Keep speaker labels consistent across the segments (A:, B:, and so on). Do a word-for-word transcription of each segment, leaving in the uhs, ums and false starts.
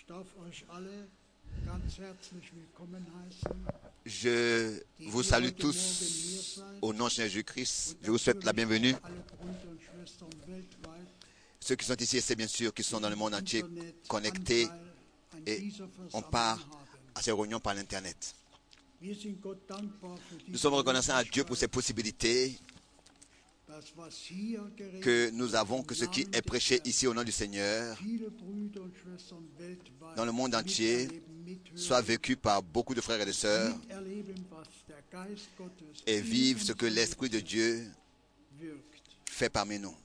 A: Je vous salue tous au nom de Jésus-Christ. Je vous souhaite la bienvenue. Ceux qui sont ici, c'est bien sûr qui sont dans le monde entier connectés et on part à ces réunions par l'Internet. Nous sommes reconnaissants à Dieu pour ces possibilités que nous avons, que ce qui est prêché ici au nom du Seigneur dans le monde entier soit vécu par beaucoup de frères et de sœurs et vive ce que l'Esprit de Dieu fait parmi nous.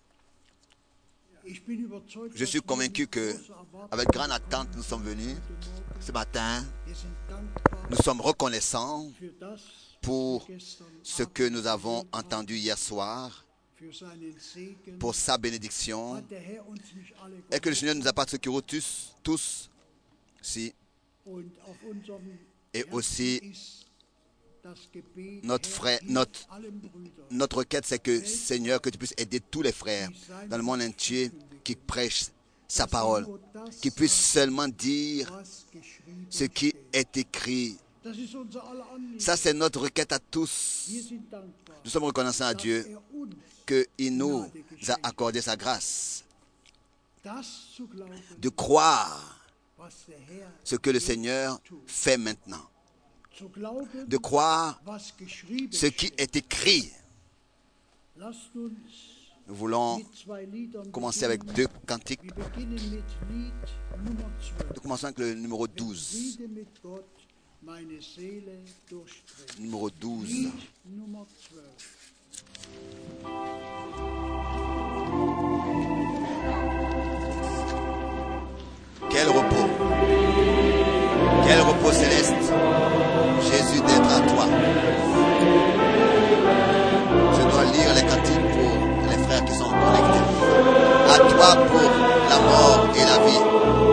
A: Je suis convaincu que, avec grande attente, nous sommes venus ce matin. Nous sommes reconnaissants pour ce que nous avons entendu hier soir, pour sa bénédiction, et que le Seigneur nous apporte secours tous, tous, si, et aussi notre frère, notre, notre requête, c'est que, Seigneur, que tu puisses aider tous les frères dans le monde entier qui prêchent sa parole, qui puissent seulement dire ce qui est écrit. Ça, c'est notre requête à tous. Nous sommes reconnaissants à Dieu qu'il nous a accordé sa grâce de croire ce que le Seigneur fait maintenant, de croire ce qui est écrit. Nous voulons commencer avec deux cantiques. Nous commençons avec le numéro douze. Numéro douze. Quel repos, quel repos céleste, Jésus, d'être à toi. Je dois lire les cantiques pour les frères qui sont connectés. À toi pour la mort et la vie.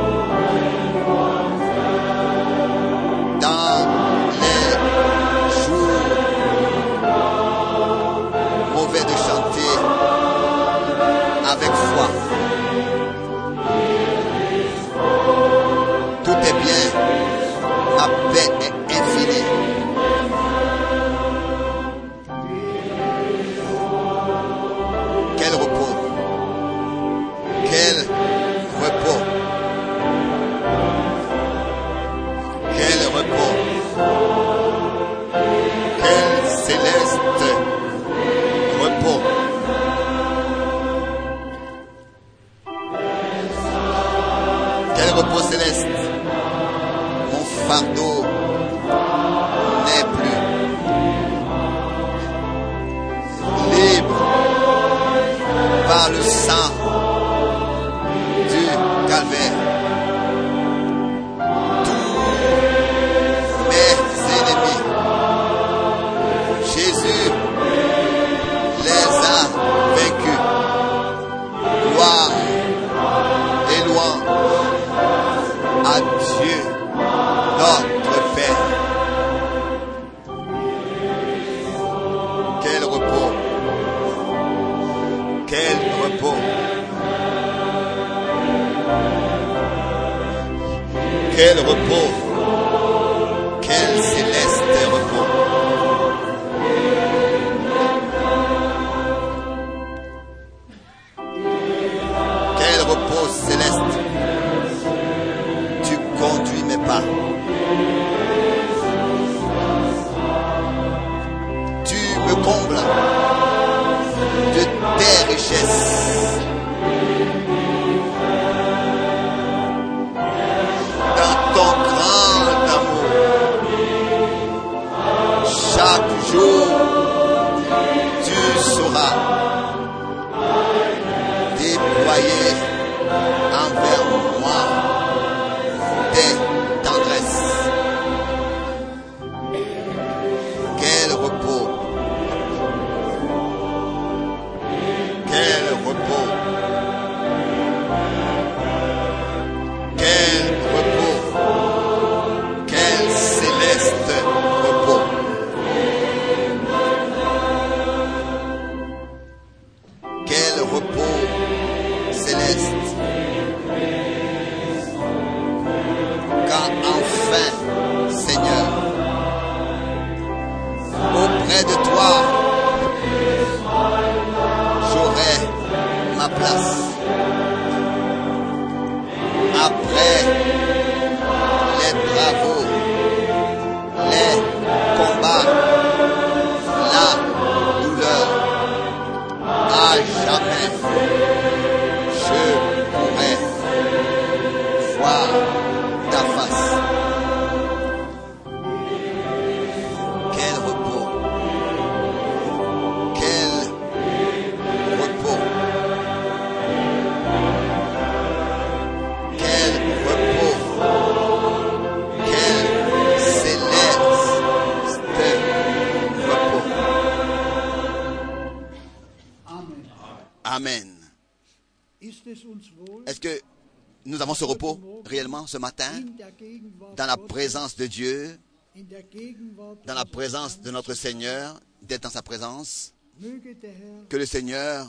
A: Dans les jours mauvais de chanter avec foi. Tout est bien, la paix est infinie. Quel repos, quel repos, quel repos, quel céleste repos. Quel repos céleste. Mon fardeau n'est plus. Libre par le sang du calvaire. Tous mes ennemis, Jésus les a vaincus. Gloire et louange à Dieu, notre Père. Quel repos, quel repos, quel repos, quel céleste repos. Quel repos céleste. Tu conduis mes pas. Tu me combles de tes richesses. Dans ton grand amour, chaque jour, tu sauras déployer envers moi des tendresses. car enfin, Seigneur, auprès de toi, j'aurai ma place. Après les travaux, les combats, la douleur, à jamais, je pourrai voir ta face. Quel repos, quel repos, quel repos, quel céleste repos. Amen. Est-ce que nous avons ce repos réellement ce matin dans la présence de Dieu, dans la présence de notre Seigneur, d'être dans sa présence? Que le Seigneur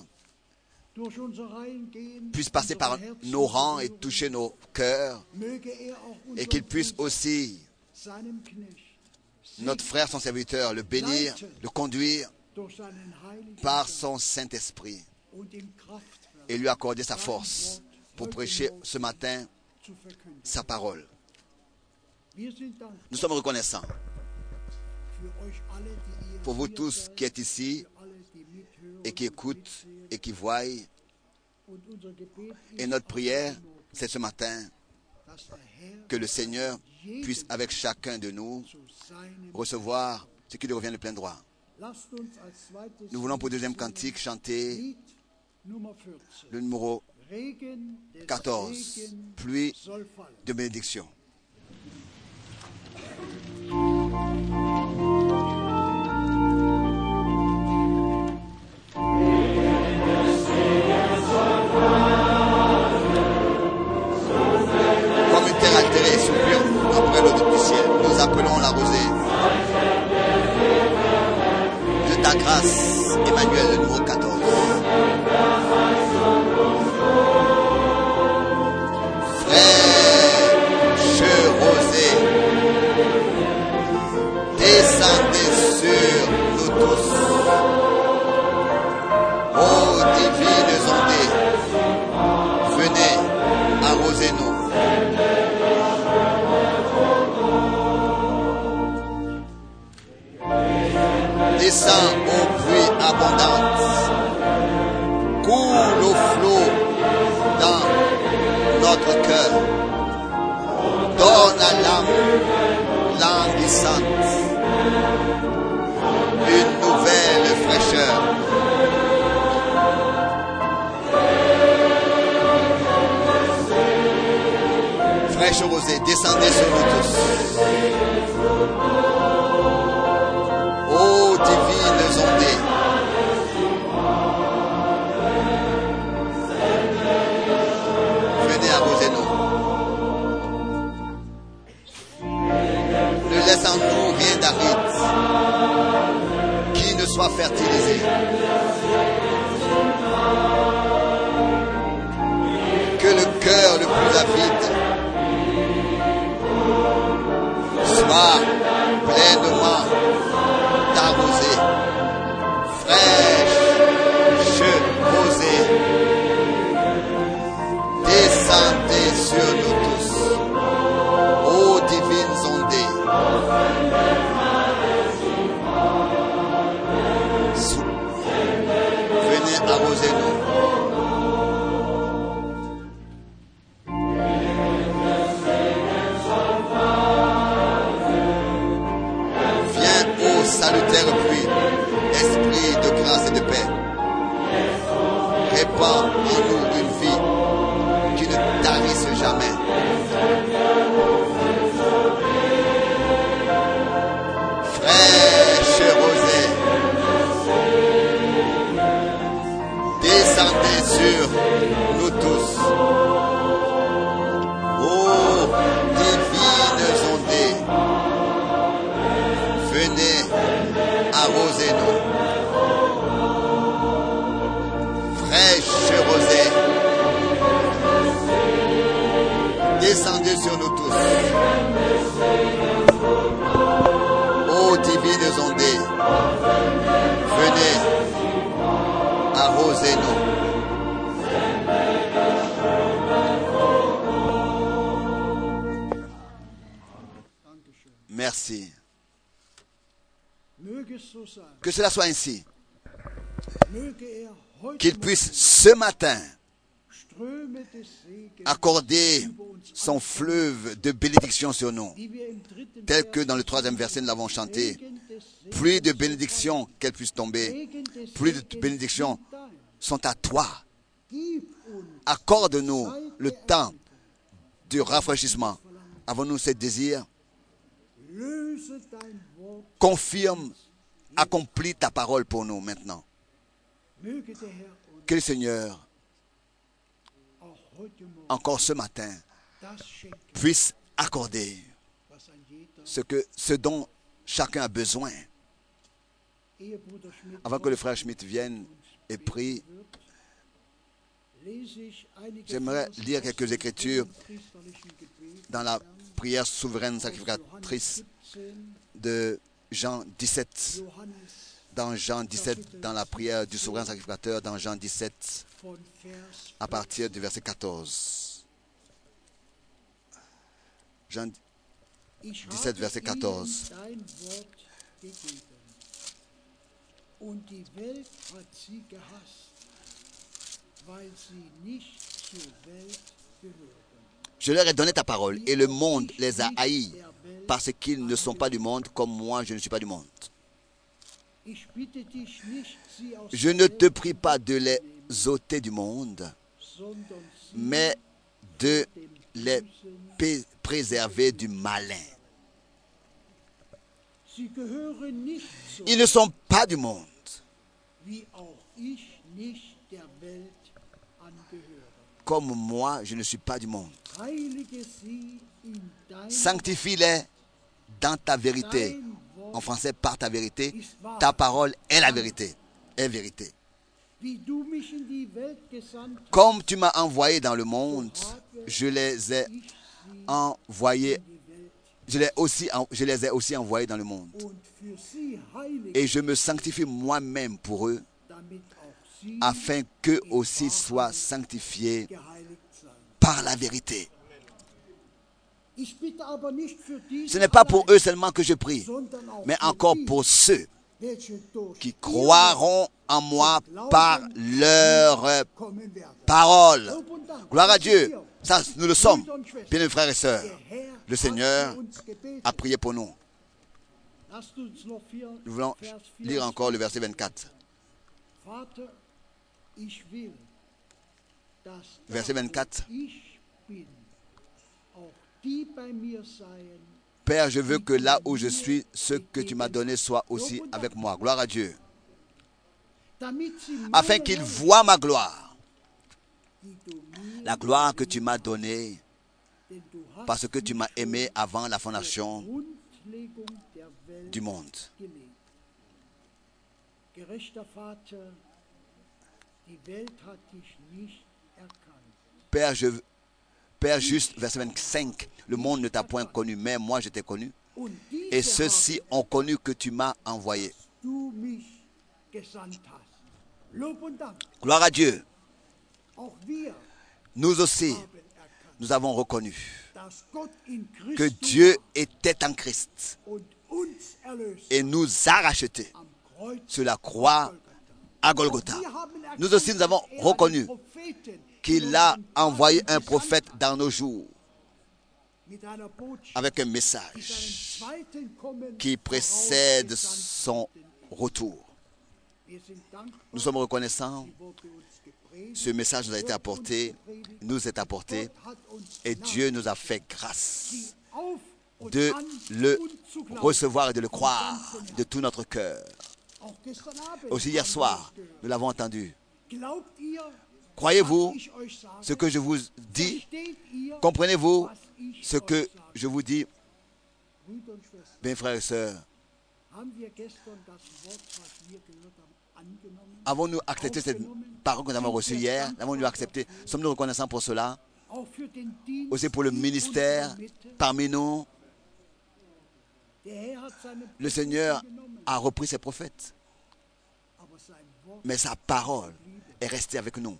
A: puisse passer par nos rangs et toucher nos cœurs, et qu'il puisse aussi, notre frère, son serviteur, le bénir, le conduire par son Saint-Esprit et lui accorder sa force pour prêcher ce matin sa parole. Nous sommes reconnaissants pour vous tous qui êtes ici et qui écoutent et qui voient. Et notre prière, c'est ce matin que le Seigneur puisse avec chacun de nous recevoir ce qui lui revient de plein droit. Nous voulons pour le deuxième cantique chanter le numéro quatorze, pluie de bénédiction. Comme une terre altérée soupire après l'eau du ciel, nous appelons la rosée de ta grâce, Emmanuel, le numéro quatorze. Descendez sur nous tous, ô divines ondées, venez, arrosez-nous. Descends, ô pluie abondante, coule au flot dans notre cœur, donne à l'âme languissante une nouvelle fraîcheur. Fraîche rosée, descendez sur nous tous. Ô divines ondées, venez arroser-nous. Ne laisse en nous rien d'aride qui ne soit fertilisé. Que le cœur le plus avide soit pleinement arrosé, fraîche rosée. Descendez sur nous tous, ô divines ondées. Venez arroser-nous. Salutaire pluie, esprit de grâce et de paix, répand en nous une vie qui ne tarisse jamais. Fraîche rosée, descendez sur nous tous, ô divines ondées, venez arrosez-nous. Fraîche rosée, descendez Venez sur nous tous. Ô divines ondées, venez, arrosez-nous. Merci. Que cela soit ainsi. Qu'il puisse ce matin accorder son fleuve de bénédiction sur nous, tel que dans le troisième verset nous l'avons chanté. Plus de bénédictions qu'elles puissent tomber, plus de bénédictions sont à toi. Accorde-nous le temps du rafraîchissement. Avons-nous ce désir? Confirme, accomplis ta parole pour nous maintenant. Que le Seigneur, encore ce matin, puisse accorder ce, que, ce dont chacun a besoin. Avant que le frère Schmitt vienne et prie, j'aimerais lire quelques écritures dans la prière souveraine sacrificatrice de Jean dix-sept. Dans Jean dix-sept, dans la prière du souverain sacrificateur, dans Jean dix-sept, à partir du verset quatorze. Jean dix-sept, verset quatorze. Je leur ai donné ta parole, et le monde les a haïs, parce qu'ils ne sont pas du monde, comme moi je ne suis pas du monde. Je ne te prie pas de les ôter du monde, mais de les préserver du malin. Ils ne sont pas du monde, comme moi je ne suis pas du monde. Sanctifie-les dans ta vérité. En français, par ta vérité, ta parole est la vérité, est vérité. Comme tu m'as envoyé dans le monde, je les ai envoyés, je les, aussi, je les ai aussi envoyés dans le monde. Et je me sanctifie moi-même pour eux, afin qu'eux aussi soient sanctifiés par la vérité. Ce n'est pas pour eux seulement que je prie, mais encore pour ceux qui croiront en moi par leur parole. Gloire à Dieu. Ça, nous le sommes. Bien mes frères et sœurs, le Seigneur a prié pour nous. Nous voulons lire encore le verset vingt-quatre. Verset vingt-quatre. Père, je veux que là où je suis, ce que tu m'as donné soit aussi avec moi. Gloire à Dieu. Afin qu'ils voient ma gloire. La gloire que tu m'as donnée, parce que tu m'as aimé avant la fondation du monde. Père, je veux Père juste, verset vingt-cinq, le monde ne t'a point connu, mais moi je t'ai connu. Et ceux-ci ont connu que tu m'as envoyé. Gloire à Dieu. Nous aussi, nous avons reconnu que Dieu était en Christ et nous a rachetés sur la croix à Golgotha. Nous aussi, nous avons reconnu qu'il a envoyé un prophète dans nos jours avec un message qui précède son retour. Nous sommes reconnaissants. Ce message nous a été apporté, nous est apporté, et Dieu nous a fait grâce de le recevoir et de le croire de tout notre cœur. Aussi hier soir, nous l'avons entendu. Croyez-vous ce que je vous dis? Comprenez-vous ce que je vous dis? Bien, frères et sœurs, avons-nous accepté cette parole que nous avons reçue hier? L'avons-nous accepté? Sommes-nous reconnaissants pour cela? aussi pour le ministère parmi nous. Le Seigneur a repris ses prophètes, mais sa parole est restée avec nous.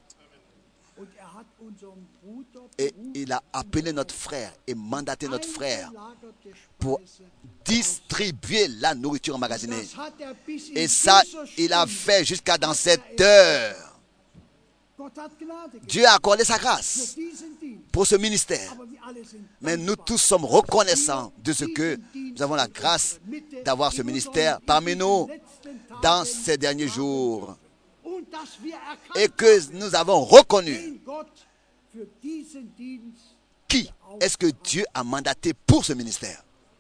A: Et il a appelé notre frère et mandaté notre frère pour distribuer la nourriture emmagasinée. Et ça, il a fait jusqu'à dans cette heure. Dieu a accordé sa grâce pour ce ministère. Mais nous tous sommes reconnaissants de ce que nous avons la grâce d'avoir ce ministère parmi nous dans ces derniers jours. Et que nous avons reconnu qui est-ce que Dieu a mandaté pour ce ministère.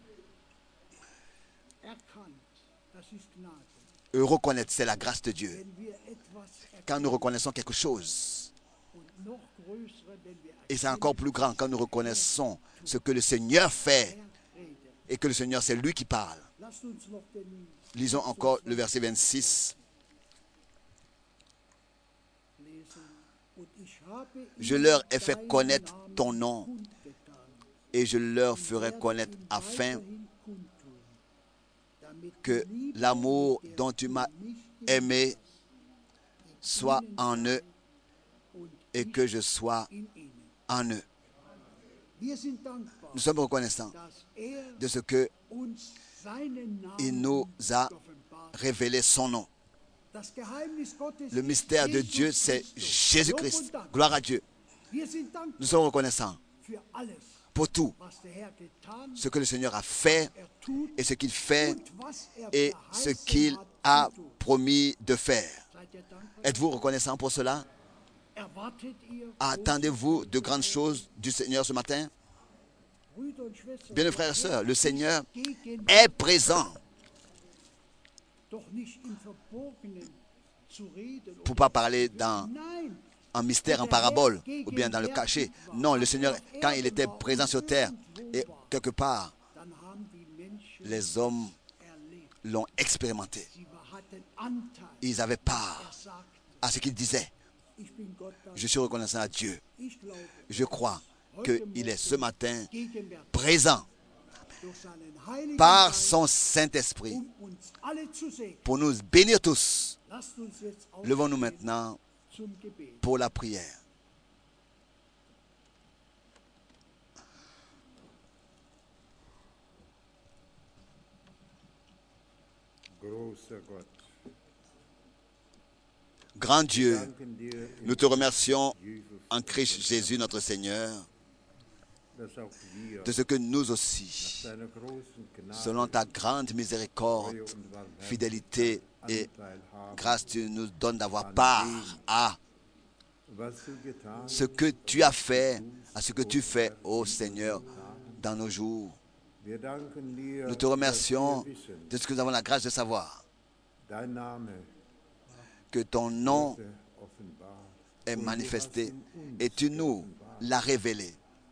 A: Et reconnaître, c'est la grâce de Dieu. Quand nous reconnaissons quelque chose, et c'est encore plus grand quand nous reconnaissons ce que le Seigneur fait, et que le Seigneur, c'est lui qui parle. Lisons encore le verset vingt-six. Je leur ai fait connaître ton nom, et je leur ferai connaître afin que l'amour dont tu m'as aimé soit en eux et que je sois en eux. Nous sommes reconnaissants de ce que il nous a révélé son nom. Le mystère de Dieu, c'est Jésus-Christ. Gloire à Dieu. Nous sommes reconnaissants pour tout ce que le Seigneur a fait et ce qu'il fait et ce qu'il a promis de faire. Êtes-vous reconnaissant pour cela? Attendez-vous de grandes choses du Seigneur ce matin? Bien, frères et sœurs, le Seigneur est présent. Pour ne pas parler dans un mystère, en parabole, ou bien dans le cachet. Non, le Seigneur, quand il était présent sur terre, et quelque part, les hommes l'ont expérimenté. Ils avaient part à ce qu'il disait. Je suis reconnaissant à Dieu. Je crois qu'il est ce matin présent par son Saint-Esprit pour nous bénir tous. Levons-nous maintenant pour la prière. Grand Dieu, nous te remercions en Christ Jésus notre Seigneur de ce que nous aussi, selon ta grande miséricorde, fidélité et grâce, tu nous donnes d'avoir part à ce que tu as fait, à ce que tu fais, ô Seigneur, dans nos jours. Nous te remercions de ce que nous avons la grâce de savoir que ton nom est manifesté et tu nous l'as révélé.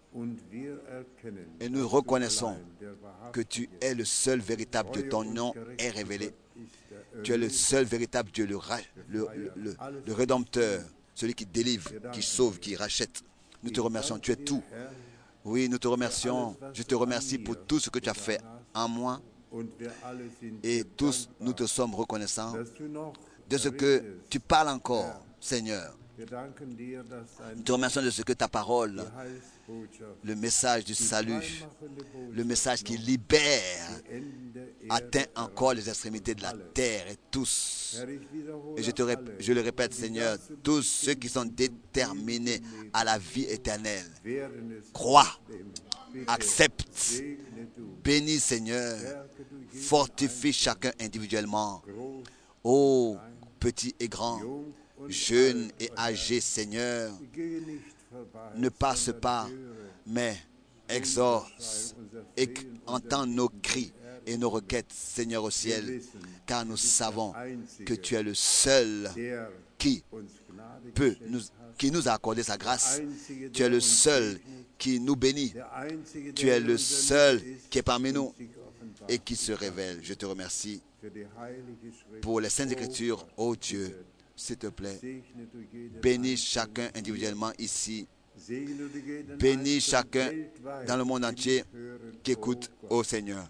A: Et nous reconnaissons que tu es le seul véritable Dieu. Ton nom est révélé. Tu es le seul véritable Dieu, le, le, le, le Rédempteur, celui qui délivre, qui sauve, qui rachète. Nous te remercions. Tu es tout. Oui, nous te remercions. Je te remercie pour tout ce que tu as fait en moi. Et tous, nous te sommes reconnaissants de ce que tu parles encore, Seigneur. Nous te remercions de ce que ta parole, le message du salut, le message qui libère, atteint encore les extrémités de la terre et tous. Et je, te rép- je le répète, Seigneur, tous ceux qui sont déterminés à la vie éternelle, croient, acceptent, bénis, Seigneur, fortifie chacun individuellement. Ô petit et grand, jeune et âgé, Seigneur, ne passe pas, mais exauce et entend nos cris et nos requêtes, Seigneur au ciel, car nous savons que tu es le seul qui peut nous, qui nous a accordé sa grâce. Tu es le seul qui nous bénit. Tu es le seul qui est parmi nous et qui se révèle. Je te remercie pour les Saintes Écritures, ô Dieu, s'il te plaît, bénis chacun individuellement ici Bénis chacun dans le monde entier qui écoute au Seigneur.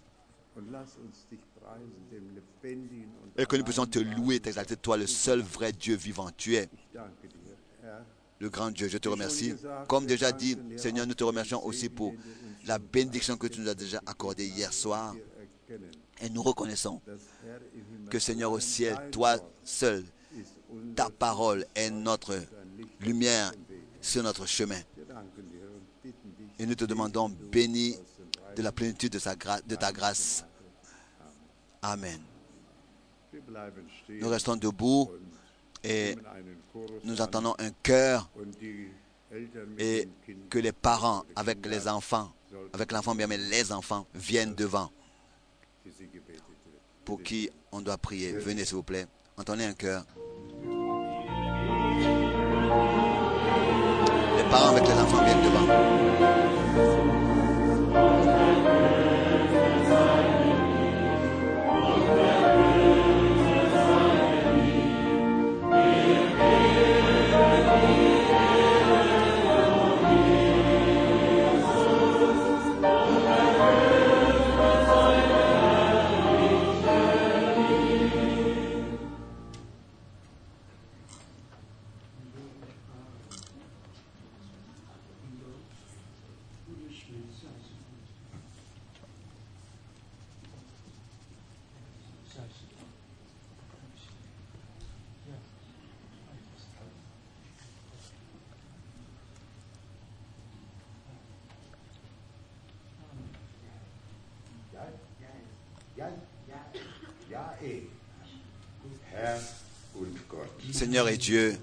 A: Et que nous puissions te louer, t'exalter, toi, le seul vrai Dieu vivant. Tu es le grand Dieu. Je te remercie. Comme déjà dit, Seigneur, nous te remercions aussi pour la bénédiction que tu nous as déjà accordée hier soir. Et nous reconnaissons que, Seigneur, au ciel, toi seul, ta parole est notre lumière sur notre chemin. Et nous te demandons, bénis de la plénitude de, sa gra- de ta grâce. Amen. Nous restons debout et nous entendons un chœur et que les parents avec les enfants, avec l'enfant bien, mais les enfants viennent devant. Pour qui on doit prier. Venez s'il vous plaît. Entendez un chœur. Les parents avec les enfants viennent devant. Seigneur et Dieu,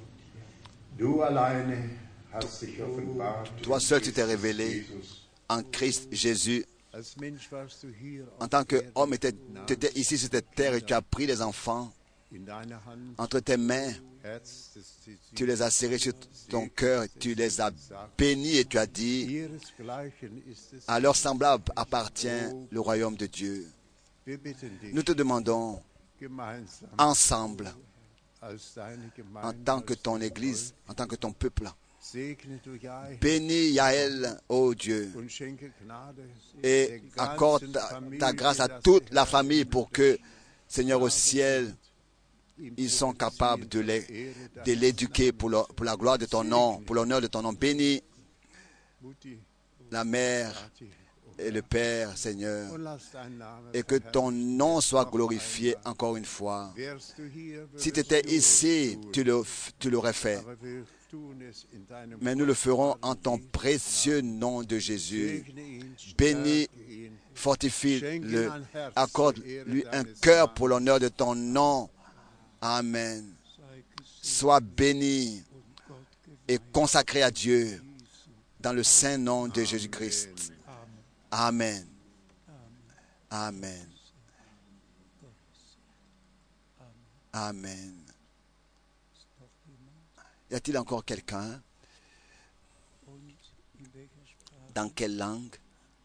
A: toi seul tu t'es révélé en Christ Jésus. En tant qu'homme, tu étais ici sur cette terre et tu as pris les enfants entre tes mains. Tu les as serrés sur ton cœur, tu les as bénis et tu as dit, à leur semblable appartient le royaume de Dieu. Nous te demandons ensemble, en tant que ton Église, en tant que ton peuple, bénis Yaël, ô Dieu, et accorde ta, ta grâce à toute la famille pour que, Seigneur au ciel, ils sont capables de les- de l'éduquer pour, le- pour la gloire de ton nom, pour l'honneur de ton nom. Bénis la mère et le Père, Seigneur, et que ton nom soit glorifié encore une fois. Si tu étais ici, tu le- tu l'aurais fait. Mais nous le ferons en ton précieux nom de Jésus. Bénis, fortifie-le, accorde-lui un cœur pour l'honneur de ton nom. Amen. Sois béni et consacré à Dieu dans le saint nom de Jésus-Christ. Amen. Amen. Amen. Y a-t-il encore quelqu'un? Dans quelle langue?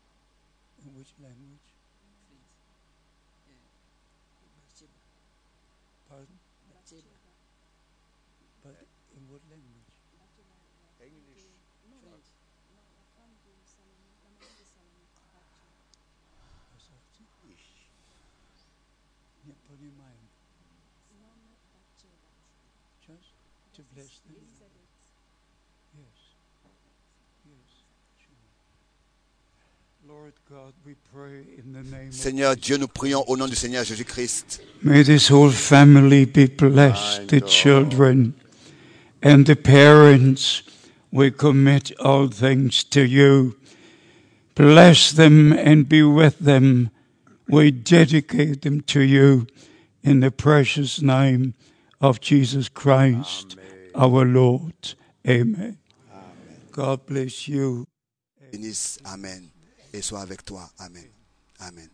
A: Seigneur Dieu, nous prions au nom du Seigneur Jésus-Christ.
B: May this whole family be blessed, the children and the parents. We commit all things to you. Bless them and be with them. We dedicate them to you in the precious name of Jesus Christ, our Lord. Amen. God bless you.
A: Bénisse, Amen. Et sois avec toi. Amen. Amen.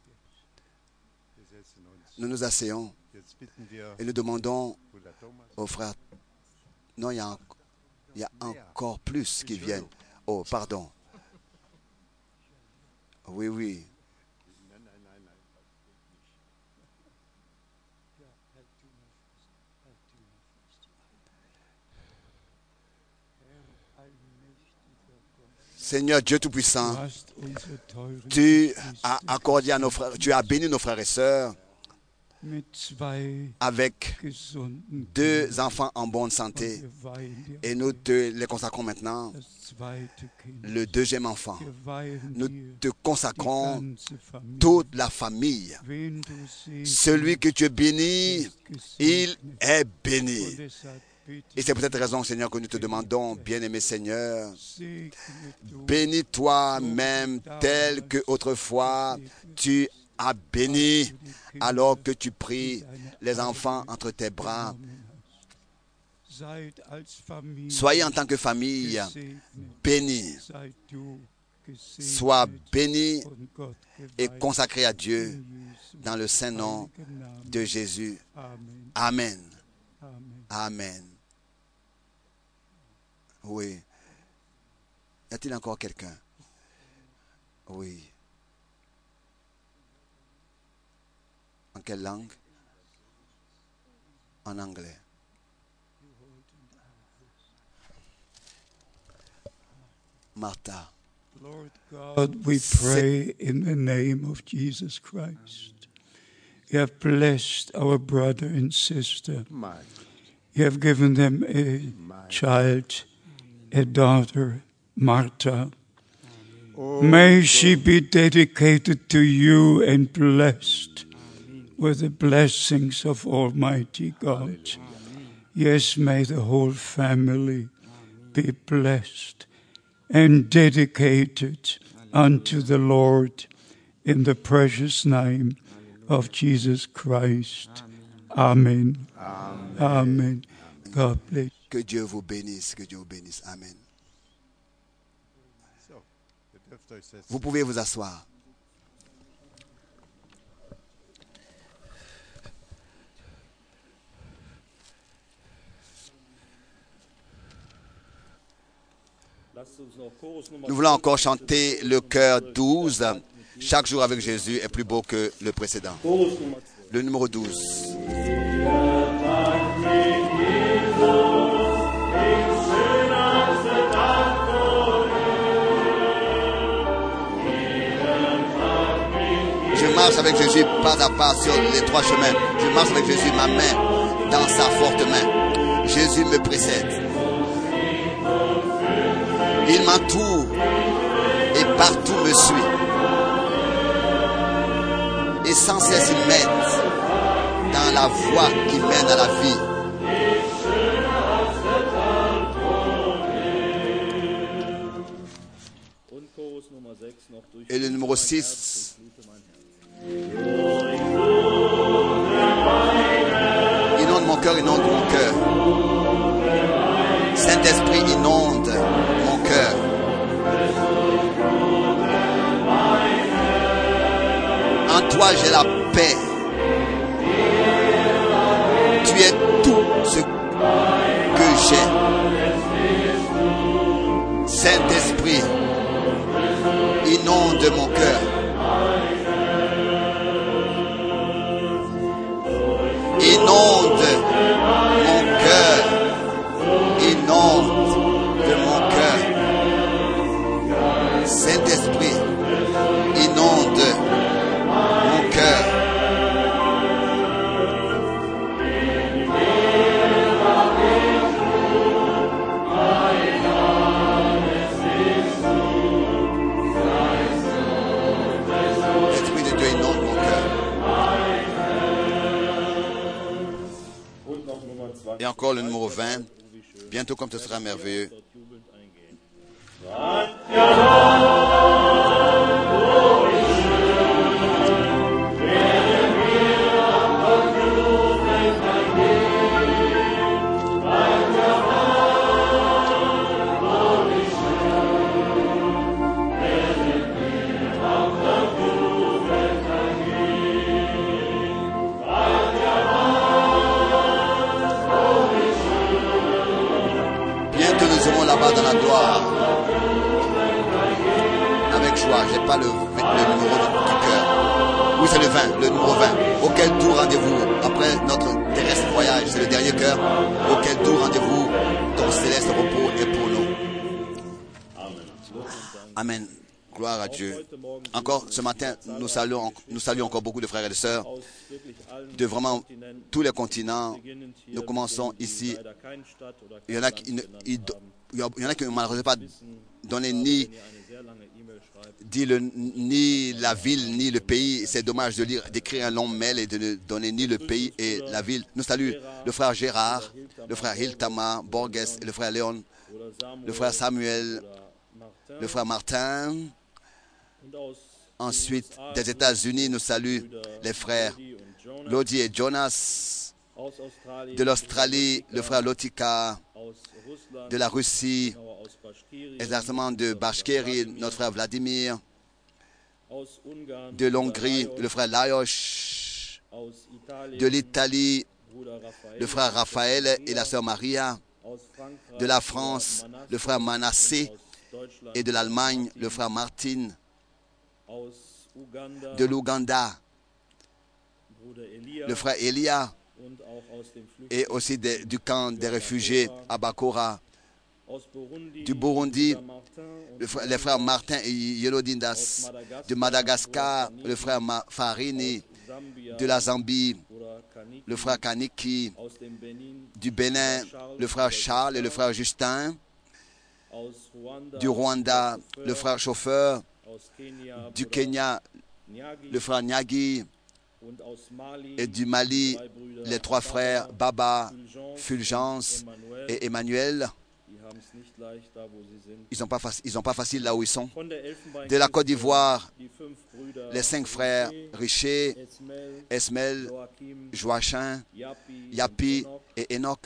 A: Nous nous asseyons et nous demandons aux frères. Non, il y a, en- il y a encore plus qui viennent. Oh, pardon. Oui, oui. Seigneur Dieu Tout-Puissant, tu as accordé à nos frères, tu as béni nos frères et sœurs avec deux enfants en bonne santé et nous te les consacrons maintenant. Le deuxième enfant, nous te consacrons toute la famille. Celui que tu bénis, il est béni. Et c'est pour cette raison, Seigneur, que nous te demandons, bien-aimé Seigneur, bénis-toi même tel que autrefois tu as béni alors que tu pris les enfants entre tes bras. Soyez en tant que famille bénis. Sois béni et consacré à Dieu dans le saint nom de Jésus. Amen. Amen. Oui. Y a-t-il encore quelqu'un? Oui. En quelle langue? En anglais. Martha.
B: Lord God, we pray in the name of Jesus Christ. You have blessed our brother and sister. You have given them a child, a daughter, Martha. May she be dedicated to you and blessed with the blessings of Almighty God. Yes, may the whole family be blessed and dedicated unto the Lord in the precious name of Jesus Christ. Amen. Amen. Amen. God bless.
A: Que Dieu vous bénisse, que Dieu vous bénisse. Amen. Vous pouvez vous asseoir. Nous voulons encore chanter le chœur douze. Chaque jour avec Jésus est plus beau que le précédent. Le numéro douze. Je marche avec Jésus pas à pas sur les trois chemins. Je marche avec Jésus, ma main dans sa forte main. Jésus me précède. Il m'entoure et partout me suit. Et sans cesse il m'aide dans la voie qui mène à la vie. Et le numéro six. Inonde mon cœur, inonde mon cœur. Saint-Esprit, inonde mon cœur. En toi, j'ai la paix. Tu es tout ce que j'ai. Saint-Esprit, inonde mon cœur. Inonde mon cœur. Inonde de mon cœur. Saint-Esprit, inonde mon cœur. L'Esprit de Dieu inonde mon cœur. Et encore le numéro vingt. Bientôt comme ce sera merveilleux. Dans la gloire avec joie. J'ai pas le, le numéro du cœur. Oui, c'est le vingt, le numéro vingt. Auquel doux rendez-vous après notre terrestre voyage? C'est le dernier cœur. Auquel doux rendez-vous? Ton céleste repos est pour nous. Amen. Amen. Gloire à Dieu. Encore ce matin, nous saluons, nous saluons encore beaucoup de frères et de sœurs de vraiment tous les continents. Nous commençons ici. Il y en a qui, il y en a qui ne malheureusement pas donné ni, dit le, ni la ville ni le pays. C'est dommage de lire, d'écrire un long mail et de ne donner ni le pays et la ville. Nous saluons le frère Gérard, le frère Hiltama, Borges, et le frère Léon, le frère Samuel, le frère Martin. Ensuite, des États-Unis, nous saluons les frères Lodi et Jonas. De l'Australie, le frère Lotika. De la Russie, exactement de Bashkiri, notre frère Vladimir. De l'Hongrie, le frère Lajos. De l'Italie, le frère Raphaël et la sœur Maria. De la France, le frère Manassé. Et de l'Allemagne, le frère Martin. De l'Ouganda, le frère Elia, et aussi de, du camp des réfugiés à Bakora, du Burundi, le frère, les frères Martin et Yelodindas, de Madagascar, le frère Farini, de la Zambie, le frère Kaniki, du Bénin, le frère Charles et le frère Justin, du Rwanda, le frère Chauffeur, du Kenya, le frère Nyagi, et du Mali, les trois frères Baba, Fulgence et Emmanuel. Ils n'ont pas, pas facile là où ils sont. De la Côte d'Ivoire, les cinq frères Richer, Esmel, Joachim, Yapi et Enoch.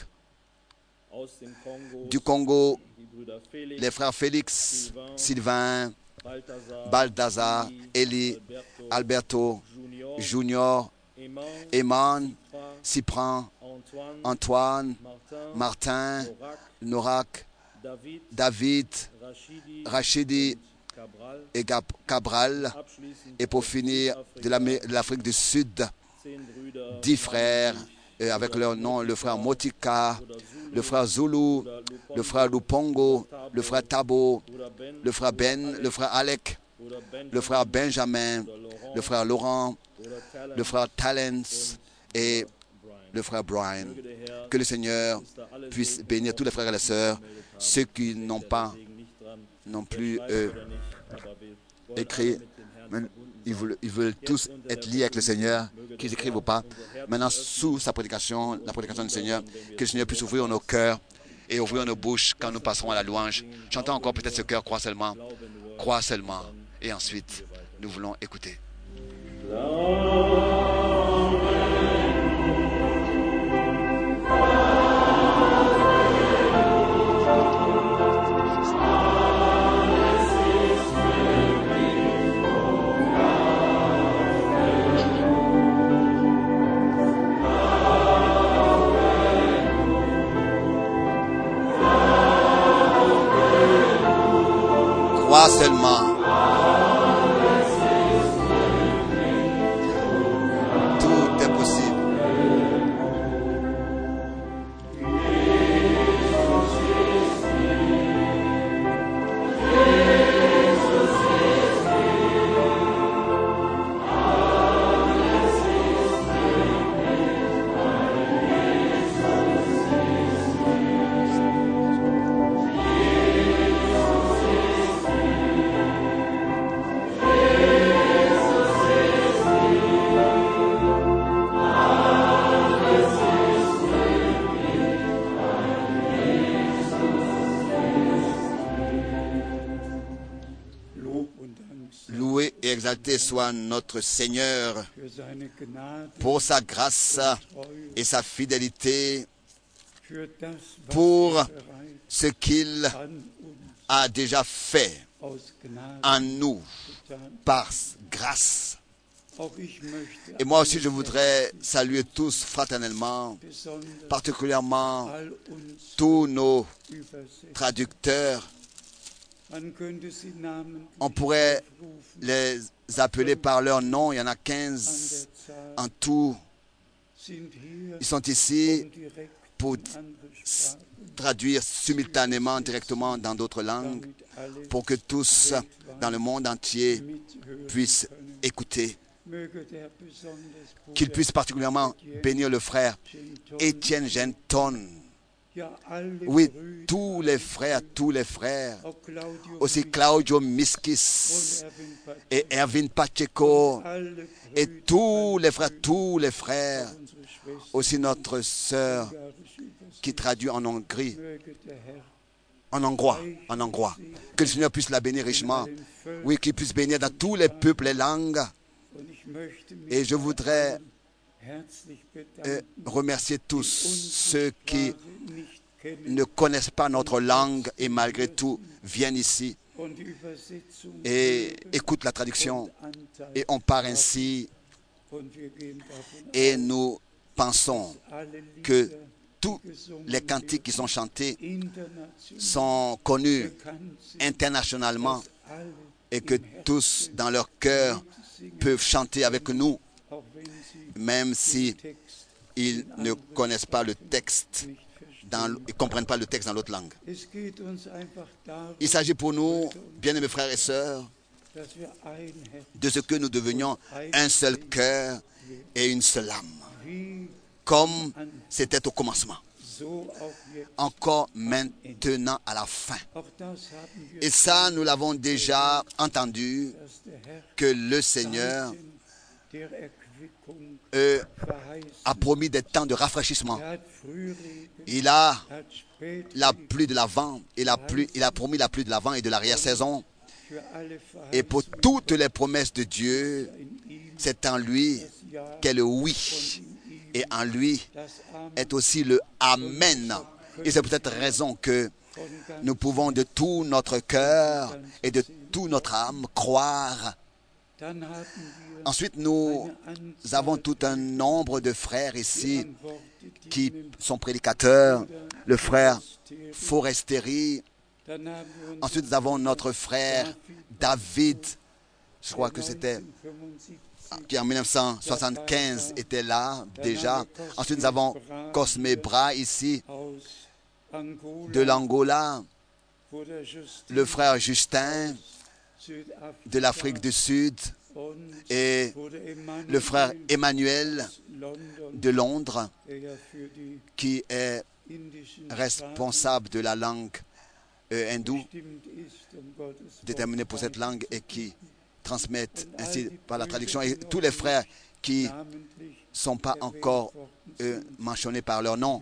A: Du Congo, les frères Félix, Sylvain, Baldassar, Eli, Alberto, Junior, Eman, Cypran, Antoine, Martin, Norak, David, Rachidi et Cabral. Et pour finir, de l'Afrique du Sud, dix frères, et avec leur nom, le frère Motika, le frère Zulu, le frère Lupongo, le frère Tabo, le frère Ben, le frère Alec, le frère Benjamin, le frère Laurent, le frère Talents et le frère Brian. Que le Seigneur puisse bénir tous les frères et les sœurs, ceux qui n'ont pas non plus euh, écrit. Ils veulent, ils veulent tous être liés avec le Seigneur, qu'ils écrivent ou pas. Maintenant, sous sa prédication, la prédication du Seigneur, que le Seigneur puisse ouvrir nos cœurs et ouvrir nos bouches quand nous passerons à la louange. Chantons encore peut-être ce cœur, crois seulement, crois seulement. Et ensuite, nous voulons écouter. Crois seulement. Tout est possible. Exalté soit notre Seigneur pour sa grâce et sa fidélité, pour ce qu'il a déjà fait en nous par grâce. Et moi aussi, je voudrais saluer tous fraternellement, particulièrement tous nos traducteurs. On pourrait les appeler par leur nom. Il y en a quinze en tout. Ils sont ici pour traduire simultanément, directement dans d'autres langues, pour que tous dans le monde entier puissent écouter, qu'ils puissent particulièrement bénir le frère Étienne Genton. Oui, tous les frères, tous les frères, aussi Claudio Miskis et Erwin Pacheco, et tous les frères, tous les frères, aussi notre sœur qui traduit en Hongrie, en hongrois, en hongrois. Que le Seigneur puisse la bénir richement. Oui, qu'il puisse bénir dans tous les peuples et langues. Et je voudrais euh, remercier tous ceux qui ne connaissent pas notre langue et malgré tout viennent ici et écoutent la traduction. Et on part ainsi et nous pensons que tous les cantiques qui sont chantés sont connus internationalement et que tous dans leur cœur peuvent chanter avec nous, même si ils ne connaissent pas le texte, dans, ils ne comprennent pas le texte dans l'autre langue. Il s'agit pour nous, bien-aimés frères et sœurs, de ce que nous devenions un seul cœur et une seule âme, comme c'était au commencement, encore maintenant à la fin. Et ça, nous l'avons déjà entendu, que le Seigneur euh, a promis des temps de rafraîchissement. Il a la pluie de l'avant, il a, pluie, il a promis la pluie de l'avant et de l'arrière-saison. Et pour toutes les promesses de Dieu, c'est en lui qu'est le oui. Et en lui est aussi le Amen. Et c'est pour cette raison que nous pouvons de tout notre cœur et de toute notre âme croire. Ensuite, nous avons tout un nombre de frères ici qui sont prédicateurs. Le frère Forestieri. Ensuite, nous avons notre frère David, je crois que c'était, qui en mille neuf cent soixante-quinze était là déjà. Ensuite, nous avons Cosme Bra ici, de l'Angola, le frère Justin de l'Afrique du Sud et le frère Emmanuel de Londres, qui est responsable de la langue euh, hindoue, déterminé pour cette langue et qui transmettent ainsi par la traduction. Et tous les frères qui ne sont pas encore euh, mentionnés par leur nom,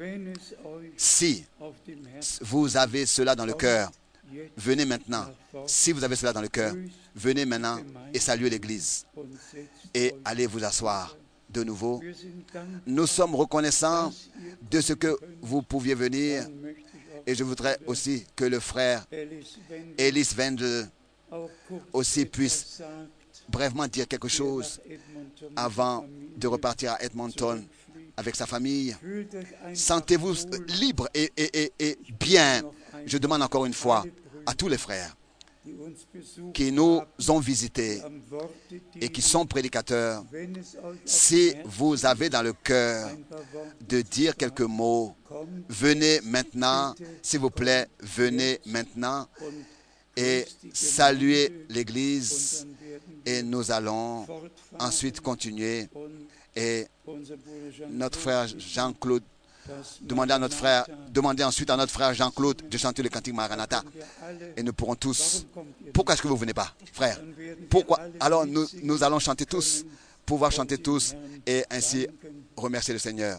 A: si vous avez cela dans le cœur, venez maintenant. Si vous avez cela dans le cœur, venez maintenant et saluez l'Église et allez vous asseoir de nouveau. Nous sommes reconnaissants de ce que vous pouviez venir. Et je voudrais aussi que le frère Ellis Wendel aussi puisse brièvement dire quelque chose avant de repartir à Edmonton avec sa famille. Sentez-vous libre et, et, et, et bien. Je demande encore une fois à tous les frères qui nous ont visités et qui sont prédicateurs, si vous avez dans le cœur de dire quelques mots, venez maintenant, s'il vous plaît, venez maintenant et saluez l'Église et nous allons ensuite continuer. Et notre frère Jean-Claude, demandez à notre frère, demandez ensuite à notre frère Jean-Claude de chanter le cantique Maranatha. Et nous pourrons tous. Pourquoi est-ce que vous ne venez pas, frère? Pourquoi? Alors nous, nous allons chanter tous, pouvoir chanter tous et ainsi remercier le Seigneur.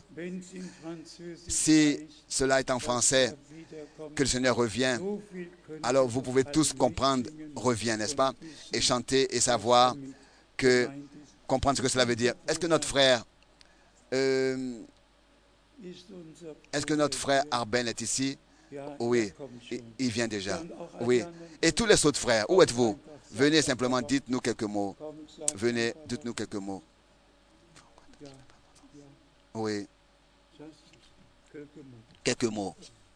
A: Si cela est en français, que le Seigneur revient, alors vous pouvez tous comprendre revient, n'est-ce pas? Et chanter et savoir que, comprendre ce que cela veut dire. Est-ce que notre frère, euh, est-ce que notre frère Arben est ici? Oui, il vient déjà. Oui. Et tous les autres frères, où êtes-vous? Venez simplement, dites-nous quelques mots. Venez, dites-nous quelques mots. Oui. Quelques mots.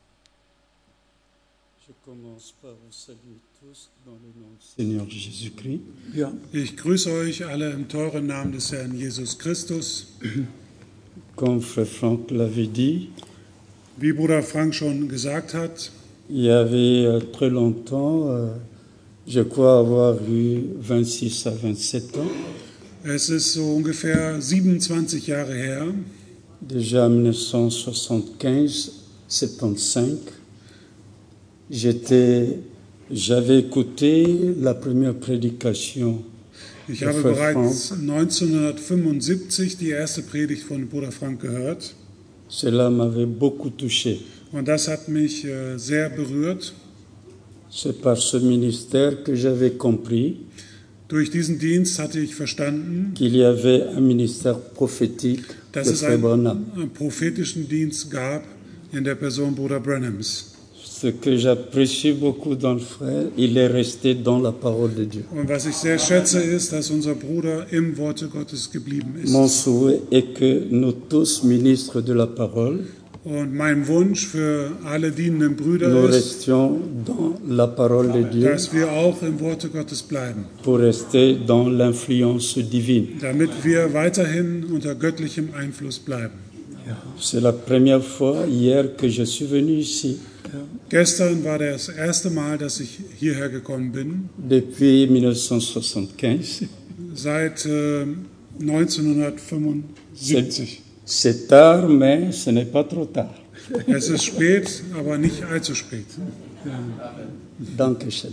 C: Je commence par vous saluer tous dans le nom du Seigneur Jésus-Christ.
D: Ja, ich grüße euch alle im teuren Namen des Herrn Jesus Christus.
C: Comme Frère Franck l'avait dit,
D: Wie Bruder Frank schon gesagt hat,
C: il y avait euh, très longtemps, euh, je crois avoir eu vingt-six à vingt-sept ans,
D: es ist so ungefähr siebenundzwanzig Jahre her,
C: déjà en dix-neuf cent soixante-quinze soixante-quinze, j'étais, j'avais écouté la première prédication
D: ich
C: de
D: habe
C: Frère
D: bereits
C: Franck.
D: neunzehnhundertfünfundsiebzig die erste Predigt von Bruder Frank gehört
C: Cela m'avait beaucoup touché.
D: und das hat mich äh, sehr berührt.
C: C'est par ce ministère que j'avais compris
D: Durch diesen Dienst hatte ich verstanden,
C: qu'il y avait un ministère prophétique
D: dass
C: de
D: es
C: Frère
D: einen,
C: Branham.
D: einen prophetischen Dienst gab in der Person Bruder Branhams.
C: Ce que j'apprécie beaucoup dans le frère, il est resté dans la parole de Dieu.
D: Und was ich sehr schätze, ist, dass unser Bruder im Worte Gottes geblieben
C: Mon
D: ist.
C: souhait est que nous tous, ministres de la parole,
D: Und mein Wunsch für alle dienenden
C: nous
D: Brüder ist,
C: restions dans la parole de Dieu
D: dass wir auch im Worte Gottes bleiben,
C: pour rester dans l'influence divine.
D: damit wir weiterhin unter göttlichem Einfluss bleiben.
C: C'est la première fois hier que je suis venu ici.
D: Gestern war das erste Mal, dass ich hierher gekommen bin,
C: Depuis dix-neuf cent soixante-quinze,
D: seit äh, neunzehnhundertfünfundsiebzig.
C: c'est tard, mais ce n'est pas trop tard.
D: Es ist spät, aber nicht allzu spät.
C: Dankeschön.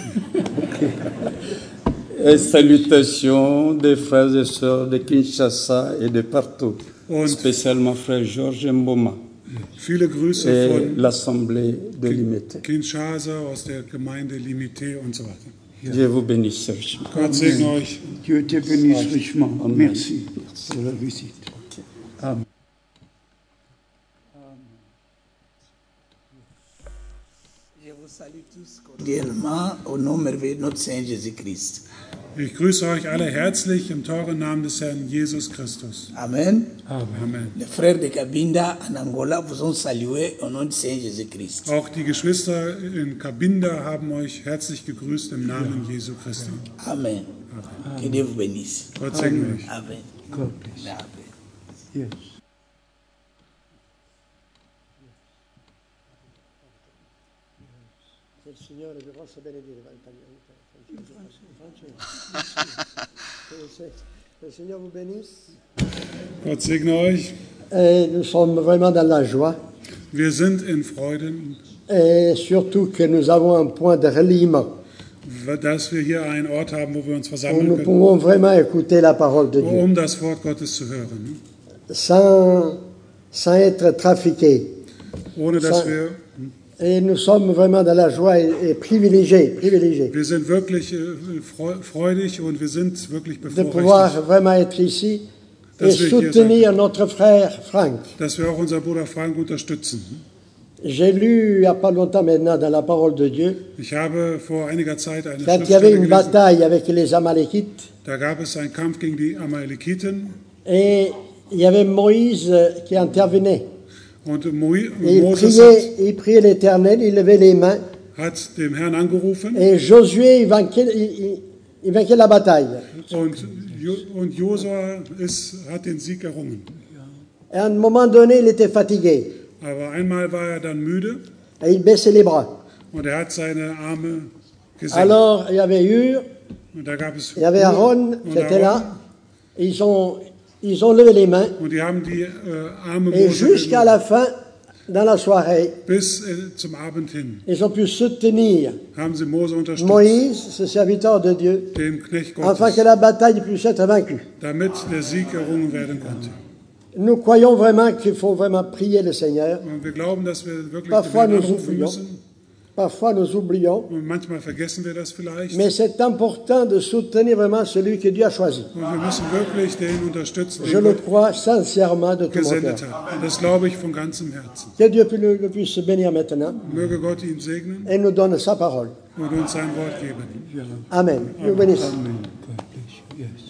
C: Et salutations des frères et sœurs de Kinshasa et de partout,
D: Und
C: spécialement frère Georges Mboma
D: viele Grüße
C: et
D: von
C: l'Assemblée de Limité.
D: Kinshasa, aus der Gemeinde Limité und so weiter.
C: Dieu vous bénisse richement.
D: Gott segne euch.
B: Dieu te bénisse richement.
C: Amen.
B: Merci pour la visite. Amen.
E: Je vous salue tous cordialement au nom merveilleux de notre Seigneur Jésus-Christ.
D: Ich grüße euch alle herzlich im teuren Namen des Herrn Jesus Christus.
E: Amen.
D: Amen.
E: Les frères de Cabinda en Angola vous ont salué au nom du Seigneur Jésus-Christ.
D: Auch die Geschwister in Cabinda haben euch herzlich gegrüßt im Namen Jesu Christi.
E: Amen. Que Dieu vous bénisse.
D: Gott segne euch.
E: Amen.
B: God bless.
E: Amen.
B: Yes.
F: Se il Signore vi possa benedire, va in Francesco. Que le Seigneur vous bénisse.
D: Gott segne euch.
F: Et nous sommes vraiment dans la joie
D: Wir sind in Freuden,
F: et surtout que nous avons un point de reliement
D: dass wir hier einen Ort haben, wo wir uns
F: où nous
D: versammeln können,
F: pouvons vraiment écouter la parole de Dieu
D: um das Wort Gottes zu hören,
F: sans, sans être trafiqués.
D: ohne dass
F: Ça-
D: wir,
F: Et nous sommes vraiment dans la joie et, et privilégiés, privilégiés
D: wir sind wirklich äh, freu- freudig und wir sind wirklich
F: de
D: bevorrechtigt,
F: pouvoir vraiment être ici et
D: Das will ich hier
F: soutenir notre frère Franck.
D: dass wir auch unseren Bruder Frank unterstützen.
F: J'ai lu il n'y a pas longtemps maintenant dans la parole de Dieu,
D: Ich habe vor einiger Zeit eine
F: quand il y avait
D: Schriftstelle
F: une
D: gelesen.
F: bataille avec les Amalekites,
D: Da gab es einen Kampf gegen die Amalekiten
F: et il y avait Moïse qui intervenait.
D: und Mo-
F: Et il
D: Moses
F: priait, il priait l'Éternel, il levait les mains,
D: hat, hat dem Herrn angerufen
F: et Josué, il vainquait, il, il- il vainquait la bataille.
D: und, Jo- und Josua ist, hat den Sieg errungen.
F: Et à un moment donné, il était fatigué,
D: Aber einmal war er dann müde
F: et il baissait les bras.
D: und er hat seine Arme gesenkt.
F: Alors, il y avait Hur,
D: Und da gab es
F: il y avait Aaron
D: und
F: qui était
D: Aaron,
F: là, ils ont, ils ont levé les mains,
D: und die haben die äh, Arme
F: et
D: Mose
F: jusqu'à la fin, dans la soirée,
D: bis äh, zum Abend hin
F: ils ont pu soutenir
D: haben sie Mose unterstützt,
F: Moïse, ce serviteur de Dieu,
D: dem Knecht
F: afin
D: Gottes,
F: que la bataille puisse être vaincue.
D: damit der Sieg errungen werden konnte.
F: Nous croyons vraiment qu'il faut vraiment prier le Seigneur.
D: Und wir glauben, dass wir wirklich den
F: Parfois
D: Herrn
F: nous
D: anrufen
F: oublions,
D: müssen.
F: parfois nous oublions,
D: Und manchmal vergessen wir das vielleicht.
F: mais c'est important de soutenir vraiment celui que Dieu a choisi.
D: Und wir müssen wirklich den unterstützen,
F: Je
D: den
F: le
D: Gott
F: crois sincèrement de tout mon cœur.
D: gesendet hat. Und das glaube ich von ganzem Herzen.
F: Que Dieu le le puisse bénir maintenant
D: Möge Gott ihn segnen
F: et nous donne sa parole.
D: und uns sein Wort geben.
F: Amen. Nous bénisse.
B: Amen. God bless you. Yes.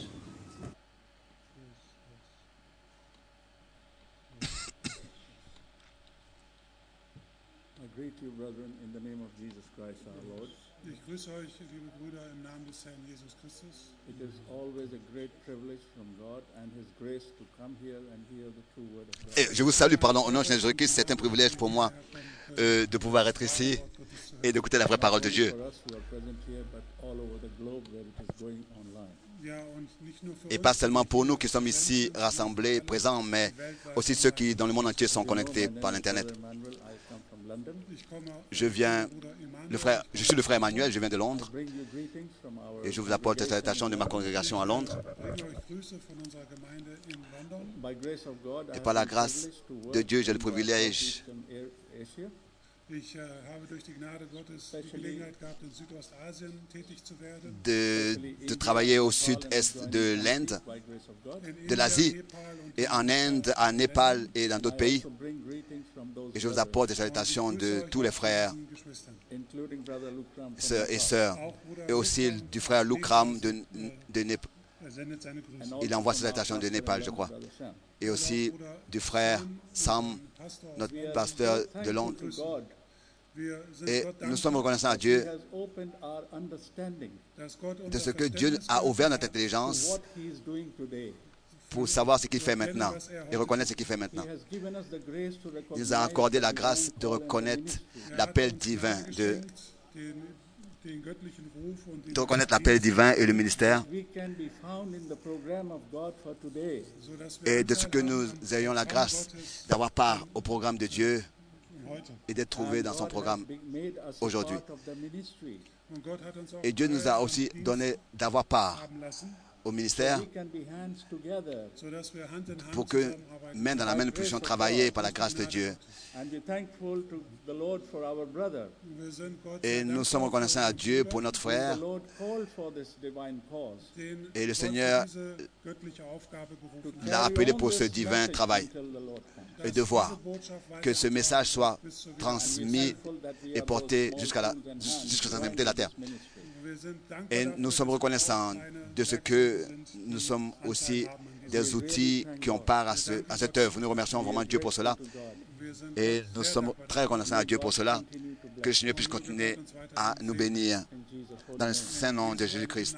G: greet you, brethren, in the name of Jesus Christ our Lord.
D: Ich grüße euch, liebe Brüder, im Namen des Herrn Jesus Christus.
G: It is always a great privilege from God and His grace to come here and hear the true word of God.
A: Et je vous salue, pardon, au nom de Jésus-Christ. C'est un privilège pour moi euh, de pouvoir être ici et d'écouter la vraie parole de Dieu.
G: For us who are present here, but all over the globe where it is going online.
D: Ja, und nicht nur für
A: Et
D: uns,
A: pas seulement pour nous qui sommes ici rassemblés, présents, mais aussi ceux qui dans le monde entier sont connectés par l'Internet.
G: Emmanuel, I come from London.
D: ich komme
A: Je viens, le frère, je suis le frère Emmanuel, je viens de Londres
G: Bring you greetings from our
A: et je vous apporte les salutations de ma congrégation à Londres.
D: bringe euch Grüße von unserer Gemeinde in London.
G: by grace of God. I
A: Et
G: have
A: par la
G: been
A: grâce
G: privileged to work
A: de Dieu, j'ai le
G: in the
A: privilège
G: Southeastern Air- Asia.
D: Ich äh, habe durch die Gnade Gottes die Gelegenheit gehabt, in Südostasien tätig zu werden.
A: de, de travailler au sud-est de l'Inde,
G: By grace of God.
D: In
A: de l'Asie
D: Nepal und
A: et en Inde, à Népal et dans d'autres pays.
G: So bring greetings from those
A: Et je vous apporte des salutations de tous les frères,
D: Geschwistern.
G: including Brother Luke Ram from
A: sœurs et
G: Nepal.
A: sœurs, et aussi du frère Lukram de, de Népal.
D: Er sendet seine Grüße.
G: And
A: Il
G: also
A: envoie ses
G: from our
A: salutations de
G: pastor
A: Népal,
G: in
A: je
G: London,
A: crois.
G: Brother Sam.
A: Et aussi du frère Sam,
D: Pastor,
A: notre pasteur de Londres.
G: To God,
D: wir sind
A: Et
D: Gott
A: nous sommes
D: dankbar,
A: reconnaissants à
G: He
A: Dieu
G: has opened our understanding
D: dass Gott
A: de
D: unser
A: ce que Dieu
D: Verständnis
A: a ouvert notre
G: to
A: intelligence
G: what He is doing today.
A: pour savoir ce qu'il fait maintenant et reconnaître ce qu'il fait
G: He
A: maintenant.
G: has given us the grace to
A: Il nous a
G: recognize
A: accordé la
G: the
A: grâce
G: divine
A: de
G: call and the
A: reconnaître
G: ministry.
A: l'appel divin, de,
D: geschenkt, den, den göttlichen Ruf und den
A: de reconnaître l'appel divin et le ministère,
G: We can be found in the program of God for today.
D: sodass wir
A: et de ce que nous ayons la grâce d'avoir part au programme de Dieu
D: heute.
A: et d'être trouvés dans son
G: God
A: programme.
G: has be- made us a
A: aujourd'hui.
G: part of the ministry.
D: Und Gott hat uns auch
A: Et Dieu nous a aussi donné d'avoir part
D: haben lassen,
A: au ministère
G: We can be hands together.
D: sodass wir Hand in Hand
A: pour que,
D: zusammenarbeiten.
A: main dans la main, nous puissions travailler par la grâce de Dieu.
G: And we're thankful to the Lord for our brother.
D: Wir sind Gott
A: Et
D: sehr
A: nous
D: dankbar
A: sommes reconnaissants à Dieu pour notre
G: The
A: frère.
G: Lord called for this divine cause.
D: den
A: Et le
D: Gott
A: Seigneur
D: für diese göttliche Aufgabe gerufen hat.
A: l'a
G: Carry
A: appelé
G: on
A: pour ce
G: this
A: divin
G: message
A: travail
G: until the Lord comes.
A: et de voir
D: Diese Botschaft
A: que ce message soit
D: bis zur
A: transmis et porté jusqu'à la, jusqu'aux extrémités de la terre.
D: Wir sind dankbar
A: Et
D: dafür,
A: nous sommes
D: dass wir
A: reconnaissants
D: auch eine
A: de ce que nous sommes aussi des outils qui ont part à, ce, à cette œuvre. Nous remercions vraiment Dieu pour cela.
D: Wir sind
A: Et nous sommes très reconnaissants à Dieu pour cela. Que le Seigneur puisse continuer à nous bénir dans le saint nom de Jésus-Christ.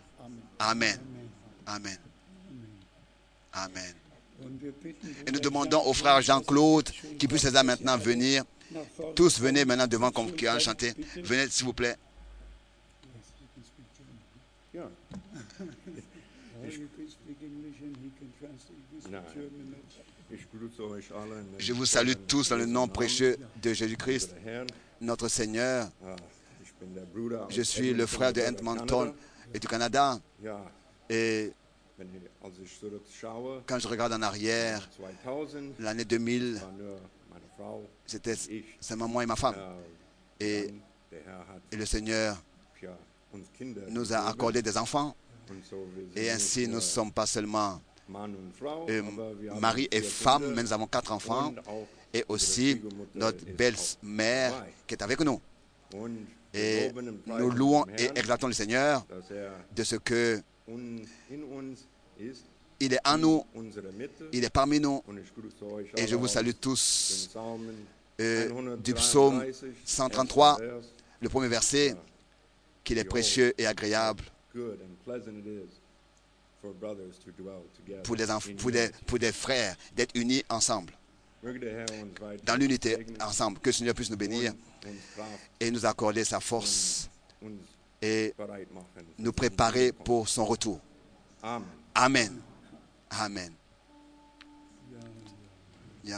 A: Amen. Amen. Amen.
B: Und wir bitten,
A: Et nous demandons au frère Jean-Claude qui puisse là maintenant venir.
B: nach vorne.
A: Tous venez maintenant devant comme qui a chanté. Venez s'il vous plaît.
H: Ja,
B: Or you can speak English and he can translate this
H: Nein.
B: German.
H: ich grüße euch alle. in dem
A: Je vous salue tous dans le nom
H: Namen
A: précieux de Jésus-Christ,
H: unseres Herrn.
A: notre Seigneur.
H: Ah, ich bin der Bruder
A: Je
H: aus
A: suis le frère de
H: Edmonton,
A: Edmonton et du Canada.
H: Ja,
A: Et
H: wenn ich, als ich zurückschaue,
A: quand je regarde en arrière,
H: zweitausend,
A: l'année deux mille,
H: war nur meine Frau,
A: c'était
H: ich.
A: seulement moi et ma femme.
H: Äh,
A: Et,
H: dann, der Herr hat
A: et le Seigneur
H: ja, uns Kinder
A: nous a
H: gegeben.
A: accordé des enfants.
H: Und so, wir sind
A: Et ainsi,
H: nicht
A: nous ne
H: nur
A: sommes pas seulement
H: Mann und Frau,
A: euh,
H: aber wir haben
A: mari et
H: vier
A: femme,
H: Kinder
A: mais nous avons quatre enfants.
H: und auch
A: Et
H: unsere
A: aussi
H: Schwiegermutter
A: notre
H: ist
A: belle-mère
H: dabei.
A: qui est avec nous.
H: Und wir
A: Et
H: loben und
A: nous
H: preisen
A: louons
H: den
A: et
H: Herrn,
A: exaltons le Seigneur
H: dass er
A: de ce que
H: un, in uns ist,
A: il est en nous,
H: unsere Mitte.
A: il est parmi nous.
H: Und ich grüße euch
A: Et
H: alle
A: je vous
H: aus
A: salue
H: den
A: tous
H: Psalmen
A: euh, du psaume
H: hundertdreiunddreißig,
A: cent trente-trois,
H: erster Vers.
A: le premier verset, qu'il est précieux et agréable
H: Good and pleasant it is for brothers to dwell together
A: pour des, enf-
H: in
A: pour des,
H: unity.
A: pour des frères d'être unis ensemble,
H: Möge der Herr uns weiter
A: dans l'unité,
H: segnen
A: ensemble. Que le Seigneur puisse nous bénir
H: und uns Kraft
A: et nous accorder sa force
H: uns
A: et
H: bereit machen.
A: nous préparer pour son retour.
H: Amen.
A: Amen. Amen. Ja.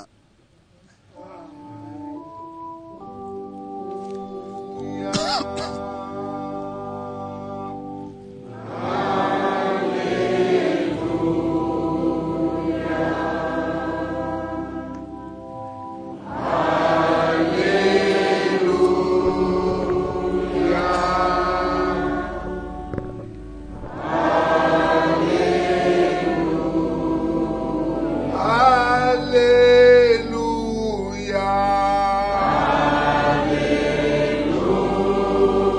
I: Hallelujah.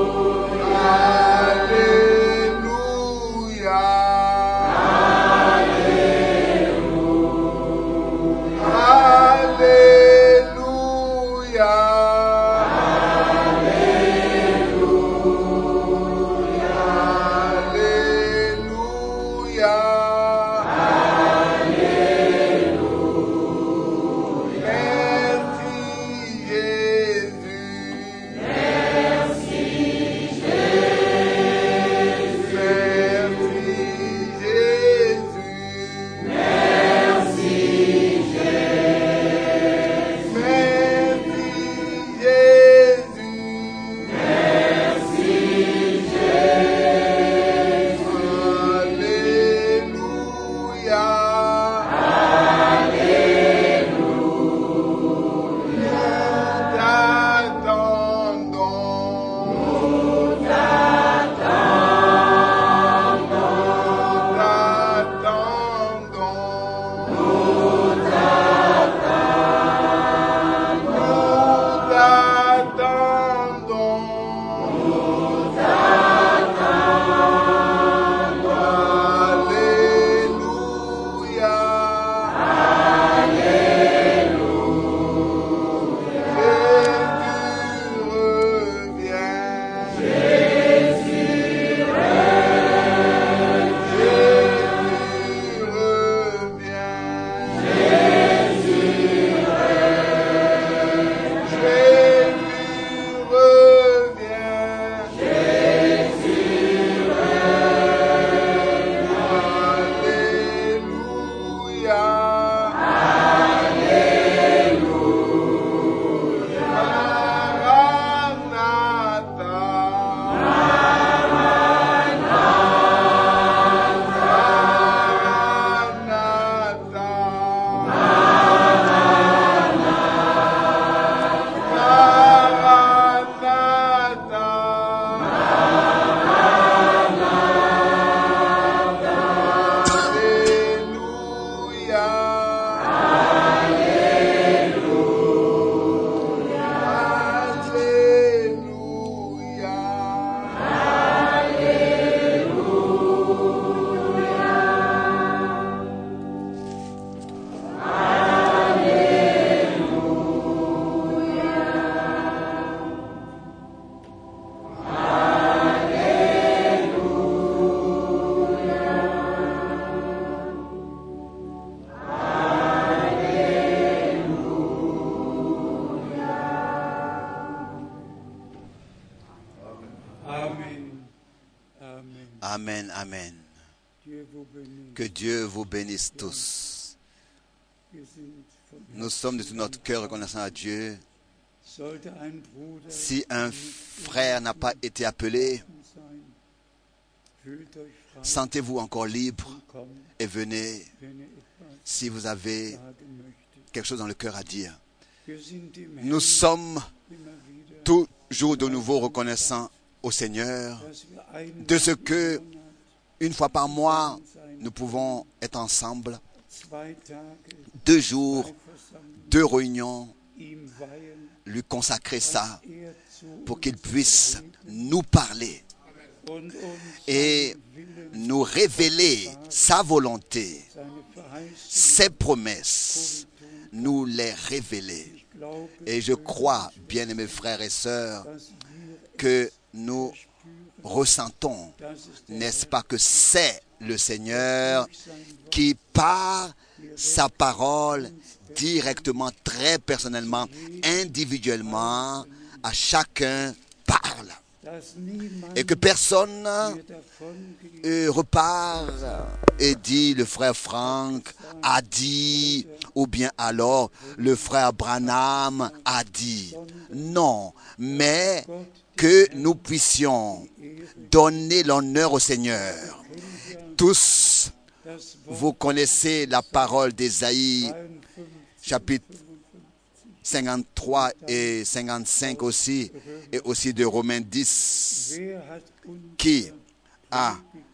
A: Que Dieu vous bénisse tous. Nous sommes de tout notre cœur reconnaissants à Dieu. Si un frère n'a pas été appelé, sentez-vous encore libre et venez si vous avez quelque chose dans le cœur à dire. Nous sommes toujours de nouveau reconnaissants au Seigneur de ce que, une fois par mois, nous pouvons être ensemble, deux jours, deux réunions, lui consacrer ça pour qu'il puisse nous parler et nous révéler sa volonté, ses promesses, nous les révéler. Et je crois, bien-aimés frères et sœurs, que nous ressentons, n'est-ce pas, que c'est le Seigneur qui, par sa parole, directement, très personnellement, individuellement, à chacun parle. Et que personne euh, repart et dit le frère Franck a dit, ou bien alors le frère Branham a dit. Non, mais que nous puissions donner l'honneur au Seigneur. Tous, vous connaissez la parole d'Ésaïe, chapitre cinquante-trois et cinquante-cinq aussi, et aussi de Romains dix, qui a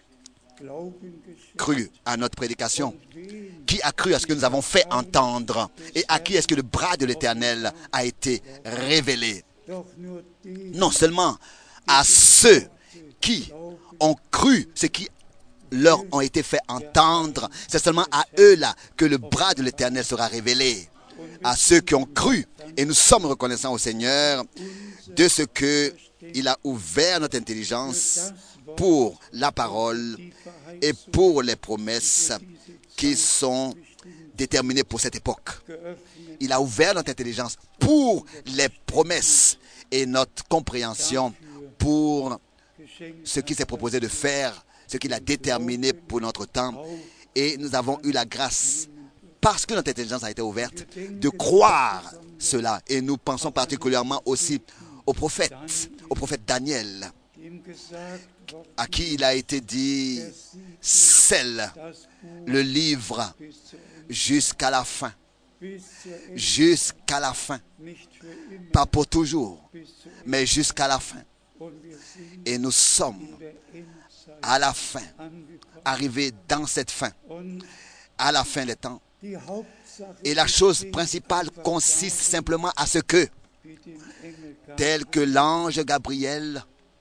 A: cru à notre prédication, qui a cru à ce que nous avons fait entendre, et à qui est-ce que le bras de l'Éternel a été révélé. Non seulement à ceux qui ont cru ce qui leur ont été fait entendre, c'est seulement à eux là que le bras de l'Éternel sera révélé. À ceux qui ont cru, et nous sommes reconnaissants au Seigneur de ce qu'il a ouvert notre intelligence pour la parole et pour les promesses qui sont déterminées pour cette époque. Il a ouvert notre intelligence pour les promesses et notre compréhension pour ce qu'il s'est proposé de faire, ce qu'il a déterminé pour notre temps. Et nous avons eu la grâce, parce que notre intelligence a été ouverte, de croire cela. Et nous pensons particulièrement aussi au prophète, au prophète Daniel, à qui il a été dit, scelle le livre jusqu'à la fin. Jusqu'à la fin. Pas pour toujours, mais jusqu'à la fin. Et nous sommes à la fin, arrivés dans cette fin, à la fin des temps. Et la chose principale consiste simplement à ce que, tel que l'ange Gabriel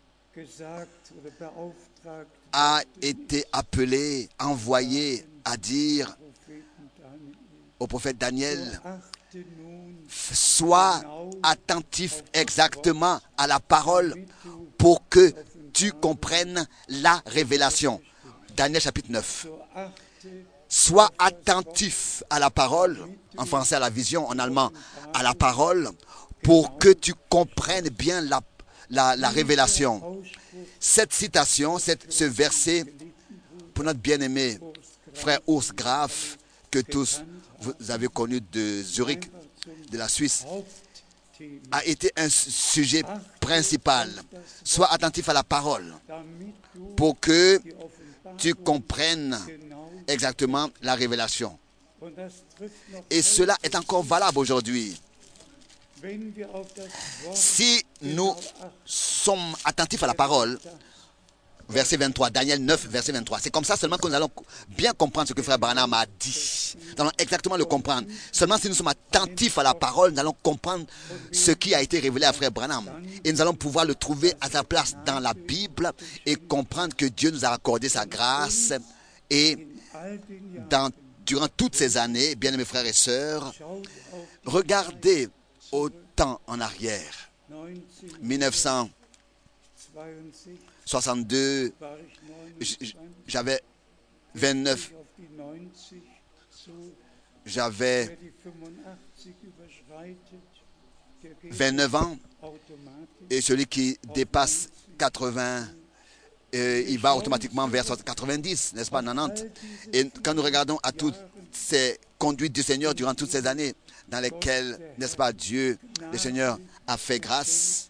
A: a été appelé, envoyé à dire au prophète Daniel, sois attentif exactement à la parole pour que tu comprennes la révélation. Daniel chapitre neuf. Sois attentif à la parole, en français à la vision, en allemand à la parole, pour que tu comprennes bien la, la, la révélation. Cette citation, cette, ce verset, pour notre bien-aimé frère Urs Graf, que tous vous avez connu de Zurich, de la Suisse, a été un sujet principal. Sois attentif à la parole, pour que tu comprennes exactement la révélation. Et cela est encore valable aujourd'hui. Si nous sommes attentifs à la parole, verset vingt-trois, Daniel neuf, verset vingt-trois, c'est comme ça seulement que nous allons bien comprendre ce que frère Branham a dit. Nous allons exactement le comprendre. Seulement si nous sommes attentifs à la parole, nous allons comprendre ce qui a été révélé à frère Branham. Et nous allons pouvoir le trouver à sa place dans la Bible et comprendre que Dieu nous a accordé sa grâce. Et dans, durant toutes ces années, bien-aimés frères et sœurs, regardez au temps en arrière. mille neuf cent soixante-deux, j'avais vingt-neuf, j'avais vingt-neuf ans, et celui qui dépasse quatre-vingts euh, il va automatiquement vers quatre-vingt-dix, n'est-ce pas, quatre-vingt-dix. Et quand nous regardons à toutes ces conduites du Seigneur durant toutes ces années dans lesquelles, n'est-ce pas, Dieu, le Seigneur, a fait grâce.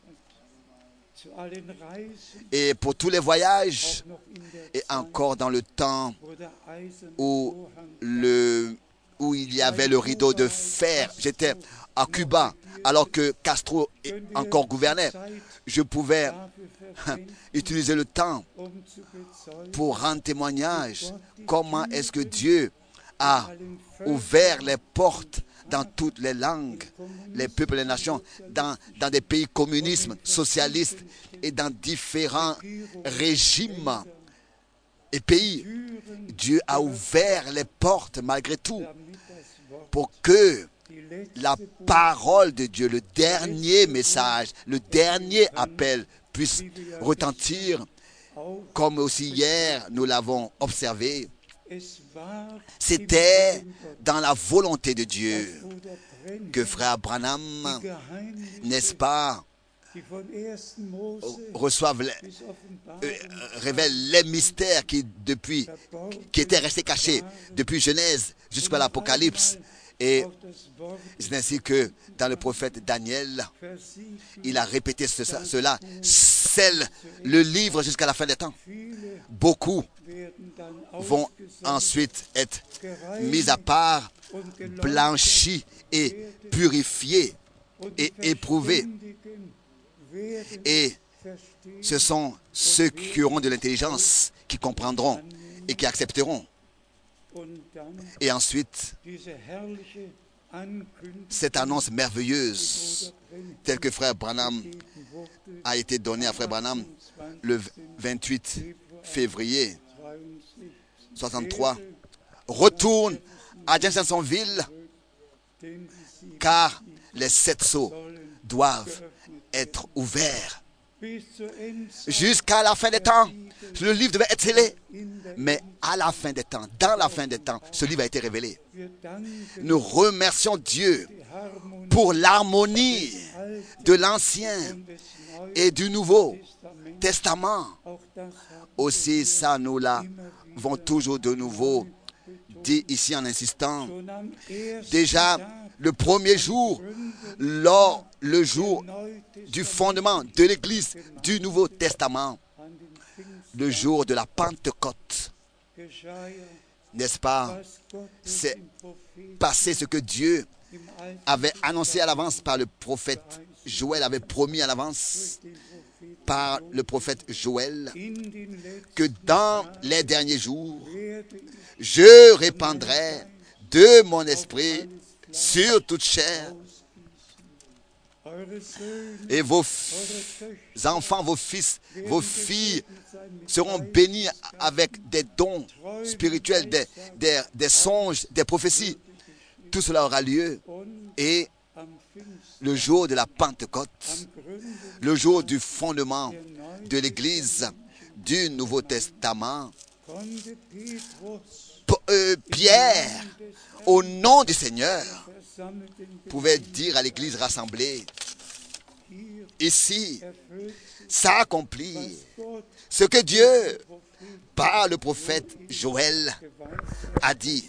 A: Et pour tous les voyages, et encore dans le temps où, le, où il y avait le rideau de fer, j'étais à Cuba, alors que Castro encore gouvernait, je pouvais utiliser le temps pour rendre témoignage comment est-ce que Dieu a ouvert les portes dans toutes les langues, les peuples et les nations, dans, dans des pays communistes, socialistes et dans différents régimes et pays. Dieu a ouvert les portes malgré tout pour que la parole de Dieu, le dernier message, le dernier appel puisse retentir, comme aussi hier nous l'avons observé. C'était dans la volonté de Dieu que frère Branham, n'est-ce pas, reçoivent, les, euh, révèle les mystères qui, depuis, qui étaient restés cachés depuis Genèse jusqu'à l'Apocalypse. Et c'est ainsi que dans le prophète Daniel, il a répété ce, cela, scelle le livre jusqu'à la fin des temps. Beaucoup vont ensuite être mis à part, blanchis et purifiés et éprouvés. Et ce sont ceux qui auront de l'intelligence, qui comprendront et qui accepteront. Et ensuite, cette annonce merveilleuse, telle que frère Branham a été donnée à frère Branham le vingt-huit février soixante-trois, retourne à Jeffersonville, car les sept sceaux doivent être ouverts. Jusqu'à la fin des temps, le livre devait être scellé. Mais à la fin des temps, dans la fin des temps, ce livre a été révélé. Nous remercions Dieu pour l'harmonie de l'Ancien et du Nouveau Testament. Aussi, ça, nous l'avons toujours de nouveau dit ici en insistant. Déjà, le premier jour, lors le jour du fondement de l'Église du Nouveau Testament, le jour de la Pentecôte, n'est-ce pas? C'est passé ce que Dieu avait annoncé à l'avance par le prophète Joël, avait promis à l'avance par le prophète Joël, que dans les derniers jours, je répandrai de mon esprit sur toute chair, et vos enfants, vos fils, vos filles seront bénis avec des dons spirituels, des, des, des songes, des prophéties. Tout cela aura lieu. Et le jour de la Pentecôte, le jour du fondement de l'Église du Nouveau Testament, Pierre, au nom du Seigneur, pouvait dire à l'Église rassemblée, ici, ça accomplit ce que Dieu, par le prophète Joël, a dit,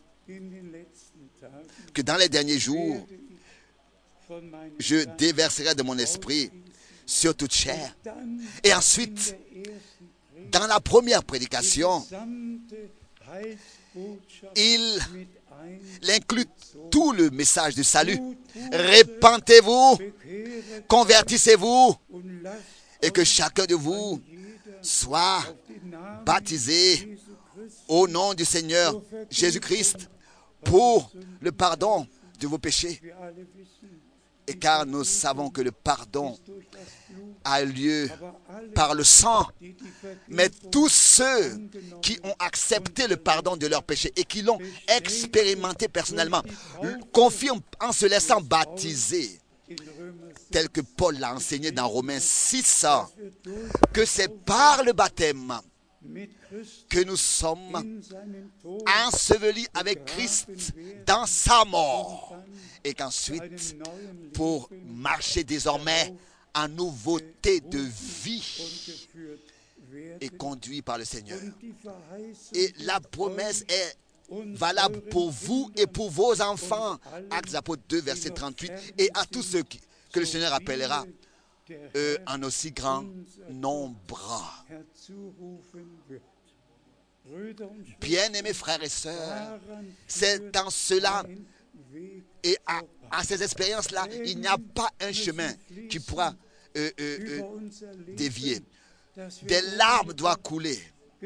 A: que dans les derniers jours, je déverserai de mon esprit sur toute chair. Et ensuite, dans la première prédication, il inclut tout le message du salut. Répentez-vous, convertissez-vous, et que chacun de vous soit baptisé au nom du Seigneur Jésus-Christ pour le pardon de vos péchés. Et car nous savons que le pardon a lieu par le sang, mais tous ceux qui ont accepté le pardon de leurs péchés et qui l'ont expérimenté personnellement confirment en se laissant baptiser, tel que Paul l'a enseigné dans Romains six, que c'est par le baptême que nous sommes ensevelis avec Christ dans sa mort, et qu'ensuite, pour marcher désormais en nouveauté de vie, et conduits par le Seigneur. Et la promesse est valable pour vous et pour vos enfants. Actes des Apôtres deux, verset trente-huit. Et à tous ceux qui, que le Seigneur appellera euh, en aussi grand nombre. Bien-aimés frères et sœurs, c'est dans cela et à, à ces expériences-là, il n'y a pas un chemin qui pourra euh, euh, euh, dévier. Des larmes doivent couler.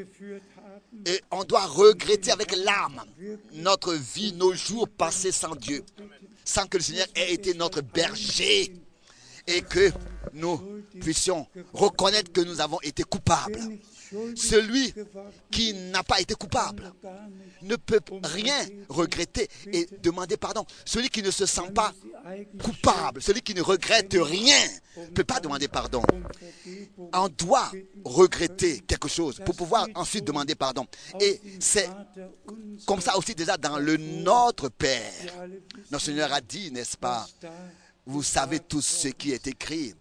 A: Et on doit regretter avec larmes notre vie, nos jours passés sans Dieu, sans que le Seigneur ait été notre berger et que nous puissions reconnaître que nous avons été coupables. Celui qui n'a pas été coupable ne peut rien regretter et demander pardon. Celui qui ne se sent pas coupable, celui qui ne regrette rien, ne peut pas demander pardon. On doit regretter quelque chose pour pouvoir ensuite demander pardon. Et c'est comme ça aussi déjà dans le Notre Père. Notre Seigneur a dit, n'est-ce pas, vous savez tout ce qui est écrit.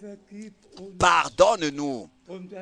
A: Pardonne-nous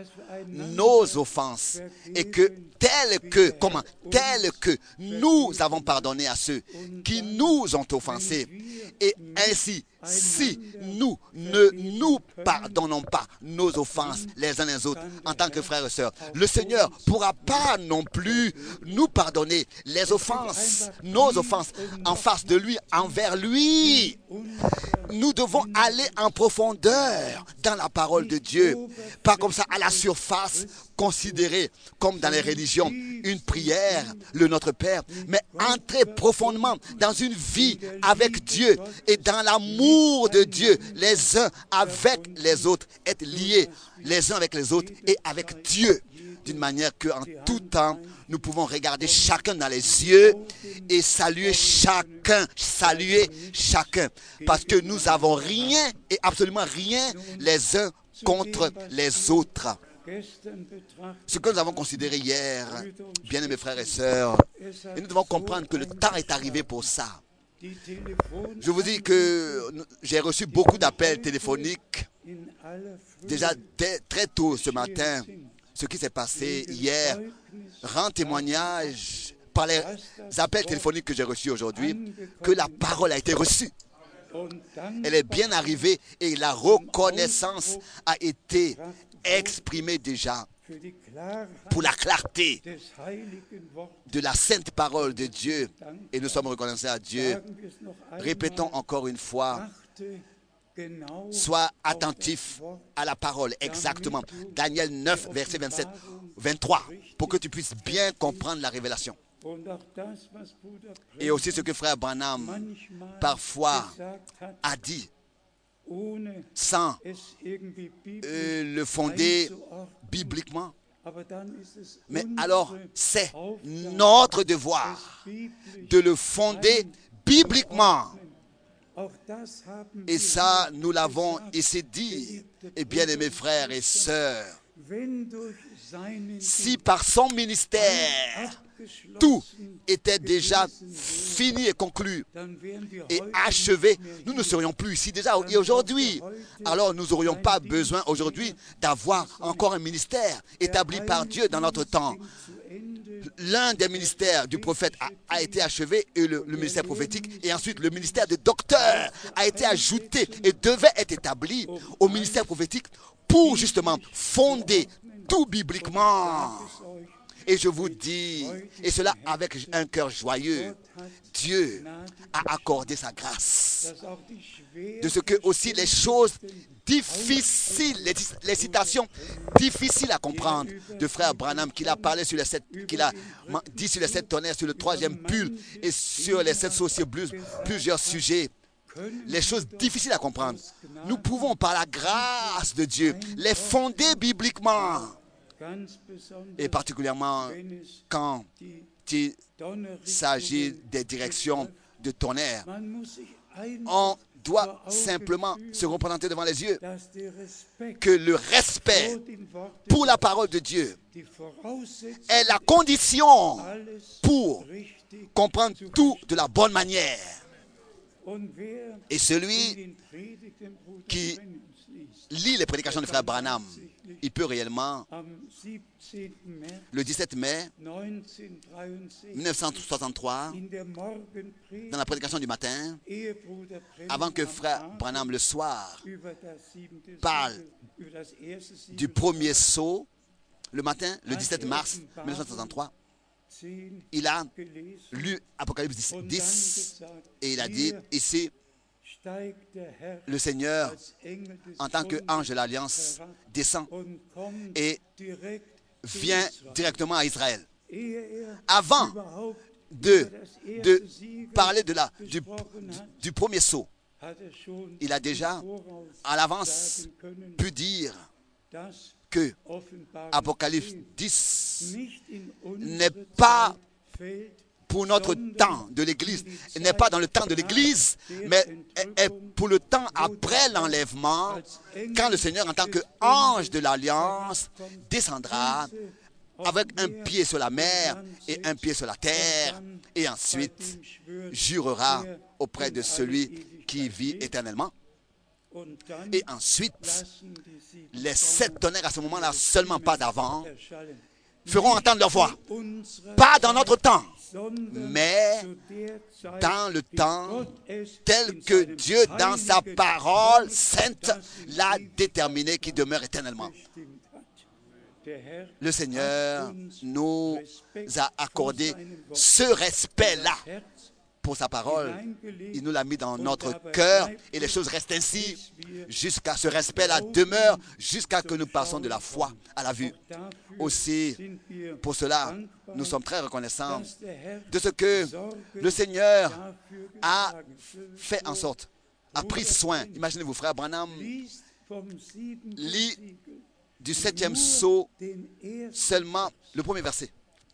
A: nos offenses et que tel que, comment, tel que nous avons pardonné à ceux qui nous ont offensés. Et ainsi, si nous ne nous pardonnons pas nos offenses les uns les autres en tant que frères et sœurs, le Seigneur ne pourra pas non plus nous pardonner les offenses, nos offenses en face de lui, envers lui. Nous devons aller en profondeur dans la parole de Dieu, pas comme ça à la surface, considéré comme dans les religions une prière, le Notre Père, mais entrer profondément dans une vie avec Dieu et dans l'amour de Dieu, les uns avec les autres, être liés les uns avec les autres et avec Dieu, d'une manière qu'en tout temps, nous pouvons regarder chacun dans les yeux et saluer chacun, saluer chacun, parce que nous n'avons rien et absolument rien les uns contre les autres. Ce que nous avons considéré hier, bien aimés frères et sœurs, et nous devons comprendre que le temps est arrivé pour ça. Je vous dis que j'ai reçu beaucoup d'appels téléphoniques déjà dès, très tôt ce matin. Ce qui s'est passé hier rend témoignage par les appels téléphoniques que j'ai reçus aujourd'hui que la parole a été reçue. Elle est bien arrivée et la reconnaissance a été exprimée déjà pour la clarté de la sainte parole de Dieu. Et nous sommes reconnaissants à Dieu. Répétons encore une fois. Sois attentif à la parole, exactement. Daniel neuf, verset vingt-sept, vingt-trois, pour que tu puisses bien comprendre la révélation. Et aussi ce que frère Branham parfois a dit, sans euh, le fonder bibliquement. Mais alors, c'est notre devoir de le fonder bibliquement. Et ça, nous l'avons ici dit. Et bien aimés frères et sœurs, si par son ministère, tout était déjà fini et conclu et achevé, nous ne serions plus ici déjà et aujourd'hui. Alors nous n'aurions pas besoin aujourd'hui d'avoir encore un ministère établi par Dieu dans notre temps. L'un des ministères du prophète a, a été achevé, et le, le ministère prophétique, et ensuite le ministère de docteur a été ajouté et devait être établi au ministère prophétique pour justement fonder tout bibliquement. Et je vous dis, et cela avec un cœur joyeux, Dieu a accordé sa grâce. De ce que aussi les choses difficiles, les, les citations difficiles à comprendre de frère Branham, qu'il a parlé sur les sept, qu'il a dit sur les sept tonnerres, sur le troisième pull et sur les sept sauciers bleus, plusieurs sujets. Les choses difficiles à comprendre. Nous pouvons par la grâce de Dieu les fonder bibliquement. Et particulièrement quand il s'agit des directions de tonnerre. On doit simplement se représenter devant les yeux que le respect pour la parole de Dieu est la condition pour comprendre tout de la bonne manière. Et celui qui lit les prédications du frère Branham, il peut réellement, le dix-sept mai mille neuf cent soixante-trois, dans la prédication du matin, avant que frère Branham le soir parle du premier sceau, le matin, le dix-sept mars mille neuf cent soixante-trois, il a lu Apocalypse dix et il a dit ici, le Seigneur, en tant qu'ange de l'Alliance, descend et vient directement à Israël. Avant de, de parler de la, du, du premier sceau, il a déjà à l'avance pu dire que Apocalypse dix n'est pas pour notre temps de l'Église, n'est pas dans le temps de l'Église, mais est pour le temps après l'enlèvement, quand le Seigneur, en tant qu'ange de l'Alliance, descendra avec un pied sur la mer et un pied sur la terre, et ensuite jurera auprès de celui qui vit éternellement. Et ensuite, les sept tonnerres à ce moment-là, seulement pas d'avant, feront entendre leur voix. Pas dans notre temps, mais dans le temps tel que Dieu, dans sa parole sainte, l'a déterminé, qui demeure éternellement. Le Seigneur nous a accordé ce respect-là pour sa parole. Il nous l'a mis dans notre cœur et les choses restent ainsi jusqu'à ce respect-là demeure jusqu'à ce que nous passons de la foi à la vue. Aussi, pour cela, nous sommes très reconnaissants de ce que le Seigneur a fait en sorte, a pris soin. Imaginez-vous, frère Branham lit du septième sceau seulement le premier verset.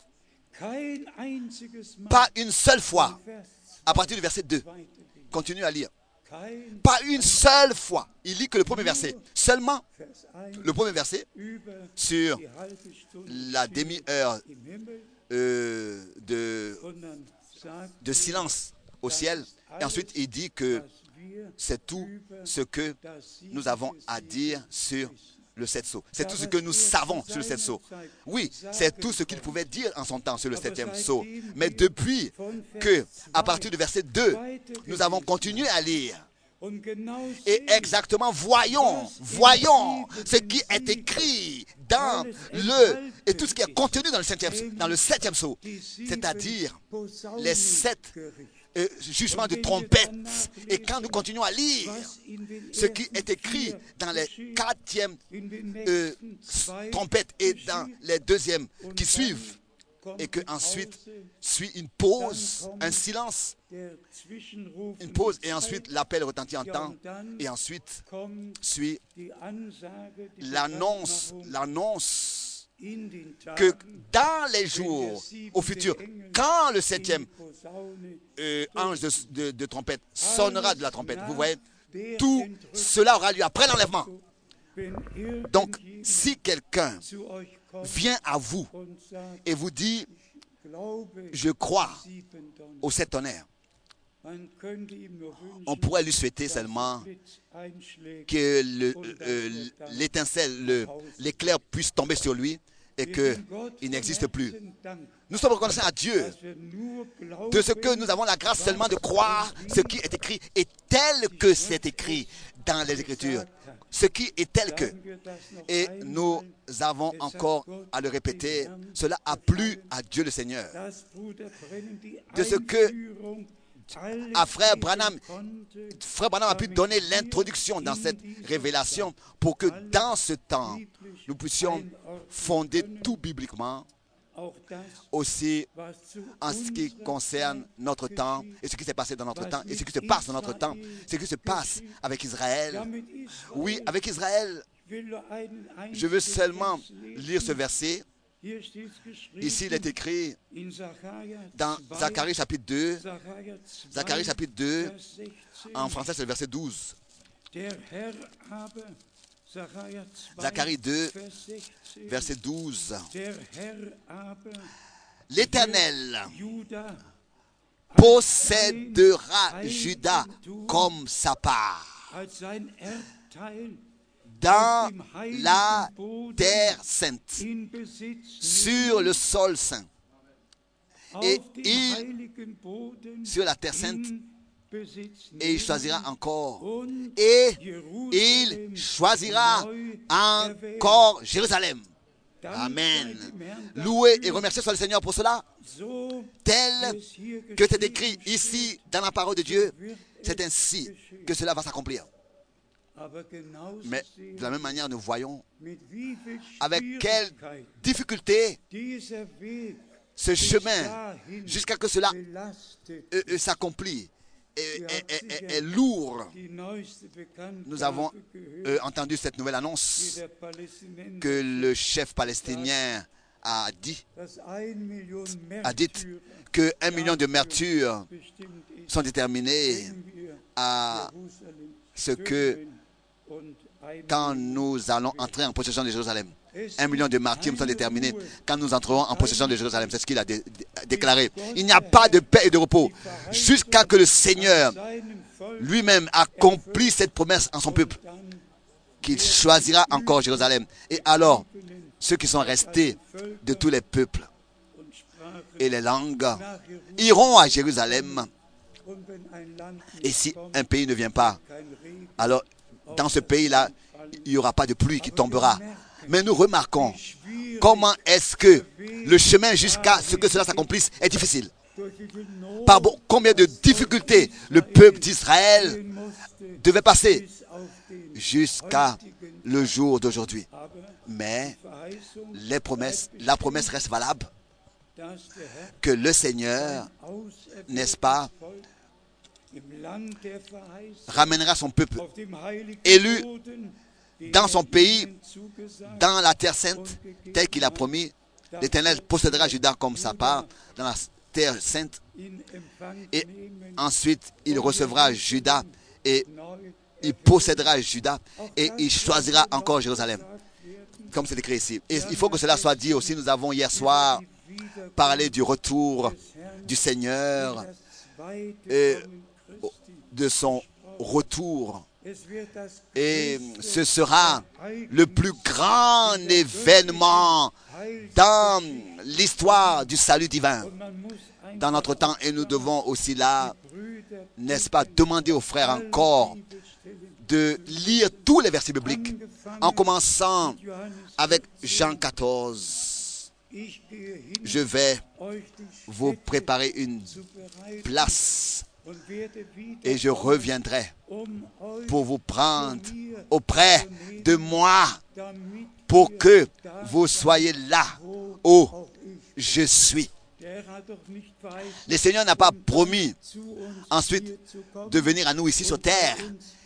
A: Pas une seule fois, à partir du verset deux. Continue à lire. Pas une seule fois. Il lit que le premier verset. Seulement le premier verset sur la demi-heure euh, de, de silence au ciel. Et ensuite, il dit que c'est tout ce que nous avons à dire sur le sept sceaux. C'est tout ce que nous savons sur le sept sceaux. Oui, c'est tout ce qu'il pouvait dire en son temps sur le septième sceau. Mais depuis que, à partir du verset deux, nous avons continué à lire. Et exactement, voyons, voyons ce qui est écrit dans le, et tout ce qui est contenu dans le septième, dans le septième sceau. C'est-à-dire les sept Euh, jugement de trompette. Et quand nous continuons à lire ce qui est écrit dans les quatrièmes euh, trompettes et dans les deuxièmes qui suivent, et que ensuite suit une pause, un silence, une pause, et ensuite l'appel retentit en temps, et ensuite suit l'annonce, l'annonce que dans les jours au futur, quand le septième euh, ange de, de, de trompette sonnera de la trompette, vous voyez, tout cela aura lieu après l'enlèvement. Donc, si quelqu'un vient à vous et vous dit « Je crois aux sept tonnerres », on pourrait lui souhaiter seulement que le, euh, l'étincelle, le, l'éclair puisse tomber sur lui et qu'il n'existe plus. Nous sommes reconnaissants à Dieu de ce que nous avons la grâce seulement de croire ce qui est écrit et tel que c'est écrit dans les Écritures. Ce qui est tel que. Et nous avons encore à le répéter, cela a plu à Dieu le Seigneur. De ce que à frère Branham, frère Branham a pu donner l'introduction dans cette révélation pour que dans ce temps, nous puissions fonder tout bibliquement, aussi en ce qui concerne notre temps et ce qui s'est passé dans notre temps et ce qui se passe dans notre temps, ce qui se passe avec Israël. Oui, avec Israël, je veux seulement lire ce verset. Ici, il est écrit dans Zacharie chapitre deux, Zacharie chapitre deux, en français c'est le verset douze. Zacharie deux, verset douze. L'Éternel possédera Juda comme sa part. dans la terre sainte,
B: in Besitz
A: sur le sol saint. Et
B: auf dem
A: il,
B: heiligen Boden
A: sur la terre sainte,
B: in Besitz
A: et il
B: nehmen
A: choisira encore.
B: und
A: Et
B: Jerusalem
A: il choisira
B: neu
A: encore Jérusalem.
B: Dank
A: Amen.
B: sei dem Herrn
A: Loué et
B: dafür,
A: remercié soit le Seigneur pour cela.
B: so
A: Tel
B: wie es hier
A: que c'est
B: geschrieben
A: écrit
B: steht,
A: ici dans la parole de Dieu,
B: wird
A: c'est
B: es
A: ainsi
B: geschehen.
A: que cela va s'accomplir.
B: Aber genauso
A: Mais
B: sehen
A: de la même manière, nous voyons
B: mit wie viel
A: avec quelle
B: Schwierigkeiten
A: difficulté
B: dieser Weg
A: ce
B: bis
A: chemin,
B: dahin
A: jusqu'à que cela
B: belastet
A: euh, euh, s'accomplit, est, est- est- est- est lourd.
B: die neueste Bekanntgabe
A: Nous avons
B: gehört,
A: euh, entendu cette nouvelle
B: wie
A: annonce
B: der Palästinenser
A: que le chef palestinien a dit,
B: dass ein Million
A: a dit
B: Märtyrer
A: que un million de martyrs
B: bestimmt ist,
A: sont déterminés
B: wenn wir
A: à
B: Jerusalem
A: ce que
B: stürmen und ein
A: quand
B: Million
A: nous allons entrer en possession de Jérusalem.
B: Es
A: Un million de
B: gibt
A: martyrs sont
B: keine
A: déterminés
B: Ruhe.
A: quand nous entrerons en possession de Jérusalem. C'est ce qu'il a dé- dé- déclaré. Il n'y a pas de paix et de repos jusqu'à que le Seigneur
B: seinem Volk
A: lui-même accomplit cette promesse en son peuple,
B: dann
A: qu'il choisira encore Jérusalem. Et alors, ceux qui sont restés de tous les peuples
B: und Sprachen
A: et les langues
B: nach Jerusalem.
A: iront à Jérusalem.
B: Und wenn ein Land
A: Et
B: nicht
A: si
B: kommt,
A: un pays ne vient pas,
B: kein Regen,
A: alors dans ce pays-là, il n'y aura pas de pluie qui tombera. Mais nous remarquons
B: schwierig,
A: comment est-ce que le chemin jusqu'à ce que cela s'accomplisse est difficile.
B: durch wie viel Not
A: Par bo- combien de difficultés le peuple d'Israël
B: gehen musste,
A: devait passer
B: bis auf den
A: jusqu'à le jour d'aujourd'hui.
B: aber
A: Mais
B: Verheißung,
A: les promesses, la promesse reste valable
B: dass der Herr
A: que le Seigneur, n'est-ce pas,
B: Volk im Land der Verheißung
A: ramènera son peuple
B: auf dem heiligen
A: élu
B: Boden, den
A: dans
B: er
A: son pays,
B: ihnen zugesagt
A: dans la terre sainte, telle qu'il a promis. L'Éternel possédera Juda comme sa part dans la terre sainte.
B: in Empfang
A: Et
B: nehmen,
A: ensuite, il recevra Juda et
B: neu
A: il possédera Juda et il choisira encore Jérusalem. Comme c'est écrit ici. Et il faut que cela soit dit aussi. Nous avons hier soir parlé du retour du Seigneur
B: das zweite
A: et
B: Kommen Christi.
A: de son retour.
B: Es wird das
A: Et
B: größte
A: ce sera le plus grand événement
B: Heil
A: dans l'histoire du salut divin
B: und man muss ein
A: dans notre temps. Et nous devons aussi là,
B: Brüder
A: n'est-ce pas, demander aux frères encore
B: Bibelstellen
A: de lire tous les versets bibliques, en commençant
B: Johannes,
A: avec Jean quatorze.
B: ich gehe hin,
A: Je vais
B: euch die
A: vous
B: Stätte
A: préparer une
B: zu bereiten
A: place
B: und werde wieder
A: et je reviendrai
B: um euch
A: pour vous prendre auprès de moi pour que vous soyez là où je suis.
B: Der Herr hat doch nicht verheißen,
A: Le Seigneur n'a pas promis
B: zu uns
A: ensuite
B: hier zu kommen,
A: de venir à nous ici sur terre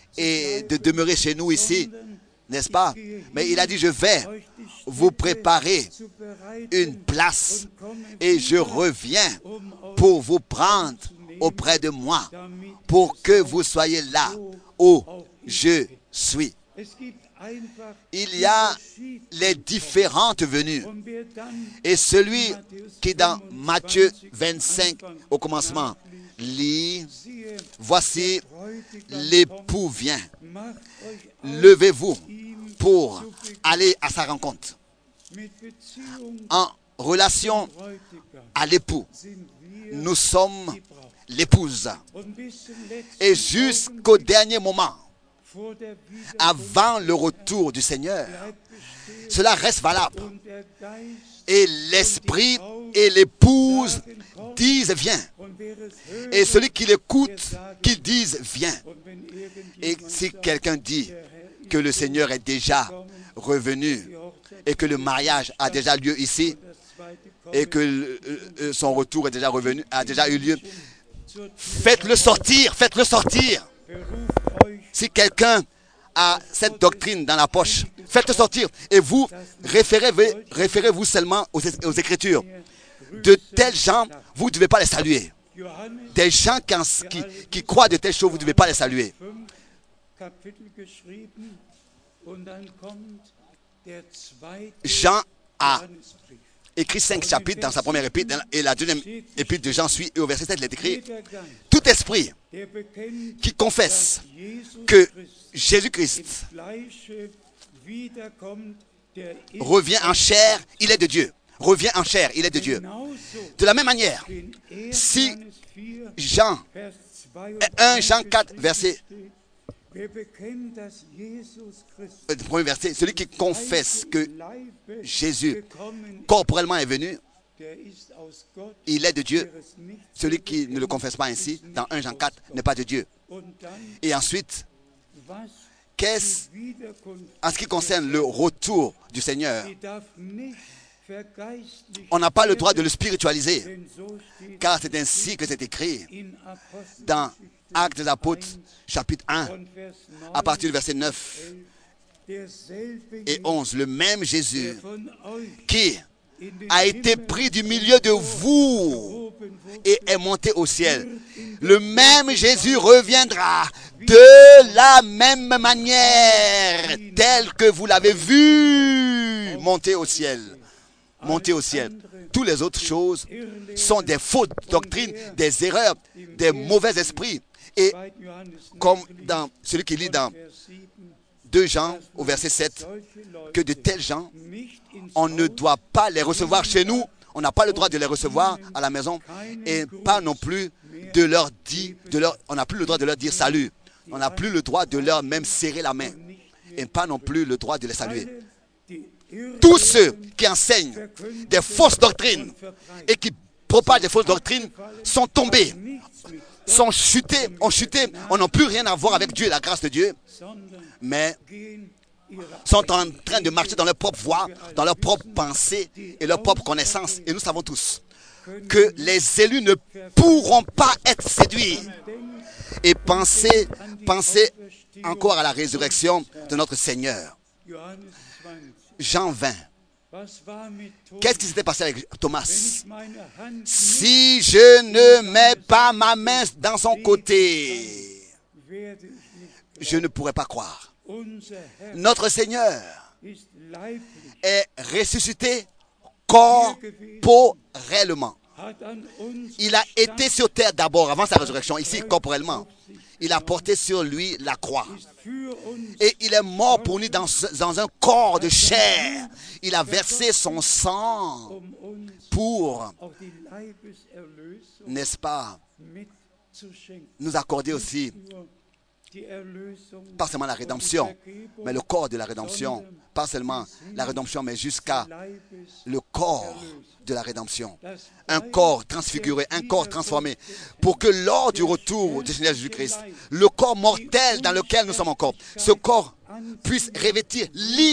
A: et de demeurer chez nous ici, n'est-ce pas? Mais il a dit, je vais
B: euch die
A: vous
B: Stätte
A: préparer
B: zu bereiten
A: une place
B: und komme
A: et je
B: wieder,
A: reviens
B: um euch
A: pour vous prendre auprès de moi,
B: damit
A: pour que vous soyez là où je suis.
B: es gibt einfach
A: Il y a
B: Unterschied.
A: les différentes venues.
B: Und wer dann
A: Et celui qui dans Matthieu vingt-cinq au commencement lit,
B: siehe,
A: voici
B: Bräutigam
A: l'époux vient,
B: macht euch auf
A: levez-vous
B: ihm
A: pour aller à sa rencontre.
B: mit Beziehung
A: En relation
B: Bräutigam
A: à l'époux,
B: sind wir
A: nous sommes
B: die Braut.
A: l'épouse.
B: Und bis zum letzten
A: Et jusqu'au dernier moment,
B: vor der Wiederkunft
A: avant le retour du Seigneur,
B: bleibt bestehen
A: cela reste valable.
B: und der Geist
A: Et l'esprit et l'épouse disent viens.
B: und wer es hört
A: Et celui qui l'écoute, qu'il dise viens.
B: und wenn
A: Et
B: irgendjemand
A: si
B: sagt,
A: quelqu'un dit
B: der Herr
A: que le Seigneur est déjà revenu
B: die Hochzeit
A: et que le mariage a déjà lieu ici
B: das zweite
A: et
B: Kommen
A: que euh, euh, son retour est déjà revenu, a déjà eu lieu,
B: zur Tür
A: faites-le sortir, faites-le sortir.
B: beruft euch
A: Si quelqu'un a cette doctrine dans la poche, faites-le sortir et vous référez- référez-vous seulement aux, aux Écritures. De tels gens, vous ne devez pas les saluer.
B: Johannes
A: Des gens qui, en- qui, qui croient de telles choses, vous ne devez pas les saluer.
B: fünf Kapitel geschrieben und dann kommt der zweite
A: Jean a
B: Johannesbrief.
A: écrit cinq chapitres dans sa première épître et la deuxième épître de Jean suit et au verset sept il est écrit
B: Jeder Geist,
A: tout esprit
B: der bekennt,
A: qui confesse
B: dass Jesus
A: que
B: Christus
A: Jésus-Christ
B: im Fleische
A: revient en chair, il est de Dieu. Revient en chair, il est de Dieu. De la même manière, si Jean, un Jean quatre, verset, euh, premier verset, celui qui confesse que Jésus corporellement est venu, il est de Dieu. Celui qui ne le confesse pas ainsi, dans un Jean quatre, n'est pas de Dieu. Et ensuite, qu'est-ce, en ce qui concerne le retour du Seigneur, on n'a pas le droit de le spiritualiser, car c'est ainsi que c'est écrit dans Actes des Apôtres, chapitre un, à partir du verset neuf et onze. Le même Jésus qui a été pris du milieu de vous et est monté au ciel. Le même Jésus reviendra de la même manière, tel que vous l'avez vu monter au ciel. Monter au ciel. Toutes les autres choses sont des fausses doctrines, des erreurs, des mauvais esprits. Et comme dans celui qui lit dans deux Jean au verset sept, que de tels gens, on ne doit pas les recevoir chez nous, on n'a pas le droit de les recevoir à la maison, et pas non plus de leur dire, de leur, on n'a plus le droit de leur dire salut, on n'a plus le droit de leur même serrer la main, et pas non plus le droit de les saluer. Tous ceux qui enseignent des fausses doctrines et qui propagent des fausses doctrines sont tombés, sont chutés, ont chuté, on n'a plus rien à voir avec Dieu et la grâce de Dieu, mais sont en train de marcher dans leur propre voie, dans leur propre pensée et leur propre connaissance. Et nous savons tous que les élus ne pourront pas être séduits. Et pensez, pensez encore à la résurrection de notre Seigneur. Jean vingt. Qu'est-ce qui s'était passé avec Thomas? Si je ne mets pas ma main dans son côté, je ne pourrais pas croire. Notre Seigneur est ressuscité corporellement. Il a été sur terre d'abord, avant sa résurrection, ici corporellement. Il a porté sur lui la croix. Et il est mort pour nous dans, dans un corps de chair. Il a versé son sang pour, n'est-ce pas, nous accorder aussi, pas seulement la rédemption, mais le corps de la rédemption. Pas seulement la rédemption, mais jusqu'à le corps de la rédemption. Un corps transfiguré, un corps transformé. Pour que lors du retour du Seigneur Jésus-Christ, le corps mortel dans lequel nous sommes encore, ce corps puisse revêtir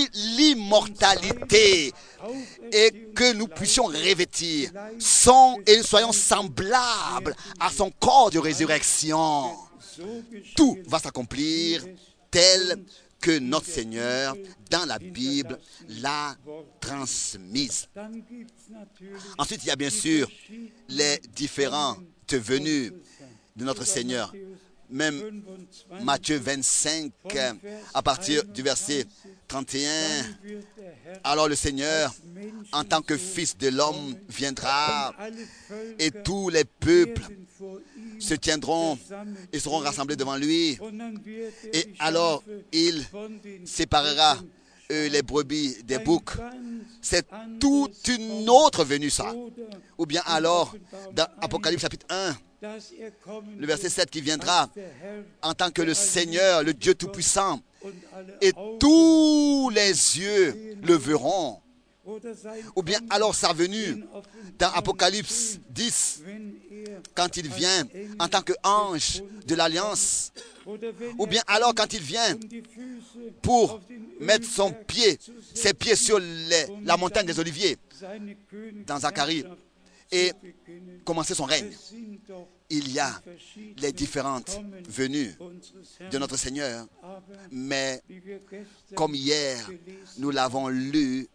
A: l'immortalité et que nous puissions revêtir son, et soyons semblables à son corps de résurrection. Tout va s'accomplir tel que notre Seigneur, dans la Bible, l'a transmise. Ensuite, il y a bien sûr les différentes venues de notre Seigneur. Même Matthieu vingt-cinq, à partir du verset trente et un, alors le Seigneur, en tant que Fils de l'homme, viendra et tous les peuples se tiendront et seront rassemblés devant lui. Et alors, il séparera euh, les brebis des boucs. C'est toute une autre venue, ça. Ou bien alors, dans Apocalypse chapitre un, le verset sept qui viendra en tant que le Seigneur, le Dieu Tout-Puissant, et tous les yeux le verront. Ou bien alors sa venue dans Apocalypse dix, quand il vient en tant qu'ange de l'Alliance. Ou bien alors quand il vient pour mettre son pied, ses pieds sur les, la montagne des Oliviers, dans Zacharie, et commencer son règne. Il y a les différentes venues de notre Seigneur, mais comme hier, nous l'avons lu,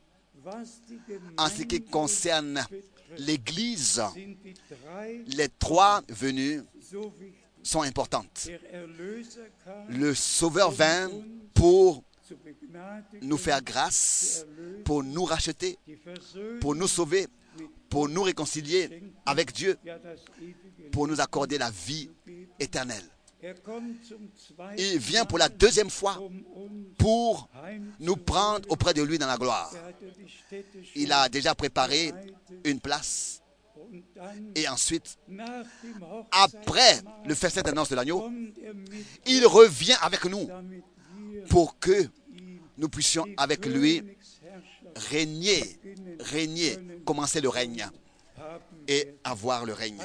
A: en ce qui concerne l'Église, les trois venues sont importantes. Le Sauveur vint pour nous faire grâce, pour nous racheter, pour nous sauver, pour nous réconcilier avec Dieu, pour nous accorder la vie éternelle. il vient pour la deuxième fois pour nous prendre auprès de lui dans la gloire. Il a déjà préparé une place. Et ensuite, après le festin des noces de l'agneau, il revient avec nous pour que nous puissions avec lui régner, régner, commencer le règne et avoir le règne.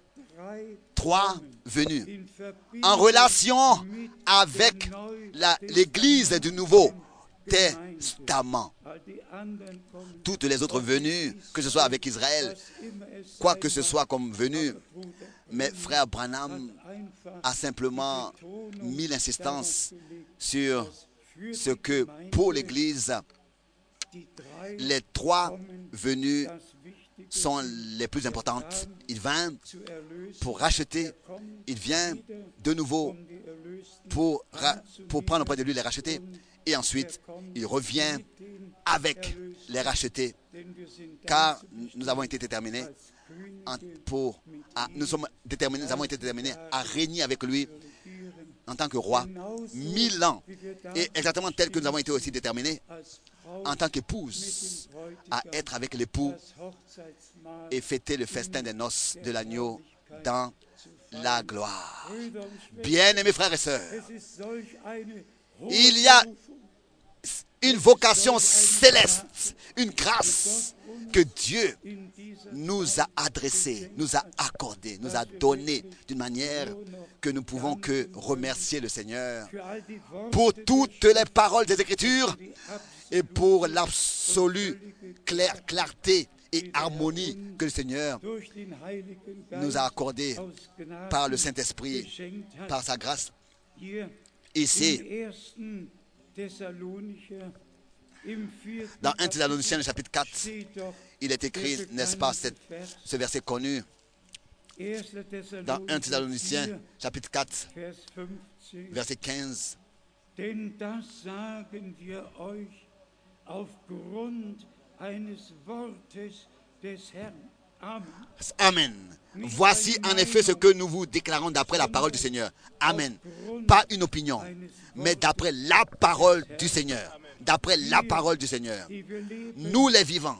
A: Trois venus en relation avec la, l'Église du Nouveau Testament. Toutes les autres venues, que ce soit avec Israël, quoi que ce soit comme venue, mais frère Branham a simplement mis l'insistance sur ce que pour l'Église, les trois venues sont les plus importantes. Il vient pour racheter, il vient de nouveau pour, pour prendre auprès de lui les rachetés, et ensuite il revient avec les rachetés, car nous avons été déterminés en, pour, à, nous sommes déterminés, nous avons été déterminés à régner avec lui en tant que roi mille ans, et exactement tel que nous avons été aussi déterminés en tant qu'épouse à être avec l'époux et fêter le festin des noces de l'agneau dans la gloire. Bien-aimés frères et sœurs, il y a une vocation céleste, une grâce que Dieu nous a adressée, nous a accordée, nous a donnée d'une manière que nous pouvons que remercier le Seigneur pour toutes les paroles des Écritures et pour l'absolue clair, clarté et harmonie que le Seigneur nous a accordée par le Saint-Esprit, par sa grâce. Ici, dans un Thessaloniciens, chapitre quatre, il est écrit, n'est-ce pas, cette, ce verset connu, dans un Thessaloniciens, chapitre quatre, verset quinze. Denn das sagen wir euch aufgrund eines Wortes des Herrn. Amen. Amen. Voici en effet ce que nous vous déclarons d'après la parole du Seigneur. Amen. Pas une opinion, mais d'après la parole du Seigneur. D'après la parole du Seigneur. Nous les vivants,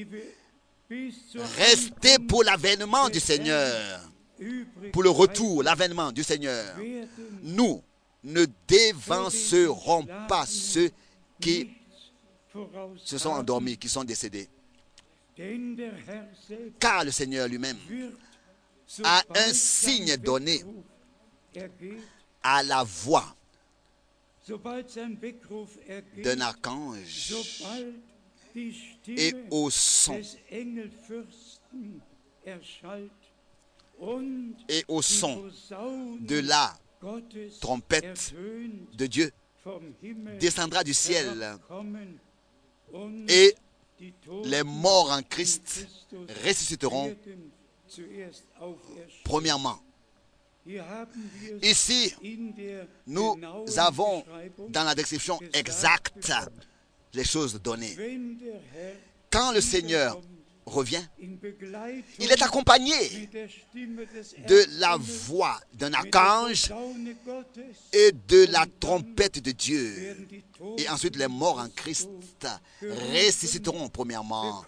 A: restez pour l'avènement du Seigneur, pour le retour, l'avènement du Seigneur. Nous ne dévancerons pas ceux qui se sont endormis, qui sont décédés. Car le Seigneur lui-même a un signe donné à la voix d'un archange et au son et au son de la trompette de Dieu descendra du ciel et les morts en Christ ressusciteront premièrement. Ici, nous avons dans la description exacte les choses données. Quand le Seigneur revient, il est accompagné de la voix d'un archange et de la trompette de Dieu. Et ensuite, les morts en Christ ressusciteront premièrement,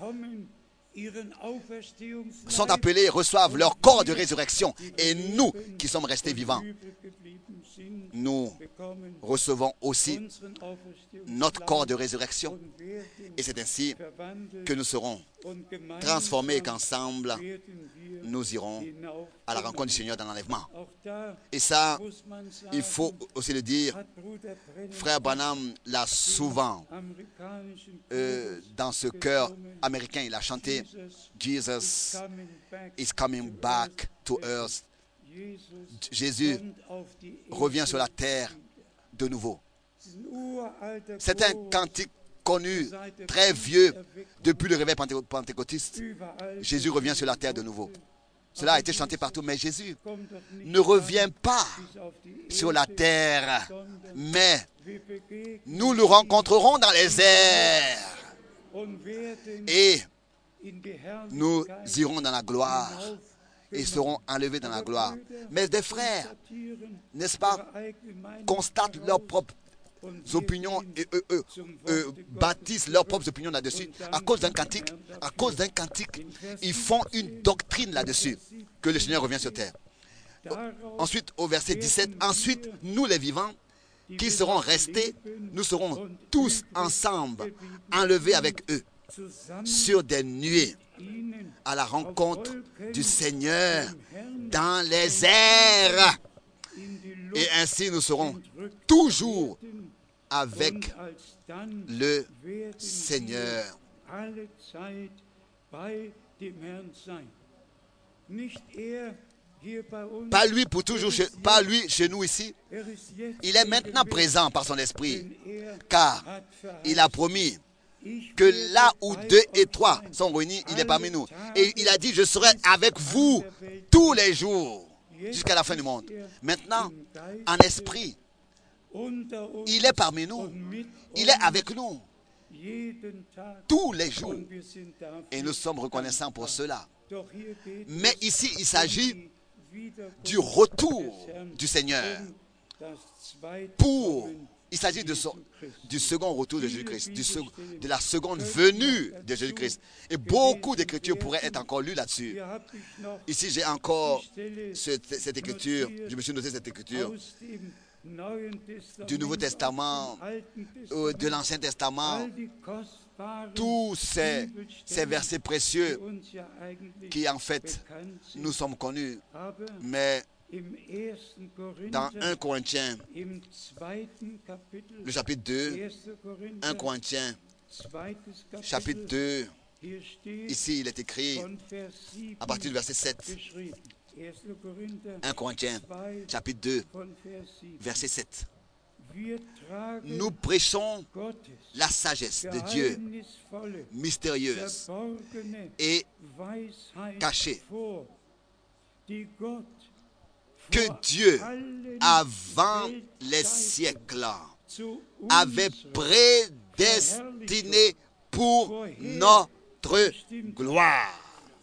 A: sont appelés, reçoivent leur corps de résurrection. Et nous, qui sommes restés vivants, nous recevons aussi notre corps de résurrection. Et c'est ainsi que nous serons transformés et qu'ensemble, nous irons à la rencontre du Seigneur dans l'enlèvement. Et ça, il faut aussi le dire, frère Branham l'a souvent, euh, dans ce chœur américain, il a chanté « Jesus is coming back to earth ». Jésus revient sur la terre de nouveau. C'est un cantique connu, très vieux, depuis le réveil penté- pentecôtiste. Jésus revient sur la terre de nouveau. Cela a été chanté partout, mais Jésus ne revient pas sur la terre, mais nous le rencontrerons dans les airs et nous irons dans la gloire et seront enlevés dans la gloire. Mais des frères, n'est-ce pas, constatent leurs propres opinions et eux, eux, eux, bâtissent leurs propres opinions là-dessus. À cause d'un cantique, à cause d'un cantique, ils font une doctrine là-dessus, que le Seigneur revient sur terre. Ensuite, au verset dix-sept, ensuite, nous les vivants, qui seront restés, nous serons tous ensemble enlevés avec eux sur des nuées à la rencontre du Seigneur dans les airs. Et ainsi nous serons toujours avec le Seigneur. Pas lui pour toujours, chez, pas lui chez nous ici. Il est maintenant présent par son esprit, car il a promis que là où deux et trois sont réunis, il est parmi nous. Et il a dit, je serai avec vous tous les jours, jusqu'à la fin du monde. Maintenant, en esprit, il est parmi nous. Il est avec nous tous les jours. Et nous sommes reconnaissants pour cela. Mais ici, il s'agit du retour du Seigneur. Pour, il s'agit de son, du second retour de Jésus-Christ, du sec, de la seconde venue de Jésus-Christ. Et beaucoup d'écritures pourraient être encore lues là-dessus. Ici, j'ai encore cette, cette écriture, je me suis noté cette écriture du Nouveau Testament, de l'Ancien Testament, tous ces, ces versets précieux qui en fait nous sommes connus, mais dans un Corinthiens, le chapitre deux, un Corinthiens, chapitre deux, ici il est écrit à partir du verset sept, un Corinthiens, chapitre deux, verset sept. Nous prêchons la sagesse de Dieu, mystérieuse et cachée, que Dieu, avant les siècles, avait prédestiné pour notre gloire.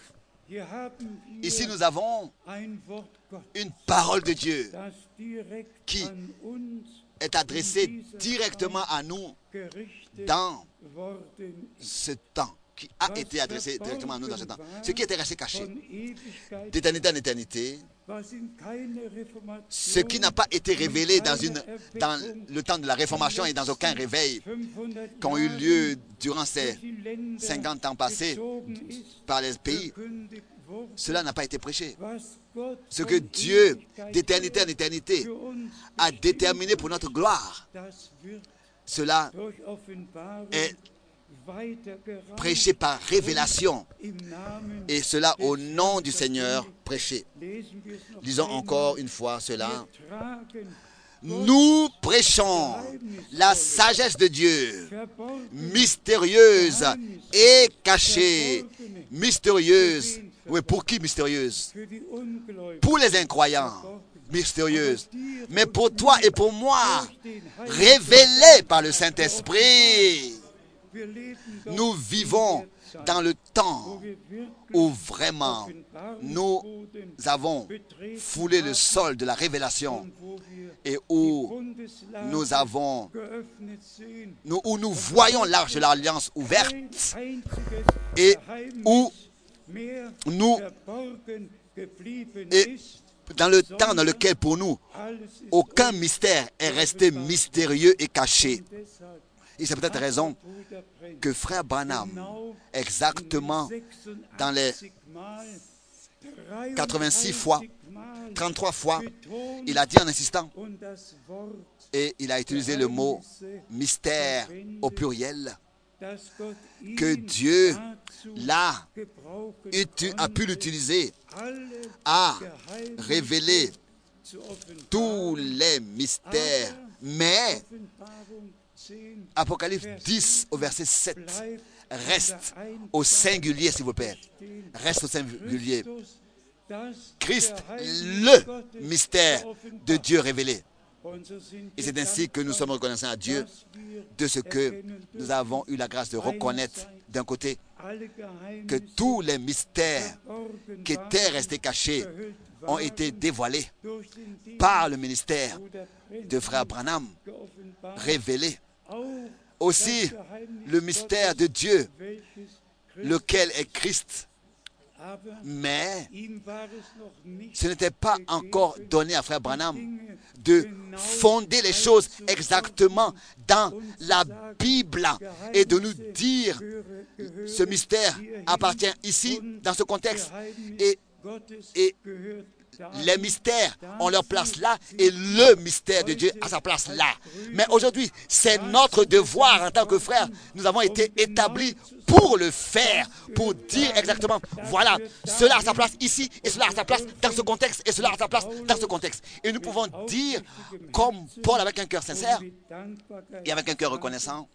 A: Ici, nous avons une parole de Dieu qui est adressée directement à nous dans ce temps, qui a été adressé directement à nous dans ce temps. Ce qui était resté caché d'éternité en éternité, ce qui n'a pas été révélé dans, une, dans le temps de la Réformation et dans aucun réveil qui ont eu lieu durant ces cinquante ans passés par les pays, cela n'a pas été prêché. Ce que Dieu, d'éternité en éternité, a déterminé pour notre gloire, cela est prêché par révélation, et cela au nom du Seigneur prêché. Lisons encore une fois cela. Nous prêchons la sagesse de Dieu, mystérieuse et cachée. Mystérieuse. Oui, pour qui mystérieuse? Pour les incroyants, mystérieuse. Mais pour toi et pour moi, révélée par le Saint-Esprit. Nous vivons dans le temps où vraiment nous avons foulé le sol de la révélation et où nous avons, nous, où nous voyons l'arche de l'alliance ouverte et où nous, et dans le temps dans lequel pour nous, aucun mystère est resté mystérieux et caché. Et c'est peut-être raison que Frère Branham, exactement dans les quatre-vingt-six fois, trente-trois fois, il a dit en insistant, et il a utilisé le mot mystère au pluriel, que Dieu l'a, a pu l'utiliser à révéler tous les mystères, mais Apocalypse dix au verset sept reste au singulier, s'il vous plaît. Reste au singulier. Christ, le mystère de Dieu révélé. Et c'est ainsi que nous sommes reconnaissants à Dieu de ce que nous avons eu la grâce de reconnaître d'un côté que tous les mystères qui étaient restés cachés ont été dévoilés par le ministère de Frère Branham, révélés. Aussi le mystère de Dieu, lequel est Christ. Mais ce n'était pas encore donné à Frère Branham de fonder les choses exactement dans la Bible et de nous dire ce mystère appartient ici, dans ce contexte, et, et les mystères ont leur place là et le mystère de Dieu a sa place là. Mais aujourd'hui, c'est notre devoir en tant que frères. Nous avons été établis pour le faire, pour dire exactement, voilà, cela a sa place ici et cela a sa place dans ce contexte et cela a sa place dans ce contexte. Et nous pouvons dire, comme Paul avec un cœur sincère et avec un cœur reconnaissant,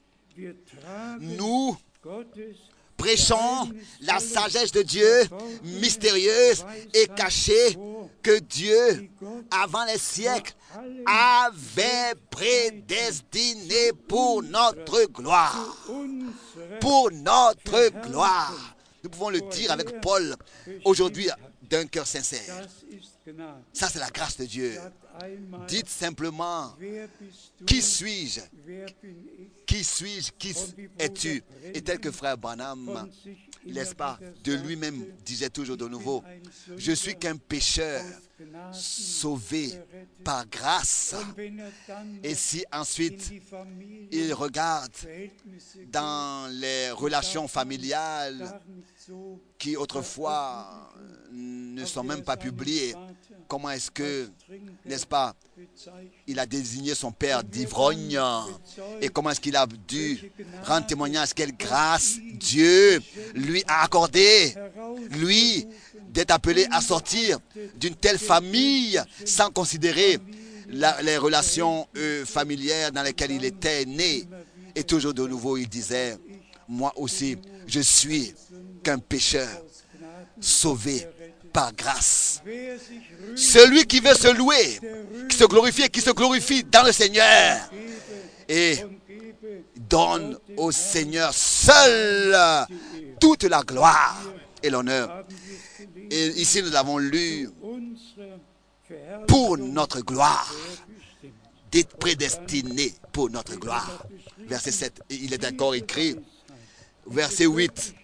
A: nous prêchons la sagesse de Dieu, mystérieuse et cachée, que Dieu, avant les siècles, avait prédestinée pour notre gloire. Pour notre gloire. Nous pouvons le dire avec Paul aujourd'hui d'un cœur sincère. Ça, c'est la grâce de Dieu. Dites simplement, qui suis-je? Qui suis-je? Qui es-tu? Et tel que Frère Branham, n'est-ce pas, de lui-même disait toujours de nouveau, je suis qu'un pécheur sauvé par grâce. Et si ensuite il regarde dans les relations familiales qui autrefois ne sont même pas publiées, comment est-ce que, n'est-ce pas, il a désigné son père d'ivrogne et comment est-ce qu'il a dû rendre témoignage quelle grâce Dieu lui a accordé, lui, d'être appelé à sortir d'une telle famille sans considérer la, les relations euh, familières dans lesquelles il était né. Et toujours de nouveau, il disait, moi aussi, je suis qu'un pécheur sauvé par grâce. Celui qui veut se louer, qui se glorifie, qui se glorifie dans le Seigneur et donne au Seigneur seul toute la gloire et l'honneur. Et ici, nous l'avons lu pour notre gloire, d'être prédestiné pour notre gloire. Verset sept, et il est encore écrit, verset huit.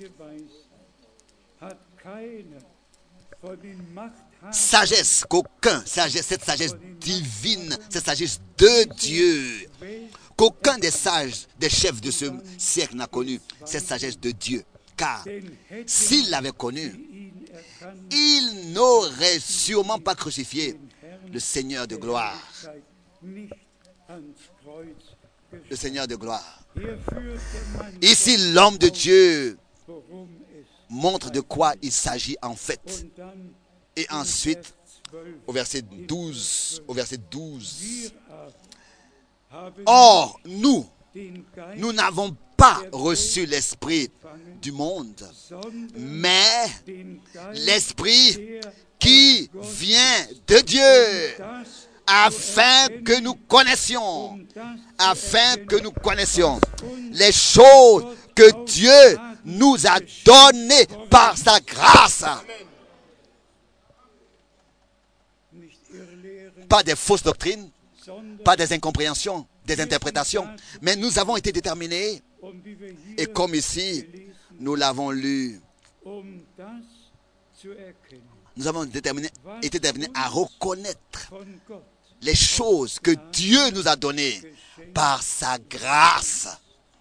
A: Sagesse qu'aucun, sagesse, cette sagesse divine, cette sagesse de Dieu, qu'aucun des sages, des chefs de ce siècle n'a connu, cette sagesse de Dieu. Car s'il l'avait connue, il n'aurait sûrement pas crucifié le Seigneur de gloire. Le Seigneur de gloire. Ici, l'homme de Dieu montre de quoi il s'agit en fait. Et ensuite, au verset douze, au verset douze, or, nous, nous n'avons pas reçu l'esprit du monde, mais l'esprit qui vient de Dieu, afin que nous connaissions, afin que nous connaissions les choses que Dieu nous a données par sa grâce. Pas des fausses doctrines, pas des incompréhensions, des interprétations, mais nous avons été déterminés, et comme ici, nous l'avons lu, nous avons déterminé, été déterminés à reconnaître les choses que Dieu nous a données par sa grâce.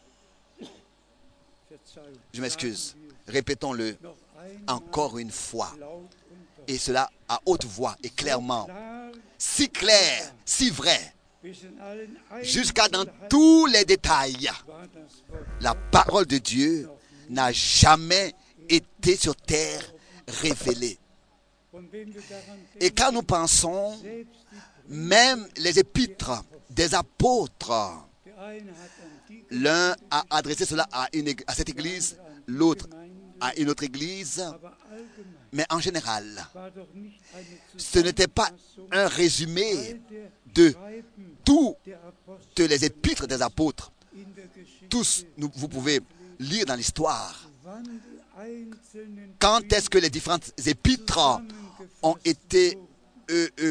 A: Je m'excuse, répétons-le encore une fois, et cela à haute voix et clairement, si clair, si vrai, jusqu'à dans tous les détails. La parole de Dieu n'a jamais été sur terre révélée. Et quand nous pensons, même les épîtres des apôtres, l'un a adressé cela à, une, à cette église, l'autre à une autre église, mais en général, ce n'était pas un résumé de toutes les épîtres des apôtres, tous, nous, vous pouvez lire dans l'histoire quand est-ce que les différentes épîtres ont été euh, euh,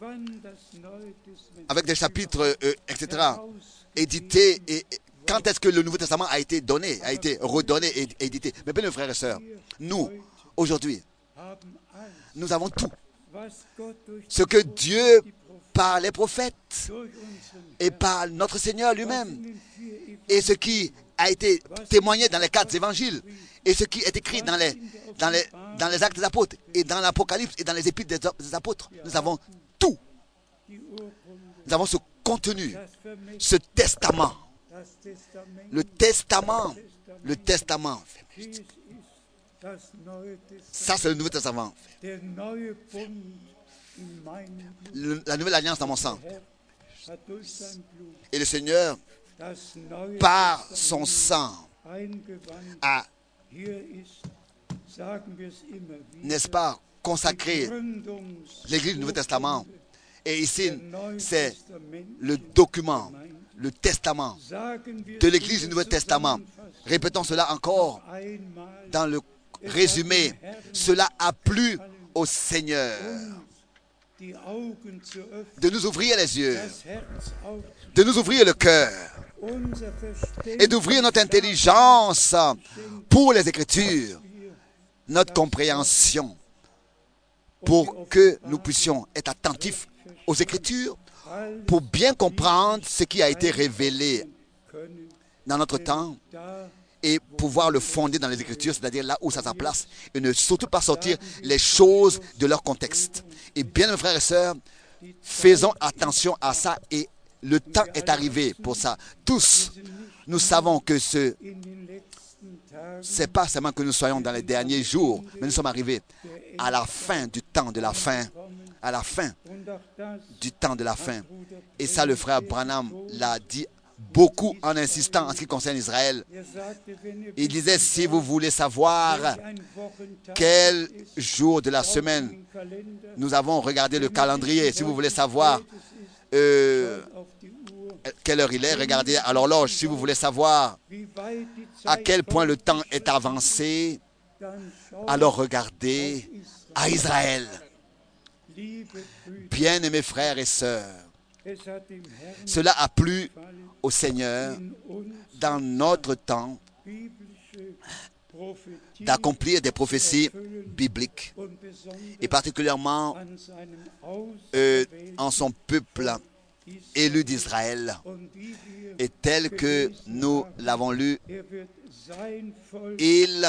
A: avec des chapitres, euh, et cetera, édités, et quand est-ce que le Nouveau Testament a été donné, a été redonné et édité. Mes bien, frères et sœurs, nous, aujourd'hui, nous avons tout. Ce que Dieu, par les prophètes et par notre Seigneur lui-même, et ce qui a été témoigné dans les quatre évangiles, et ce qui est écrit dans les, dans les, dans les actes des apôtres, et dans l'Apocalypse, et dans les épîtres des, des apôtres, nous avons tout. Nous avons ce contenu, ce testament. Le testament, le testament. Ça, c'est le Nouveau Testament. Le, la nouvelle alliance dans mon sang. Et le Seigneur, par son sang, a, n'est-ce pas, consacré l'Église du Nouveau Testament. Et ici, c'est le document, le testament de l'Église du Nouveau Testament. Répétons cela encore dans le résumé. Cela a plu au Seigneur de nous ouvrir les yeux, de nous ouvrir le cœur et d'ouvrir notre intelligence pour les Écritures, notre compréhension, pour que nous puissions être attentifs aux Écritures, pour bien comprendre ce qui a été révélé dans notre temps et pouvoir le fonder dans les Écritures, c'est-à-dire là où ça a sa place, et ne surtout pas sortir les choses de leur contexte. Et bien, mes frères et sœurs, faisons attention à ça, et le temps est arrivé pour ça. Tous, nous savons que ce n'est pas seulement que nous soyons dans les derniers jours, mais nous sommes arrivés à la fin du temps de la fin, à la fin du temps de la fin. Et ça, le frère Branham l'a dit beaucoup en insistant en ce qui concerne Israël. Il disait, si vous voulez savoir quel jour de la semaine nous avons regardé le calendrier, si vous voulez savoir euh, quelle heure il est, regardez à l'horloge. Si vous voulez savoir à quel point le temps est avancé, alors regardez à Israël. Bien-aimés frères et sœurs, cela a plu au Seigneur dans notre temps d'accomplir des prophéties bibliques, et particulièrement euh, en son peuple élu d'Israël. Et tel que nous l'avons lu, il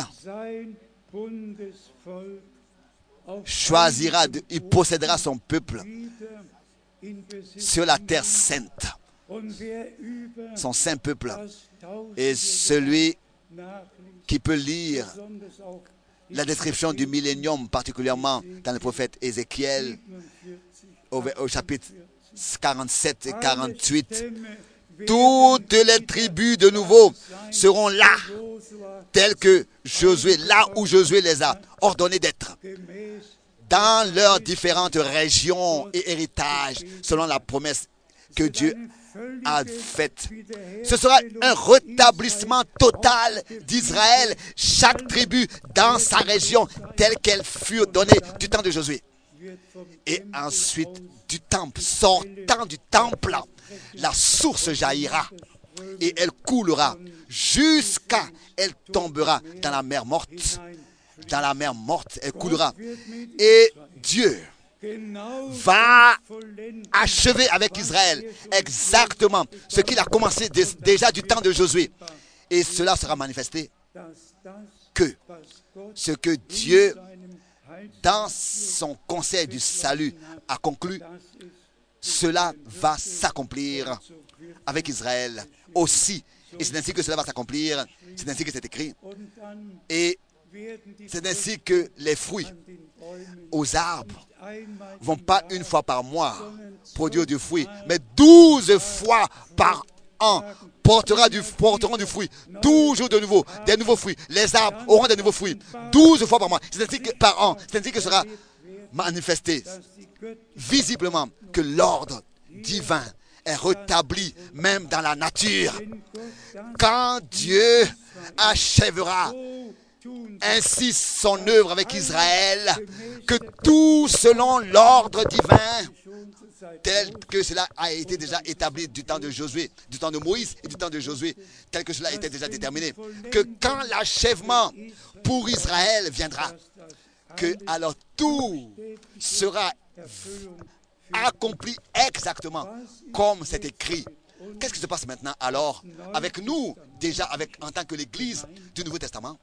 A: choisira, de, il possédera son peuple sur la terre sainte, son saint peuple. Et celui qui peut lire la description du millénium, particulièrement dans le prophète Ézéchiel, au, au chapitre quarante-sept et quarante-huit, toutes les tribus de nouveau seront là, telles que Josué, là où Josué les a ordonnées d'être, dans leurs différentes régions et héritages, selon la promesse que Dieu a faite. Ce sera un rétablissement total d'Israël, chaque tribu dans sa région, telle qu'elle fut donnée du temps de Josué. Et ensuite, du temple, sortant du temple, la source jaillira et elle coulera jusqu'à elle tombera dans la mer morte. Dans la mer morte, elle coulera. Et Dieu va achever avec Israël exactement ce qu'il a commencé déjà du temps de Josué. Et cela sera manifesté que ce que Dieu, dans son conseil du salut, a conclu, cela va s'accomplir avec Israël aussi. Et c'est ainsi que cela va s'accomplir. C'est ainsi que c'est écrit. Et c'est ainsi que les fruits aux arbres vont pas une fois par mois produire du fruit, mais douze fois par an portera du, porteront du fruit. Toujours de nouveau, des nouveaux fruits. Les arbres auront des nouveaux fruits. Douze fois par mois. C'est ainsi que par an. C'est ainsi que sera manifesté visiblement que l'ordre divin est rétabli même dans la nature. Quand Dieu achèvera ainsi son œuvre avec Israël, que tout selon l'ordre divin, tel que cela a été déjà établi du temps de Josué, du temps de Moïse et du temps de Josué, tel que cela était déjà déterminé, que quand l'achèvement pour Israël viendra, que alors tout sera accompli exactement comme c'est écrit. Qu'est-ce qui se passe maintenant alors avec nous, déjà avec, en tant que l'Église du Nouveau Testament?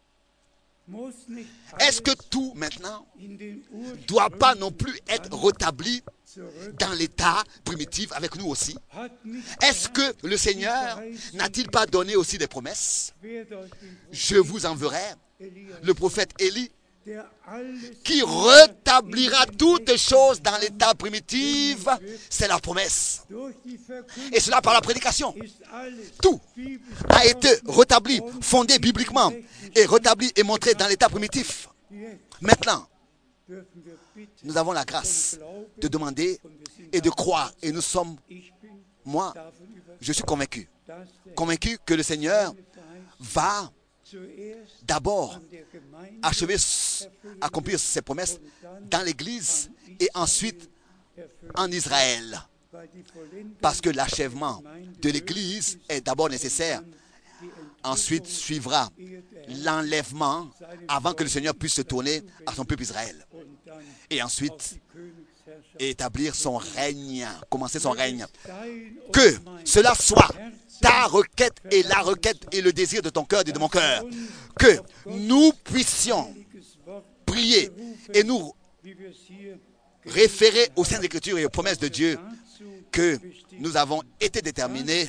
A: Est-ce que tout maintenant ne doit pas non plus être rétabli dans l'état primitif avec nous aussi? Est-ce que le Seigneur n'a-t-il pas donné aussi des promesses? Je vous enverrai le prophète Élie qui rétablira toutes choses dans l'état primitif. C'est la promesse. Et cela par la prédication. Tout a été rétabli, fondé bibliquement et rétabli et montré dans l'état primitif. Maintenant, nous avons la grâce de demander et de croire. Et nous sommes, moi, je suis convaincu, convaincu que le Seigneur va d'abord achever, accomplir ses promesses dans l'Église et ensuite en Israël. Parce que l'achèvement de l'Église est d'abord nécessaire. Ensuite suivra l'enlèvement avant que le Seigneur puisse se tourner à son peuple Israël. Et ensuite établir son règne, commencer son règne. Que cela soit ta requête et la requête et le désir de ton cœur et de mon cœur. Que nous puissions prier et nous référer aux Saintes Écritures et aux promesses de Dieu que nous avons été déterminés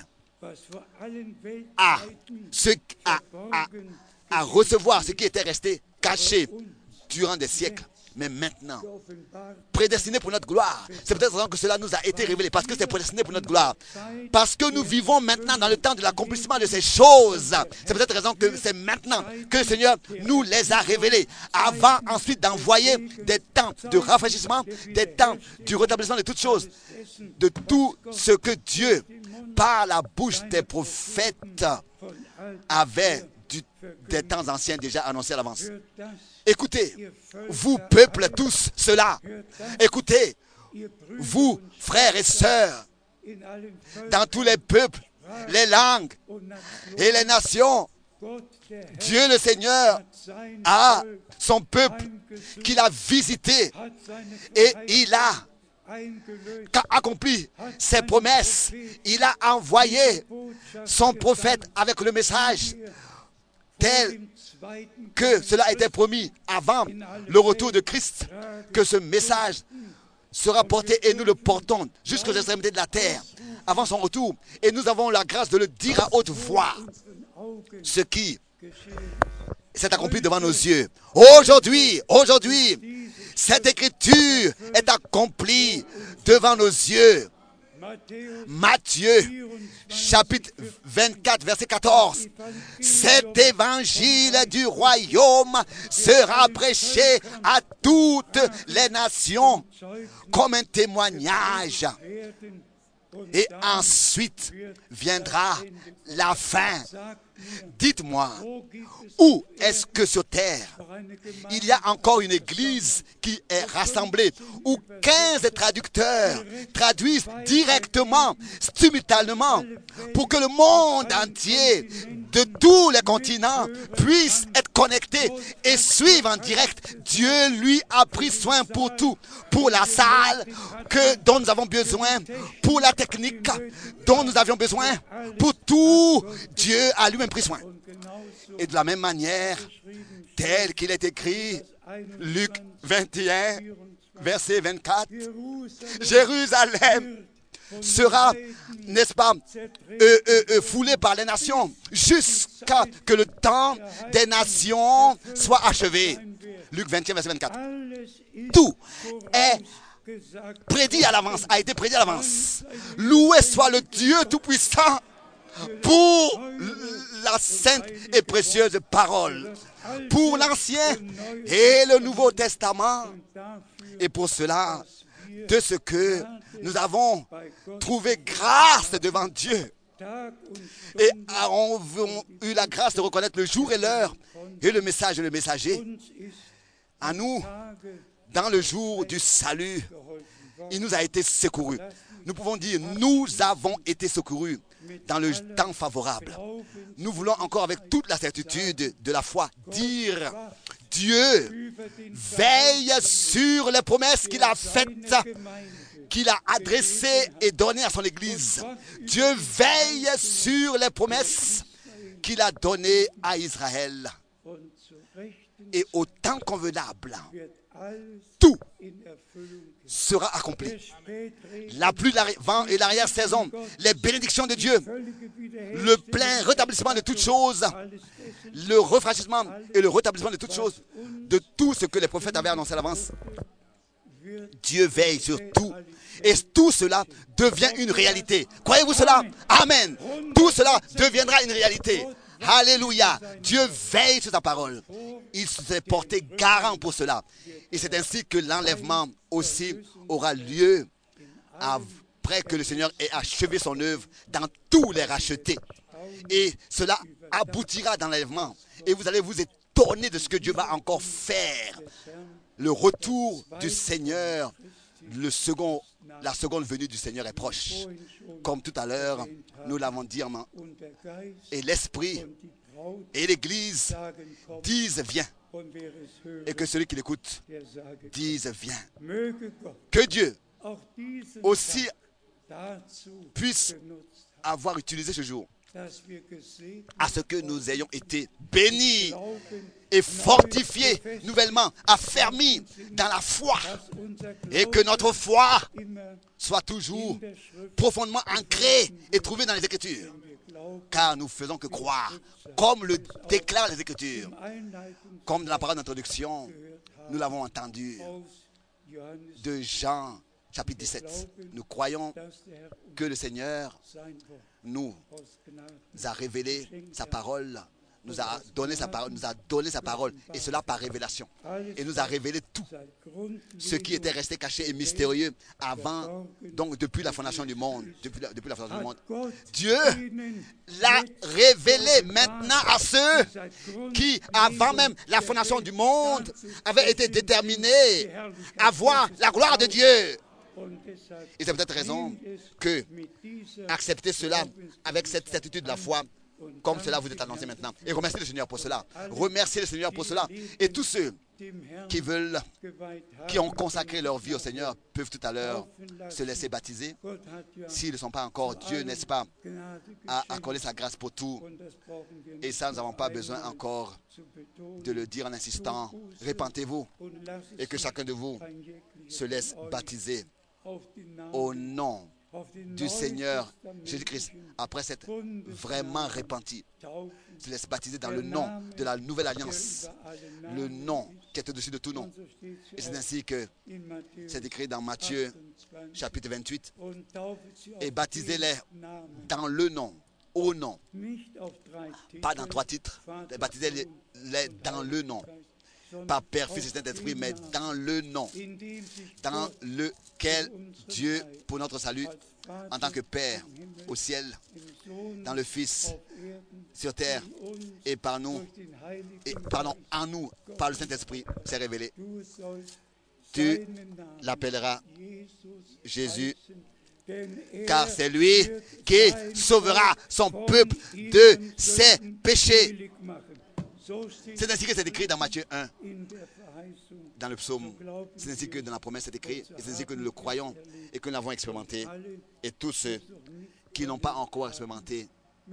A: à, ce, à, à, à recevoir ce qui était resté caché durant des siècles. Mais maintenant, prédestiné pour notre gloire. C'est peut-être que cela nous a été révélé, parce que c'est prédestiné pour notre gloire. Parce que nous vivons maintenant dans le temps de l'accomplissement de ces choses. C'est peut-être raison que c'est maintenant que le Seigneur nous les a révélées. Avant ensuite d'envoyer des temps de rafraîchissement, des temps du rétablissement de toutes choses, de tout ce que Dieu, par la bouche des prophètes, avait du, des temps anciens déjà annoncés à l'avance. Écoutez, vous peuple tous cela, écoutez, vous frères et sœurs, dans tous les peuples, les langues et les nations, Dieu le Seigneur a son peuple qu'il a visité et il a accompli ses promesses. Il a envoyé son prophète avec le message tel que cela a été promis avant le retour de Christ, que ce message sera porté et nous le portons jusqu'aux extrémités de la terre avant son retour. Et nous avons la grâce de le dire à haute voix, ce qui s'est accompli devant nos yeux. Aujourd'hui, aujourd'hui, cette écriture est accomplie devant nos yeux. Matthieu, chapitre vingt-quatre, verset quatorze. Cet évangile du royaume sera prêché à toutes les nations comme un témoignage. Et ensuite viendra la fin. Dites-moi, où est-ce que sur terre il y a encore une église qui est rassemblée, où quinze traducteurs traduisent directement, simultanément, pour que le monde entier, de tous les continents, puisse être connecté et suivre en direct? Dieu, lui, a pris soin pour tout, pour la salle que, dont nous avons besoin, pour la technique dont nous avions besoin, pour tout, Dieu a lui-même pris soin. Et de la même manière, tel qu'il est écrit, Luc vingt et un, verset vingt-quatre, Jérusalem sera, n'est-ce pas, euh, euh, euh, foulé par les nations jusqu'à que le temps des nations soit achevé. Luc vingt et un, verset vingt-quatre. Tout est prédit à l'avance, a été prédit à l'avance. Loué soit le Dieu Tout-Puissant pour la sainte et précieuse parole, pour l'Ancien et le Nouveau Testament. Et pour cela de ce que nous avons trouvé grâce devant Dieu et avons eu la grâce de reconnaître le jour et l'heure et le message et le messager. À nous, dans le jour du salut, il nous a été secouru. Nous pouvons dire, nous avons été secourus dans le temps favorable. Nous voulons encore avec toute la certitude de la foi dire, Dieu veille sur les promesses qu'il a faites, qu'il a adressées et données à son Église. Dieu veille sur les promesses qu'il a données à Israël. Et au temps convenable, tout sera accompli. La pluie de l'avant et l'arrière-saison, les bénédictions de Dieu, le plein rétablissement de toutes choses, le rafraîchissement et le rétablissement de toutes choses, de tout ce que les prophètes avaient annoncé à l'avance. Dieu veille sur tout. Et tout cela devient une réalité. Croyez-vous cela? Amen. Tout cela deviendra une réalité. Alléluia. Dieu veille sur sa parole. Il s'est porté garant pour cela. Et c'est ainsi que l'enlèvement aussi aura lieu après que le Seigneur ait achevé son œuvre dans tous les rachetés. Et cela aboutira dans l'enlèvement. Et vous allez vous étonner de ce que Dieu va encore faire. Le retour du Seigneur, le second, la seconde venue du Seigneur est proche. Comme tout à l'heure, nous l'avons dit, et l'Esprit et l'Église disent viens. Et que celui qui l'écoute dise viens. Que Dieu aussi puisse avoir utilisé ce jour à ce que nous ayons été bénis et fortifiés nouvellement, affermis dans la foi, et que notre foi soit toujours profondément ancrée et trouvée dans les Écritures, car nous faisons que croire, comme le déclarent les Écritures, comme dans la parole d'introduction, nous l'avons entendu de Jean chapitre dix-sept. Nous croyons que le Seigneur nous a révélé sa parole, nous a donné sa parole, nous a donné sa parole, et cela par révélation. Et nous a révélé tout ce qui était resté caché et mystérieux avant, donc depuis la fondation du monde, depuis la, depuis la fondation du monde. Dieu l'a révélé maintenant à ceux qui, avant même la fondation du monde, avaient été déterminés à voir la gloire de Dieu. Et c'est peut-être raison que acceptez cela avec cette certitude de la foi, comme cela vous est annoncé maintenant. Et remerciez le Seigneur pour cela. Remerciez le Seigneur pour cela. Et tous ceux qui veulent, qui ont consacré leur vie au Seigneur, peuvent tout à l'heure se laisser baptiser. S'ils ne sont pas encore, Dieu, n'est-ce pas, a accordé sa grâce pour tout. Et ça, nous n'avons pas besoin encore de le dire en insistant. Répentez-vous et que chacun de vous se laisse baptiser au nom du Seigneur Jésus-Christ, après s'être vraiment repenti, se laisse baptiser dans le nom de la nouvelle alliance, le nom qui est au-dessus de tout nom. Et c'est ainsi que c'est écrit dans Matthieu chapitre vingt-huit, et baptisez-les dans le nom, au nom, pas dans trois titres, baptisez-les dans le nom. Pas Père, Fils et Saint-Esprit, mais dans le nom, dans lequel Dieu, pour notre salut, en tant que Père au ciel, dans le Fils sur terre, et par nous, et pardon, en nous, par le Saint-Esprit, s'est révélé. Tu l'appelleras Jésus, car c'est lui qui sauvera son peuple de ses péchés. C'est ainsi que c'est écrit dans Matthieu un, dans le psaume. C'est ainsi que dans la promesse c'est écrit, et c'est ainsi que nous le croyons et que nous l'avons expérimenté. Et tous ceux qui n'ont pas encore expérimenté,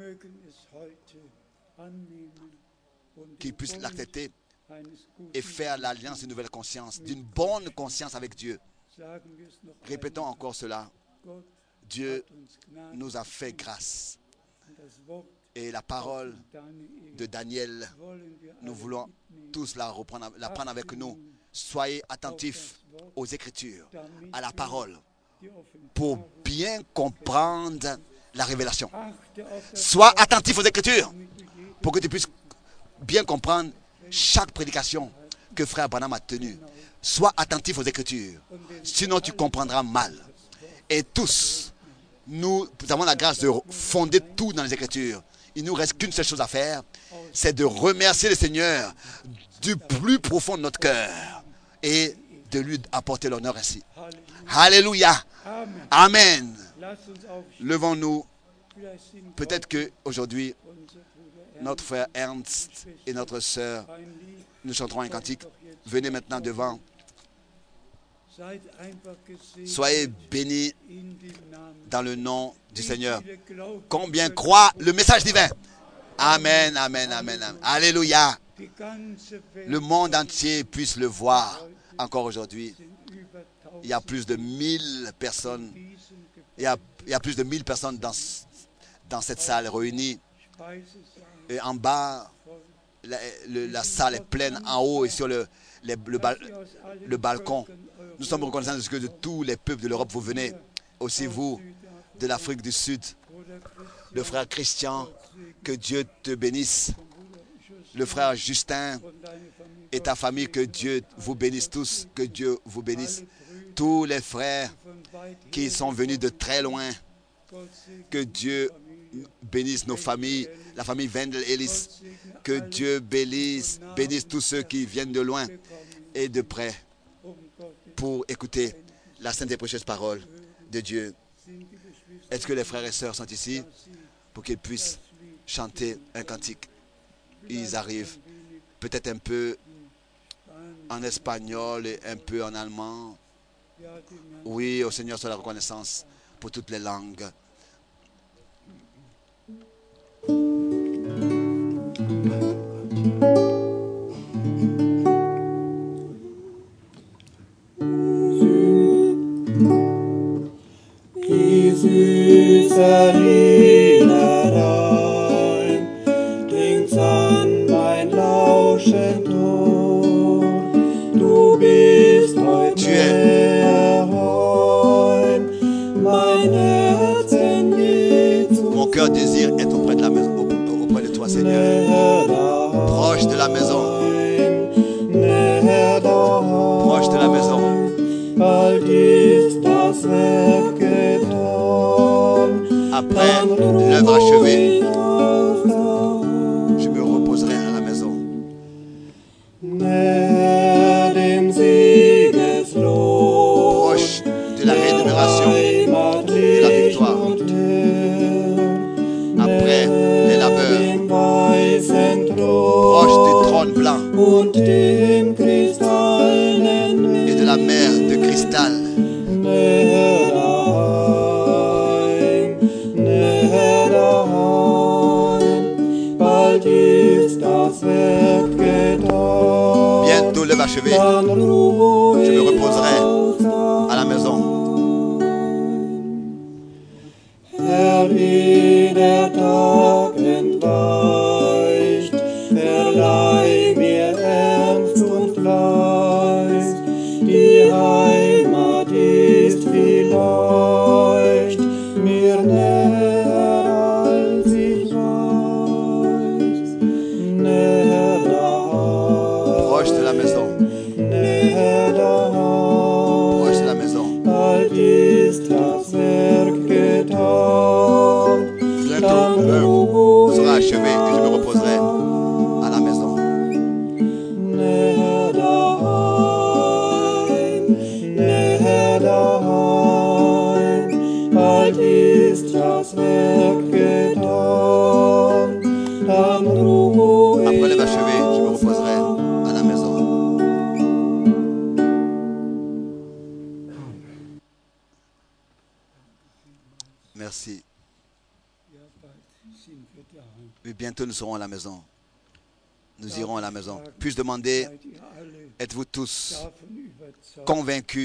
A: qu'ils puissent l'accepter et faire l'alliance d'une nouvelle conscience, d'une bonne conscience avec Dieu. Répétons encore cela. Dieu nous a fait grâce. Et la parole de Daniel, nous voulons tous la reprendre, la prendre avec nous. Soyez attentifs aux Écritures, à la parole, pour bien comprendre la révélation. Sois attentif aux Écritures, pour que tu puisses bien comprendre chaque prédication que Frère Branham a tenue. Sois attentif aux Écritures, sinon tu comprendras mal. Et tous, nous avons la grâce de fonder tout dans les Écritures. Il ne nous reste qu'une seule chose à faire, c'est de remercier le Seigneur du plus profond de notre cœur et de lui apporter l'honneur ainsi. Alléluia. Amen. Levons-nous. Peut-être qu'aujourd'hui, notre frère Ernst et notre sœur, nous chanterons un cantique. Venez maintenant devant. Soyez bénis dans le nom du Seigneur. Combien croient le message divin? Amen, amen, amen, amen. Alléluia. Le monde entier puisse le voir encore aujourd'hui. Il y a plus de mille personnes. Il y a, il y a plus de mille personnes dans, dans cette salle réunies. Et en bas, la, le, la salle est pleine. En haut et sur le, les, le, bal, le balcon. Nous sommes reconnaissants de ce que de tous les peuples de l'Europe, vous venez. Aussi vous, de l'Afrique du Sud. Le frère Christian, que Dieu te bénisse. Le frère Justin et ta famille, que Dieu vous bénisse tous. Que Dieu vous bénisse. Tous les frères qui sont venus de très loin. Que Dieu bénisse nos familles. La famille Wendel Ellis. Que Dieu bénisse, bénisse tous ceux qui viennent de loin et de près pour écouter la sainte et précieuse parole de Dieu. Est-ce que les frères et sœurs sont ici pour qu'ils puissent chanter un cantique? Ils arrivent peut-être un peu en espagnol et un peu en allemand. Oui, au Seigneur soit la reconnaissance pour toutes les langues.
I: Süße Liederein dringt's an mein lauschend Ohr. Du bist heut näher heim, mein Herz in je zu
A: Mon cœur désire être auprès de la maison, auprès de toi, Seigneur. Proche de la maison. Proche de la maison.
I: Bald ist das Werk getan.
A: Après l'œuvre achevée, je me reposerai à la maison. Proche de la rémunération, de la victoire. Après les labeurs, proche du trône blanc et de la mer de cristal. Bientôt l'œuvre achevée, je me reposerai à la maison.
I: Herr, wie der Tag entweicht, verleih mir Ernst und Fleiß. Die Heimat ist vielleicht mir näher, als ich weiß. Näher daheim,
A: Proche de la maison.
I: näher daheim.
A: Proche de la maison.
I: Bald ist das Werk getan.
A: Bientôt l'œuvre sera achevée et je me reposerai à la maison.
I: Näher daheim, näher daheim. Bald ist das Werk getan. Dann ruhe
A: Après l'œuvre achevée, je me reposerai à la maison. Merci. Oui, bientôt nous serons à la maison. Nous irons à la maison. Puis-je demander, êtes-vous tous convaincus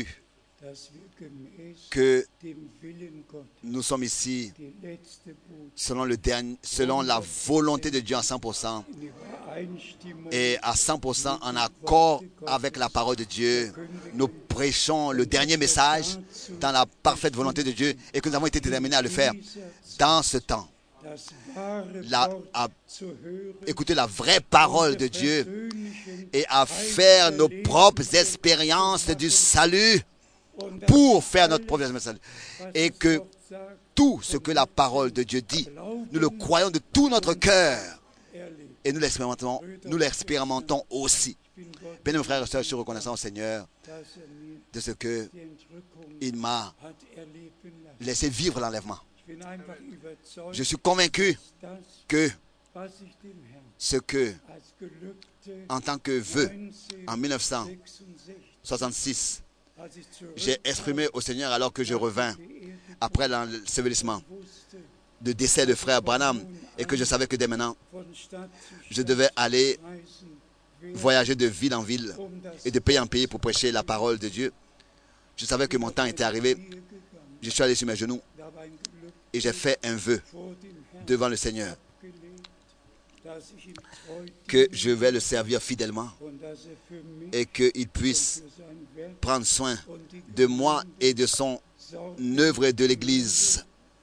A: que nous sommes ici selon, le dernier, selon la volonté de Dieu à cent pour cent et à cent pour cent en accord avec la parole de Dieu? Nous prêchons le dernier message dans la parfaite volonté de Dieu et que nous avons été déterminés à le faire dans ce temps. la, à écouter la vraie parole de Dieu et à faire nos propres expériences du salut pour faire notre propre expérience du salut. Et que tout ce que la parole de Dieu dit, nous le croyons de tout notre cœur et nous l'expérimentons, nous l'expérimentons aussi. Bien, mes frères et sœurs, je suis reconnaissant au Seigneur de ce que il m'a laissé vivre l'enlèvement. Je suis convaincu que ce que, en tant que vœu, en mille neuf cent soixante-six, j'ai exprimé au Seigneur alors que je revins après l'ensevelissement de décès de frère Branham et que je savais que dès maintenant, je devais aller voyager de ville en ville et de pays en pays pour prêcher la parole de Dieu. Je savais que mon temps était arrivé. Je suis allé sur mes genoux et j'ai fait un vœu devant le Seigneur que je vais le servir fidèlement et qu'il puisse prendre soin de moi et de son œuvre et de l'Église.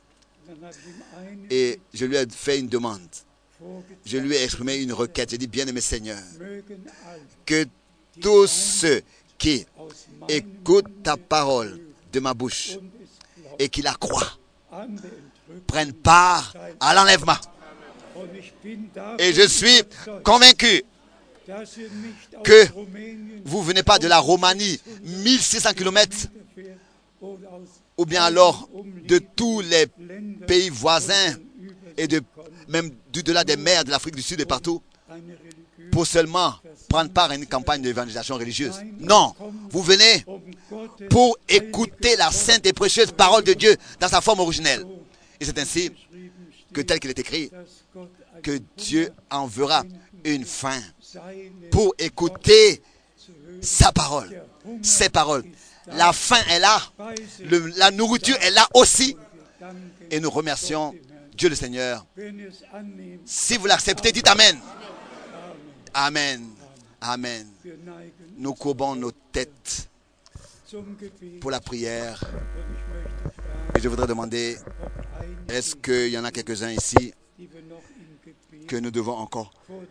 A: Et je lui ai fait une demande. Je lui ai exprimé une requête. J'ai dit, bien-aimé Seigneur, que tous ceux qui écoutent ta parole de ma bouche et qui la croient prennent part à l'enlèvement. Et je suis convaincu que vous ne venez pas de la Roumanie, mille six cents kilomètres, ou bien alors de tous les pays voisins et de, même du-delà des mers de l'Afrique du Sud et partout, pour seulement prendre part à une campagne d'évangélisation religieuse. Non, vous venez pour écouter la sainte et précieuse parole de Dieu dans sa forme originelle. Et c'est ainsi que, tel qu'il est écrit, que Dieu enverra une fin pour écouter sa parole, ses paroles. La fin est là, le, la nourriture est là aussi. Et nous remercions Dieu le Seigneur. Si vous l'acceptez, dites Amen. Amen. Amen. Nous courbons nos têtes pour la prière. Et je voudrais demander, est-ce qu'il y en a quelques-uns ici que nous devons encore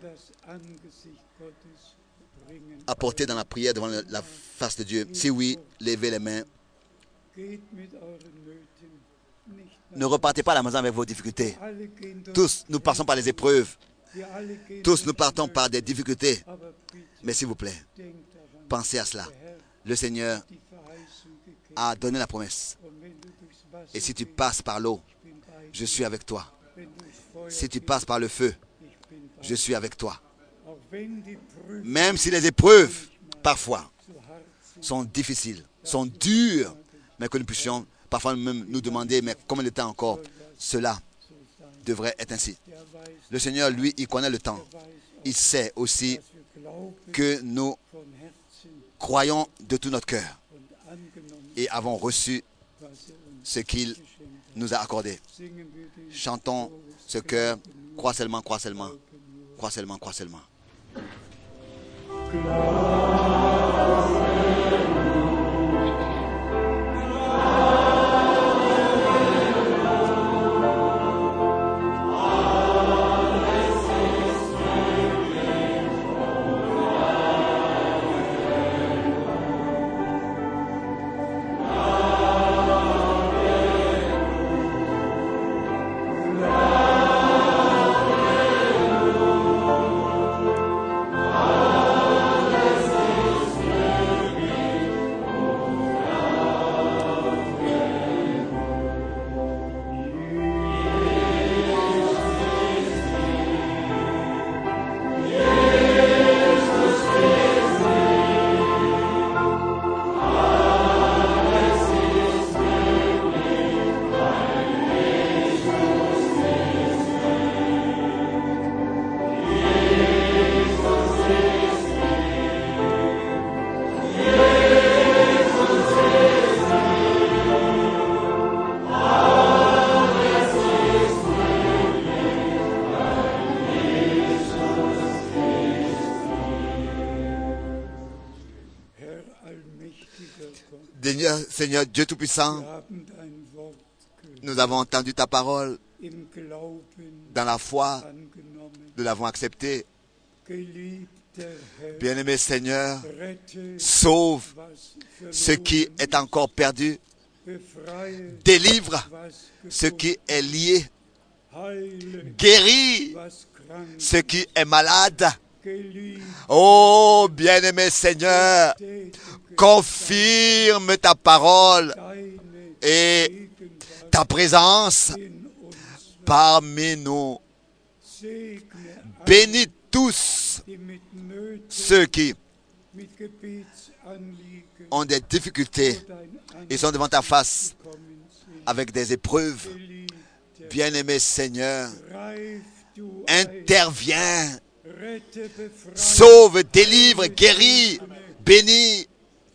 A: apporter dans la prière devant la face de Dieu? Si oui, levez les mains. Ne repartez pas à la maison avec vos difficultés. Tous, nous passons par les épreuves. Tous, nous partons par des difficultés. Mais s'il vous plaît, pensez à cela. Le Seigneur a donné la promesse. Et si tu passes par l'eau, je suis avec toi. Si tu passes par le feu, je suis avec toi. Même si les épreuves, parfois, sont difficiles, sont dures, mais que nous puissions parfois même nous demander, mais combien de temps encore cela devrait être ainsi. Le Seigneur, lui, il connaît le temps. Il sait aussi que nous croyons de tout notre cœur et avons reçu ce qu'il nous a accordé. Chantons ce cœur, crois seulement, crois seulement, crois seulement, crois seulement. Seigneur Dieu Tout-Puissant, nous avons entendu ta parole dans la foi, nous l'avons accepté. Bien-aimé Seigneur, sauve ce qui est encore perdu, délivre ce qui est lié, guéris ce qui est malade. Oh, bien-aimé Seigneur, confirme ta parole et ta présence parmi nous. Bénis tous ceux qui ont des difficultés et sont devant ta face avec des épreuves. Bien-aimé Seigneur, interviens, sauve, délivre, guéris, bénis.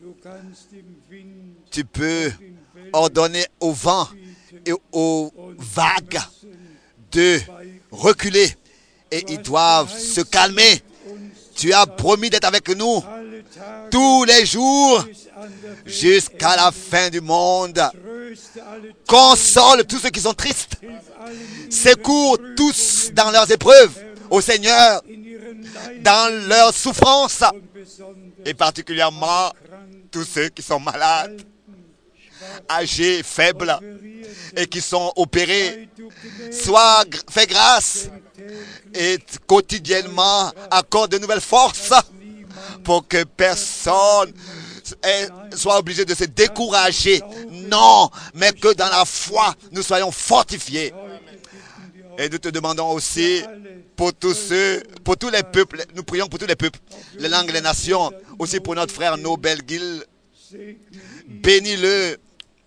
A: Tu peux ordonner au vent et aux vagues de reculer et ils doivent se calmer. Tu as promis d'être avec nous tous les jours jusqu'à la fin du monde. Console tous ceux qui sont tristes. Secours tous dans leurs épreuves. Ô Seigneur, dans leurs souffrances. Et particulièrement tous ceux qui sont malades, âgés, faibles et qui sont opérés. Sois, fais grâce et quotidiennement accorde de nouvelles forces pour que personne soit obligé de se décourager. Non, mais que dans la foi, nous soyons fortifiés. Et nous te demandons aussi pour tous ceux, pour tous les peuples, nous prions pour tous les peuples, les langues, les nations, aussi pour notre frère Nobel Gil. Bénis-le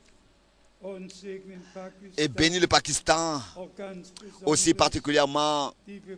A: et bénis le Pakistan, aussi particulièrement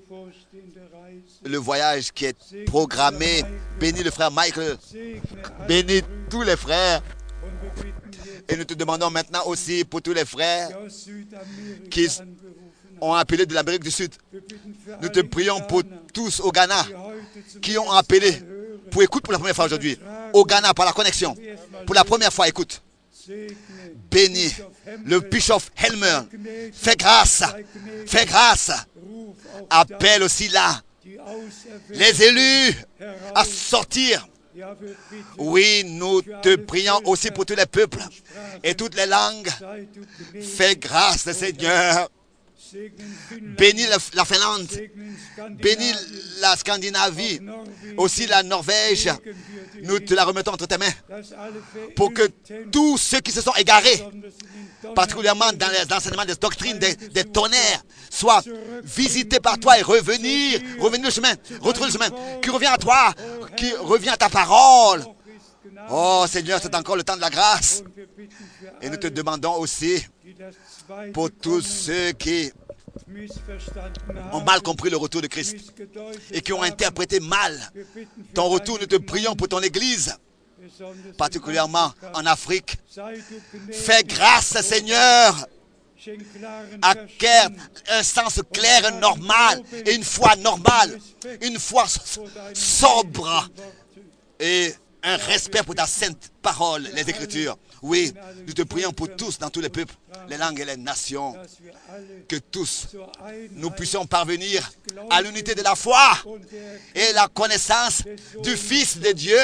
A: le voyage qui est programmé. Bénis le frère Michael, bénis tous les frères. Et nous te demandons maintenant aussi pour tous les frères qui ont appelé de l'Amérique du Sud. Nous te prions pour tous au Ghana qui ont appelé pour écoute pour la première fois aujourd'hui. Au Ghana par la connexion. Pour la première fois, écoute. Bénis le bishop Helmer. Fais grâce. Fais grâce. Appelle aussi là les élus à sortir. Oui, nous te prions aussi pour tous les peuples et toutes les langues. Fais grâce, Seigneur. Bénis la Finlande, bénis la Scandinavie, aussi la Norvège. Nous te la remettons entre tes mains pour que tous ceux qui se sont égarés, particulièrement dans les enseignements des doctrines, des, des tonnerres, soient visités par toi et revenir, revenir le chemin, retrouver le chemin, qui revient à toi, qui revient à ta parole. Oh Seigneur, c'est encore le temps de la grâce. Et nous te demandons aussi pour tous ceux qui ont mal compris le retour de Christ et qui ont interprété mal ton retour. Nous te prions pour ton Église, particulièrement en Afrique. Fais grâce, Seigneur. Acquiert un sens clair et normal et une foi normale, une foi sobre et un respect pour ta sainte parole, les Écritures. Oui, nous te prions pour tous dans tous les peuples, les langues et les nations, que tous nous puissions parvenir à l'unité de la foi et la connaissance du Fils de Dieu.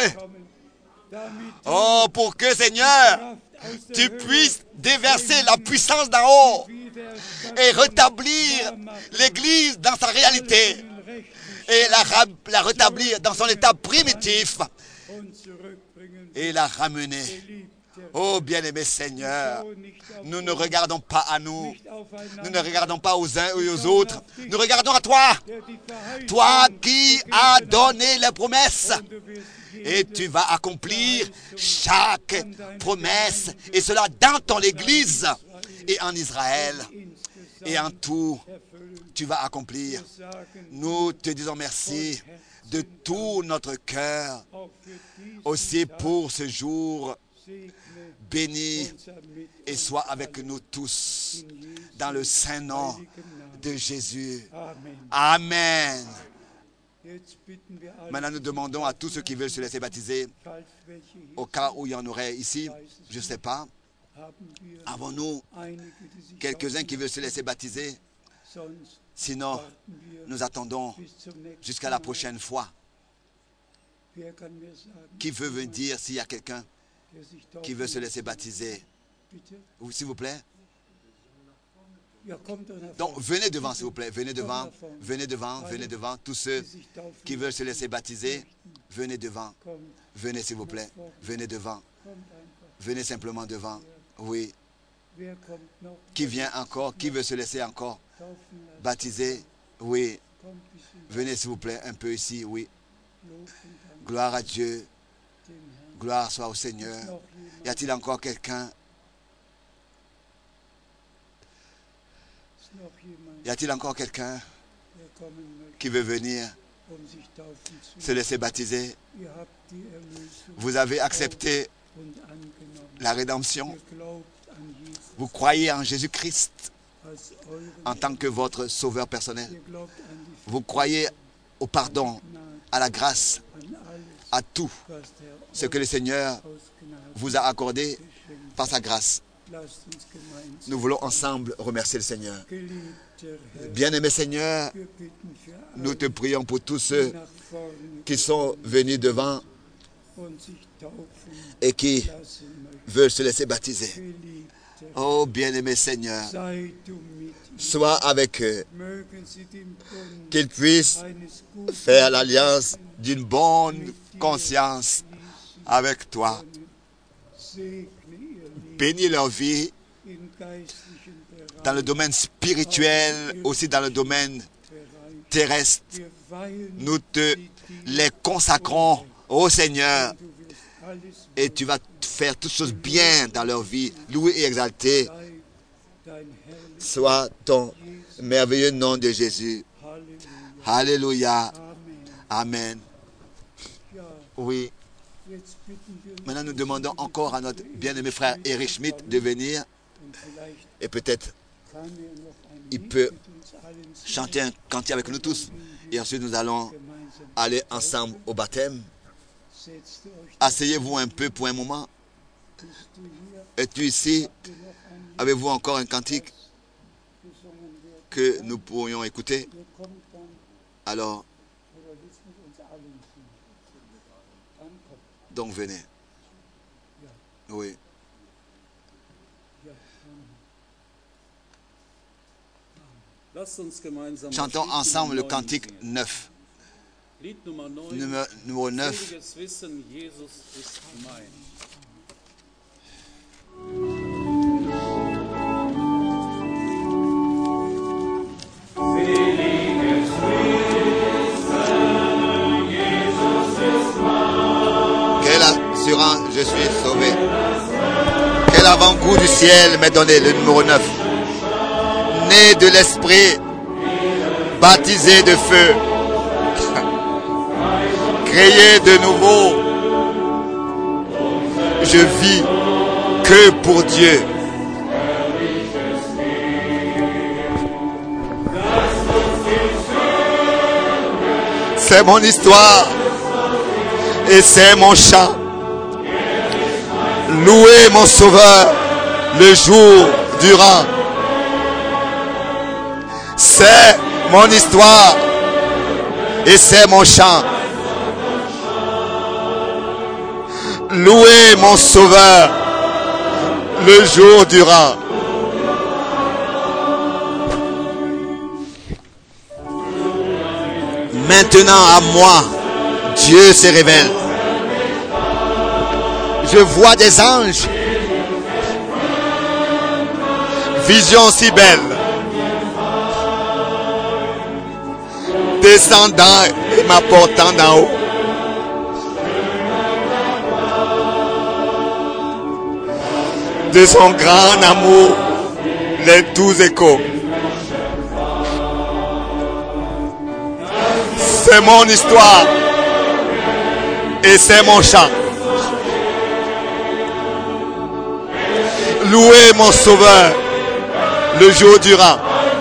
A: Oh, pour que, Seigneur, tu puisses déverser la puissance d'en haut et rétablir l'Église dans sa réalité et la, la rétablir dans son état primitif et la ramener. Oh bien-aimé Seigneur, nous ne regardons pas à nous, nous ne regardons pas aux uns et aux autres, nous regardons à toi, toi qui as donné les promesses. Et tu vas accomplir chaque promesse, et cela dans ton Église et en Israël et en tout. Tu vas accomplir. Nous te disons merci de tout notre cœur, aussi pour ce jour. Bénis et sois avec nous tous dans le saint nom de Jésus. Amen. Maintenant, nous demandons à tous ceux qui veulent se laisser baptiser, au cas où il y en aurait ici, je ne sais pas, avons-nous quelques-uns qui veulent se laisser baptiser? Sinon, nous attendons jusqu'à la prochaine fois. Qui veut me dire s'il y a quelqu'un qui veut se laisser baptiser? S'il vous plaît. Donc, venez devant, s'il vous plaît. Venez devant, venez devant, venez devant. Tous ceux qui veulent se laisser baptiser, venez devant. Venez, s'il vous plaît. Venez devant. Venez simplement devant. Oui. Qui vient encore? Qui veut se laisser encore baptiser? Oui. Venez, s'il vous plaît, un peu ici. Oui. Gloire à Dieu. Gloire soit au Seigneur. Y a-t-il encore quelqu'un? Y a-t-il encore quelqu'un qui veut venir se laisser baptiser? Vous avez accepté la rédemption. Vous croyez en Jésus-Christ en tant que votre sauveur personnel. Vous croyez au pardon, à la grâce, à tout ce que le Seigneur vous a accordé par sa grâce. Nous voulons ensemble remercier le Seigneur. Bien-aimé Seigneur, nous te prions pour tous ceux qui sont venus devant et qui veulent se laisser baptiser. Oh, bien-aimé Seigneur, sois avec eux, qu'ils puissent faire l'alliance d'une bonne conscience avec toi. Bénis leur vie dans le domaine spirituel, aussi dans le domaine terrestre. Nous te les consacrons au Seigneur et tu vas faire toutes choses bien dans leur vie. Loué et exalté soit ton merveilleux nom de Jésus. Alléluia. Amen. Oui. Maintenant, nous demandons encore à notre bien-aimé frère Eric Schmidt de venir. Et peut-être il peut chanter un cantique avec nous tous. Et ensuite, nous allons aller ensemble au baptême. Asseyez-vous un peu pour un moment. Es-tu ici? Avez-vous encore un cantique que nous pourrions écouter? Alors, donc venez. Oui. Chantons ensemble le cantique neuf. Numéro, numéro neuf. Quelle assurance, je suis sauvé. Quel avant-goût du ciel m'est donné, le numéro neuf. Né de l'esprit, baptisé de feu, créé de nouveau, je vis que pour Dieu. C'est mon histoire et c'est mon chant. Louez mon Sauveur le jour durant. C'est mon histoire et c'est mon chant. Louez mon Sauveur le jour durant. Maintenant à moi, Dieu se révèle. Je vois des anges. Vision si belle. Descendant et m'apportant d'en haut. De son grand amour, les douze échos. C'est mon histoire et c'est mon chant. Louez mon Sauveur le jour durant.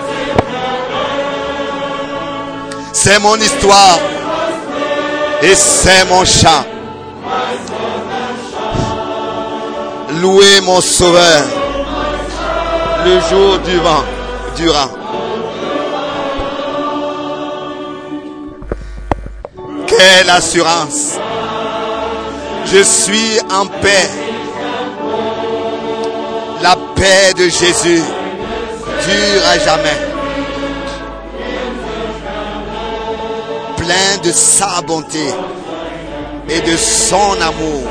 A: C'est mon histoire et c'est mon chant. Louez mon Sauveur le jour durant. durant. J'ai l'assurance. Je suis en paix. La paix de Jésus dure à jamais. Plein de sa bonté et de son amour.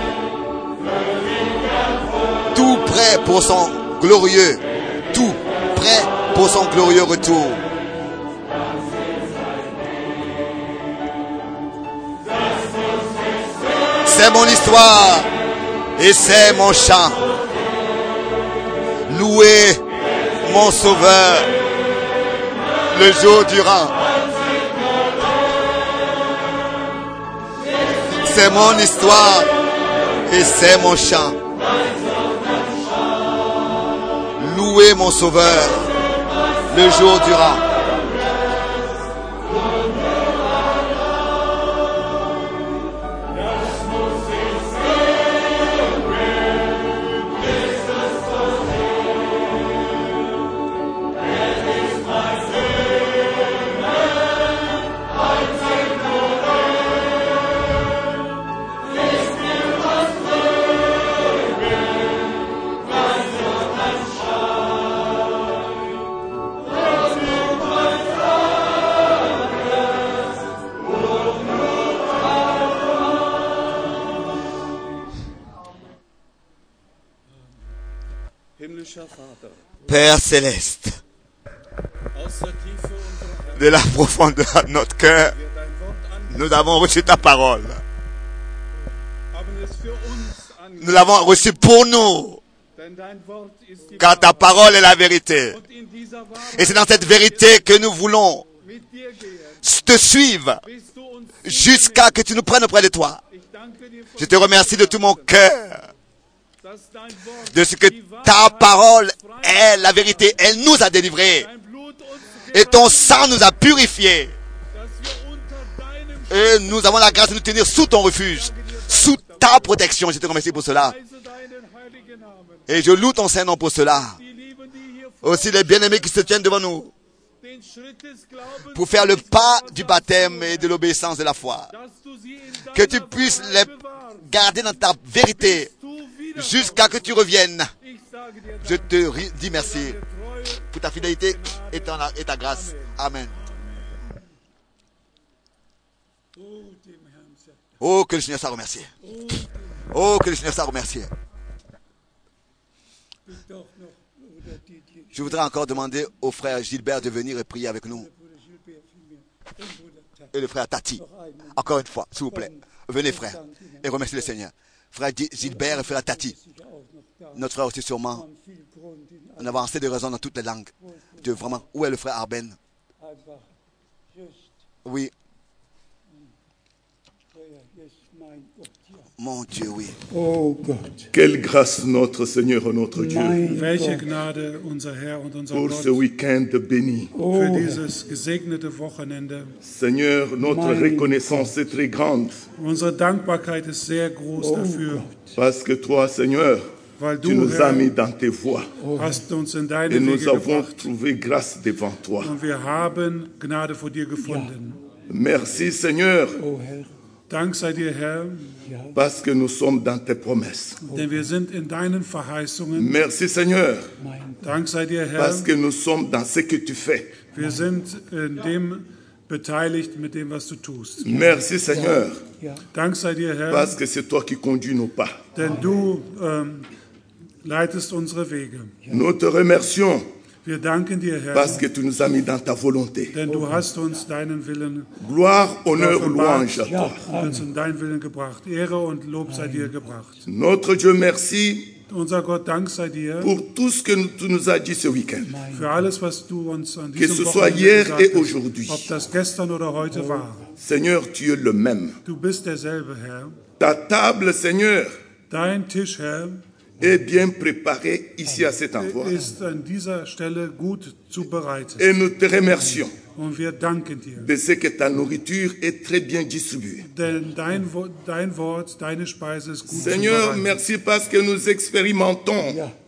A: Tout prêt pour son glorieux, tout prêt pour son glorieux retour. C'est mon histoire et c'est mon chant. Louez mon Sauveur le jour durant. C'est mon histoire et c'est mon chant. Louez mon Sauveur le jour durant. Père céleste, de la profondeur de notre cœur, nous avons reçu ta parole. Nous l'avons reçue pour nous, car ta parole est la vérité. Et c'est dans cette vérité que nous voulons te suivre jusqu'à que tu nous prennes auprès de toi. Je te remercie de tout mon cœur de ce que ta parole est la vérité. Elle nous a délivrés. Et ton sang nous a purifiés. Et nous avons la grâce de nous tenir sous ton refuge, sous ta protection. Je te remercie pour cela. Et je loue ton Saint-Nom pour cela. Aussi les bien-aimés qui se tiennent devant nous pour faire le pas du baptême et de l'obéissance de la foi. Que tu puisses les garder dans ta vérité jusqu'à que tu reviennes. Je te dis merci pour ta fidélité et ta, et ta grâce. Amen. Oh, que le Seigneur soit remercié. Oh, que le Seigneur soit remercié. Je voudrais encore demander au frère Gilbert de venir et prier avec nous. Et le frère Tati. Encore une fois, s'il vous plaît. Venez, frère, et remerciez le Seigneur. Frère Gilbert et frère Tati. Notre frère aussi sûrement. On a assez de raisons dans toutes les langues. De vraiment. Où est le frère Arben? Oui. Mon Dieu, oui.
J: Oh Gott. Quelle grâce notre Seigneur et notre Dieu.
D: Welche Gnade unser Herr und unser
J: Pour
D: Gott
J: ce week-end béni.
D: für dieses gesegnete Wochenende.
J: Seigneur, notre reconnaissance est très grande.
D: Unsere Dankbarkeit ist sehr groß
J: Oh
D: dafür.
J: Gott. Parce que toi, Seigneur,
D: Weil du,
J: tu nous
D: Herr,
J: as mis dans tes voies.
D: hast uns in deine
J: Et nous
D: Wege
J: avons
D: gebracht.
J: trouvé grâce devant toi.
D: Und wir haben Gnade vor dir gefunden.
J: Merci, Seigneur,
C: O Herr,
D: Dank sei dir, Herr,
J: parce que nous sommes dans tes promesses.
D: denn wir sind in deinen Verheißungen.
J: Merci, Seigneur,
D: Dank sei dir, Herr,
J: parce que nous sommes dans ce que tu fais.
D: wir sind in dem beteiligt mit dem, was du tust.
J: Merci, Seigneur,
D: Dank sei dir, Herr,
J: parce que c'est toi qui conduis nos pas.
D: denn du ähm, leitest unsere Wege.
J: Nous te remercions
D: Wir danken dir, Herr,
J: parce que tu nous as mis dans ta volonté.
D: denn du hast uns deinen Willen
J: Gloire, honneur,
D: offenbart
J: louange à toi.
D: und uns in deinen Willen gebracht. Ehre und Lob sei dir gebracht.
J: Notre Dieu, merci
D: Unser Gott, Dank sei dir
J: pour tout ce que tu nous as dit ce week-end.
D: für alles, was du uns an
J: Que
D: diesem
J: ce soit
D: Wochenende
J: hier
D: gesagt
J: et
D: hast,
J: aujourd'hui.
D: ob das gestern oder heute war.
J: Seigneur, tu es le même.
D: Du bist derselbe, Herr.
J: Ta table, Seigneur,
D: Dein Tisch, Herr,
J: est bien préparée ici à cet endroit.
D: ist an dieser Stelle gut zubereitet.
J: Et nous te remercions
D: Und wir danken dir.
J: de ce que ta nourriture est très bien distribuée.
D: Denn dein, Wo- dein Wort, deine Speise ist gut
J: Seigneur,
D: zubereitet.
J: merci parce que nous expérimentons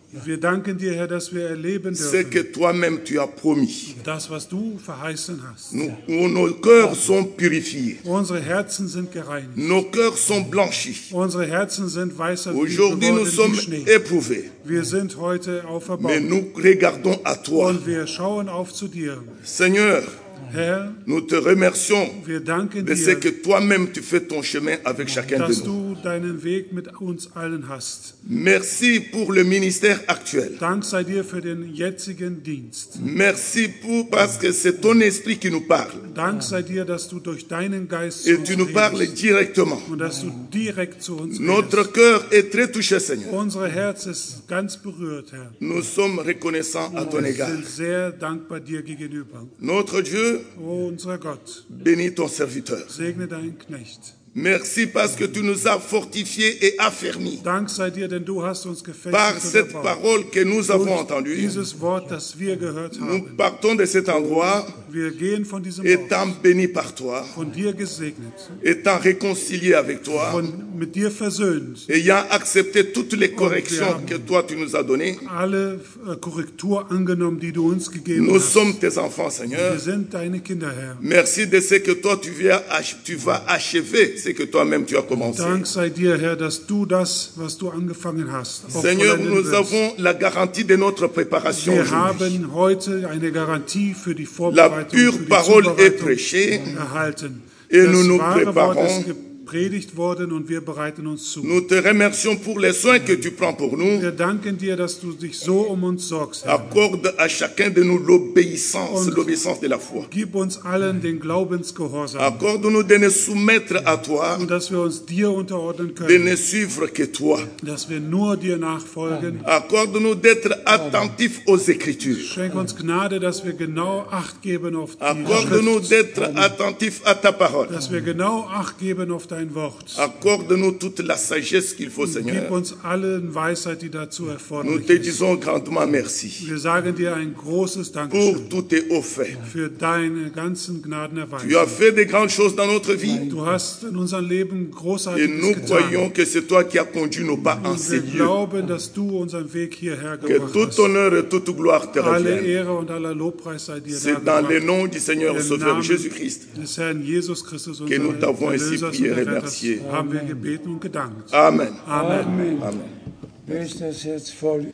D: Wir danken dir, Herr, dass wir erleben
J: ce que
D: dürfen,
J: toi-même tu as promis.
D: das, was du verheißen hast.
J: Nous, où nos cœurs sont purifiés,
D: Unsere Herzen sind gereinigt.
J: nos cœurs sont blanchis.
D: Unsere Herzen sind weißer
J: Aujourd'hui, nous
D: geworden
J: sommes
D: wie Schnee.
J: éprouvés,
D: Wir sind heute
J: mais
D: auferbaut
J: nous regardons à toi.
D: und wir schauen auf zu dir.
J: Seigneur,
D: Herr,
J: nous te remercions
D: wir danken
J: de ce
D: dir,
J: que toi-même tu fais ton chemin avec chacun de
D: dass
J: nous.
D: du deinen Weg mit uns allen hast.
J: Merci pour le ministère actuel.
D: Dank sei dir für den jetzigen Dienst.
J: Merci pour, parce que c'est ton esprit qui nous parle.
D: Dank sei dir, dass du durch deinen Geist zu
J: Et
D: uns
J: tu nous parles
D: redest
J: directement.
D: und dass du direkt zu uns
J: Notre
D: redest.
J: cœur est très touché, Seigneur.
D: Unser Herz ist ganz berührt, Herr.
J: Nous sommes reconnaissants à ton
D: Wir
J: égard.
D: sind sehr dankbar dir gegenüber.
J: Notre Dieu,
D: O unser Gott,
J: bénis ton serviteur.
D: segne deinen Knecht.
J: Merci parce que tu nous as fortifiés et affermis
D: Dank sei dir, denn du hast uns
J: par
D: gefestigt und
J: cette
D: erbaut.
J: parole que nous avons
D: Durch
J: entendue.
D: dieses Wort, das wir gehört
J: Nous
D: haben.
J: partons de cet endroit
D: Wir gehen von diesem
J: étant
D: Ort,
J: bénis par toi,
D: von dir gesegnet,
J: étant réconciliés avec toi,
D: von, mit dir versöhnt,
J: ayant accepté toutes les corrections que toi tu nous as données.
D: alle äh, Korrektur angenommen, die du uns gegeben
J: Nous
D: hast.
J: sommes tes enfants, Seigneur.
D: Wir sind deine Kinder, Herr.
J: Merci de ce que toi tu, viens, ach- tu vas achever, ce que toi-même tu as commencé.
D: Dank sei dir, Herr, dass du das, was du angefangen hast, auch
J: Seigneur,
D: vollenden
J: nous
D: wirst.
J: avons la garantie de notre préparation
D: Wir
J: aujourd'hui.
D: haben heute eine Garantie für die
J: La
D: Vorbereitung,
J: pure
D: für die
J: parole est
D: Zubereitung
J: prêchée
D: erhalten.
J: et
D: Das
J: nous nous
D: wahre Wort
J: préparons.
D: ist gepredigt worden und wir bereiten uns zu.
J: Nous te remercions pour les soins que tu prends pour nous.
D: Wir danken dir, dass du dich so um uns sorgst, Herr.
J: Accorde à chacun de nous l'obéissance,
D: Und-
J: l'obéissance de la foi.
D: Gib uns allen den Glaubensgehorsam
J: Accorde-nous de ne soumettre à toi,
D: und dass wir uns dir unterordnen
J: de
D: können,
J: ne suivre que toi.
D: dass wir nur dir nachfolgen.
J: Accorde-nous d'être attentifs aux Écritures.
D: Schenk uns Gnade, dass wir genau Acht geben auf die
J: Accorde-nous
D: Schrift,
J: d'être attentifs à ta parole.
D: dass wir genau Acht geben auf dein Wort.
J: Accorde-nous toute la sagesse qu'il faut,
D: Gib
J: Seigneur.
D: uns allen Weisheit, die dazu
J: Nous
D: erforderlich
J: te
D: ist.
J: disons grandement merci
D: Wir sagen dir ein großes
J: pour
D: Dankeschön
J: tous tes hauts faits.
D: für deine ganzen
J: Tu as
D: Gnadenerweisungen.
J: fait de grandes choses dans notre vie
D: Du hast in unserem Leben
J: et nous
D: Großartiges getan.
J: croyons que c'est toi qui as conduit nos pas en
D: Und
J: ces
D: wir
J: lieux.
D: glauben, dass du unseren Weg hierher
J: Que
D: gebracht
J: tout
D: hast.
J: honneur et toute gloire te
D: Alle
J: reviennent.
D: Ehre und aller Lobpreis sei dir
J: C'est dans le
D: dargebracht.
J: nom du Seigneur
D: Im
J: Sauveur
D: Namen
J: Jésus-Christ.
D: des Herrn Jesus Christus,
J: que nous
D: unseres
J: t'avons ainsi
D: Erlösers
J: prié
D: und
J: et
D: Retters,
J: remercié.
D: haben wir gebeten und gedankt.
J: Amen.
D: Amen.
C: Amen.
J: Amen.
C: Wer ist das Herz voll?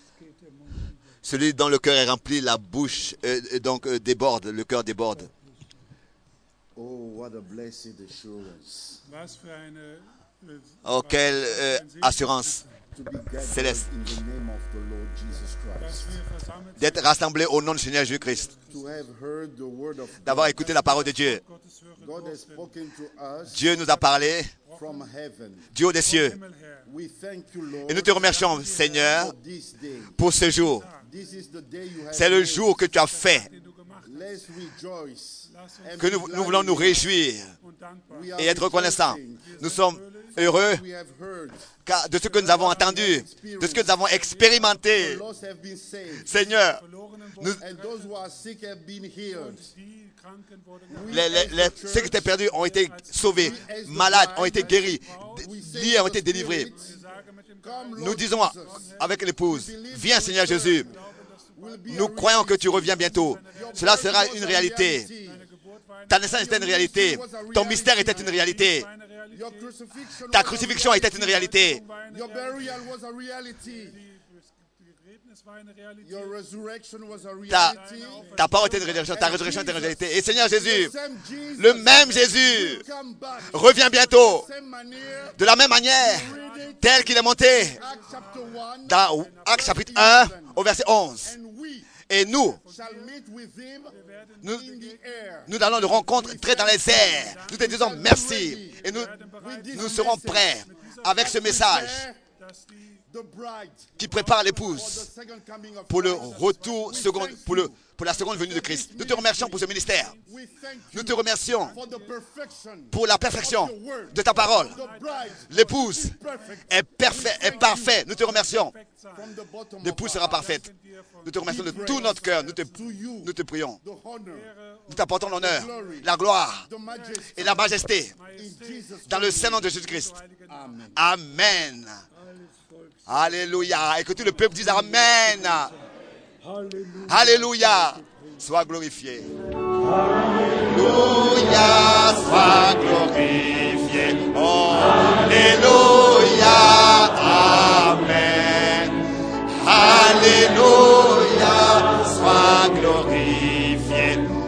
A: Celui dont le cœur est rempli, la bouche euh, euh, donc euh, déborde, le cœur déborde.
K: Oh, what a blessed assurance
D: Was für eine, äh,
A: Oh, quelle euh, assurance
K: to be gathered
A: céleste
K: in the name of the Lord Jesus
D: dass
K: Christ.
D: wir versammelt sind,
A: d'être rassemblés au nom du Seigneur Jésus-Christ,
K: To have heard the word of
A: d'avoir écouté la parole de Dieu.
D: Gottes hören
K: God has
D: durften.
K: spoken to us
A: Dieu nous a parlé
K: from heaven.
A: du haut des cieux.
D: Himmel her.
K: We thank you, Lord,
A: Et nous te remercions, Seigneur,
K: for this day.
A: pour ce jour.
K: This is the day you have
A: C'est le
K: made.
A: jour que tu as fait,
K: Let's rejoice and
A: que
K: be
A: nous,
K: glad
A: nous voulons nous
K: in it.
A: réjouir
D: Und dankbar.
K: We are
A: et être reconnaissants.
K: rejoicing.
A: Nous sommes heureux
K: We have heard.
A: car de ce que nous avons entendu, de ce que nous avons expérimenté.
K: The lost have been saved.
A: Seigneur, nous,
K: And those who are sick have been healed.
D: Die Kranken wurden
K: We
A: les, les,
K: as
A: les-
K: the
A: ceux qui
K: church,
A: étaient perdus ont été sauvés, malades ont été guéris, liés ont été délivrés.
K: come,
A: Nous
K: Lord
A: disons
K: Jesus.
A: avec l'épouse, viens Seigneur Jésus,
K: Will be
A: nous
K: a
A: croyons que tu
K: reality.
A: reviens bientôt.
K: Your
A: Cela
K: birth
A: sera
K: was
A: une
K: a
A: réalité.
K: reality.
A: Ta naissance était une réalité. Ton mystère était une réalité.
K: Your crucifixion
A: Ta
K: was a
A: crucifixion
K: reality.
A: était une réalité.
K: Your burial was a reality.
D: Begräbnis war eine Realität.
K: Your resurrection was a
A: Ta,
K: reality.
A: ta parole était une résurrection, ta résurrection était une réalité. Et Seigneur Jésus,
K: The same Jesus
A: le même Jésus
K: will come back.
A: revient bientôt.
K: Same manière.
A: De la même manière, tel qu'il est monté
K: Acts chapter one.
A: dans Actes chapitre un au verset onze.
K: And we
A: Et nous,
K: shall meet with him
A: nous,
K: in the air.
A: nous allons le rencontrer dans les airs. Nous te disons merci. Et nous, nous serons prêts avec ce message
K: The bride
A: qui prépare
K: for the
A: l'épouse
K: second coming of
A: pour le
K: Christ.
A: retour
K: We
A: second,
K: thank
A: pour le
K: you
A: pour la seconde venue de Christ. Nous te remercions pour ce ministère. Nous te remercions pour la perfection de ta parole. L'épouse est parfaite, est parfaite. Nous te remercions. L'épouse sera parfaite. Nous te remercions de tout notre cœur. Nous te, nous te prions. Nous t'apportons l'honneur, la gloire et la majesté dans le Saint-Nom de Jésus-Christ. Amen. Alléluia. Et que tout le peuple dise Amen. Alléluia. Sois glorifié. Alléluia. Sois glorifié. Alléluia. Amen. Alléluia. Sois glorifié.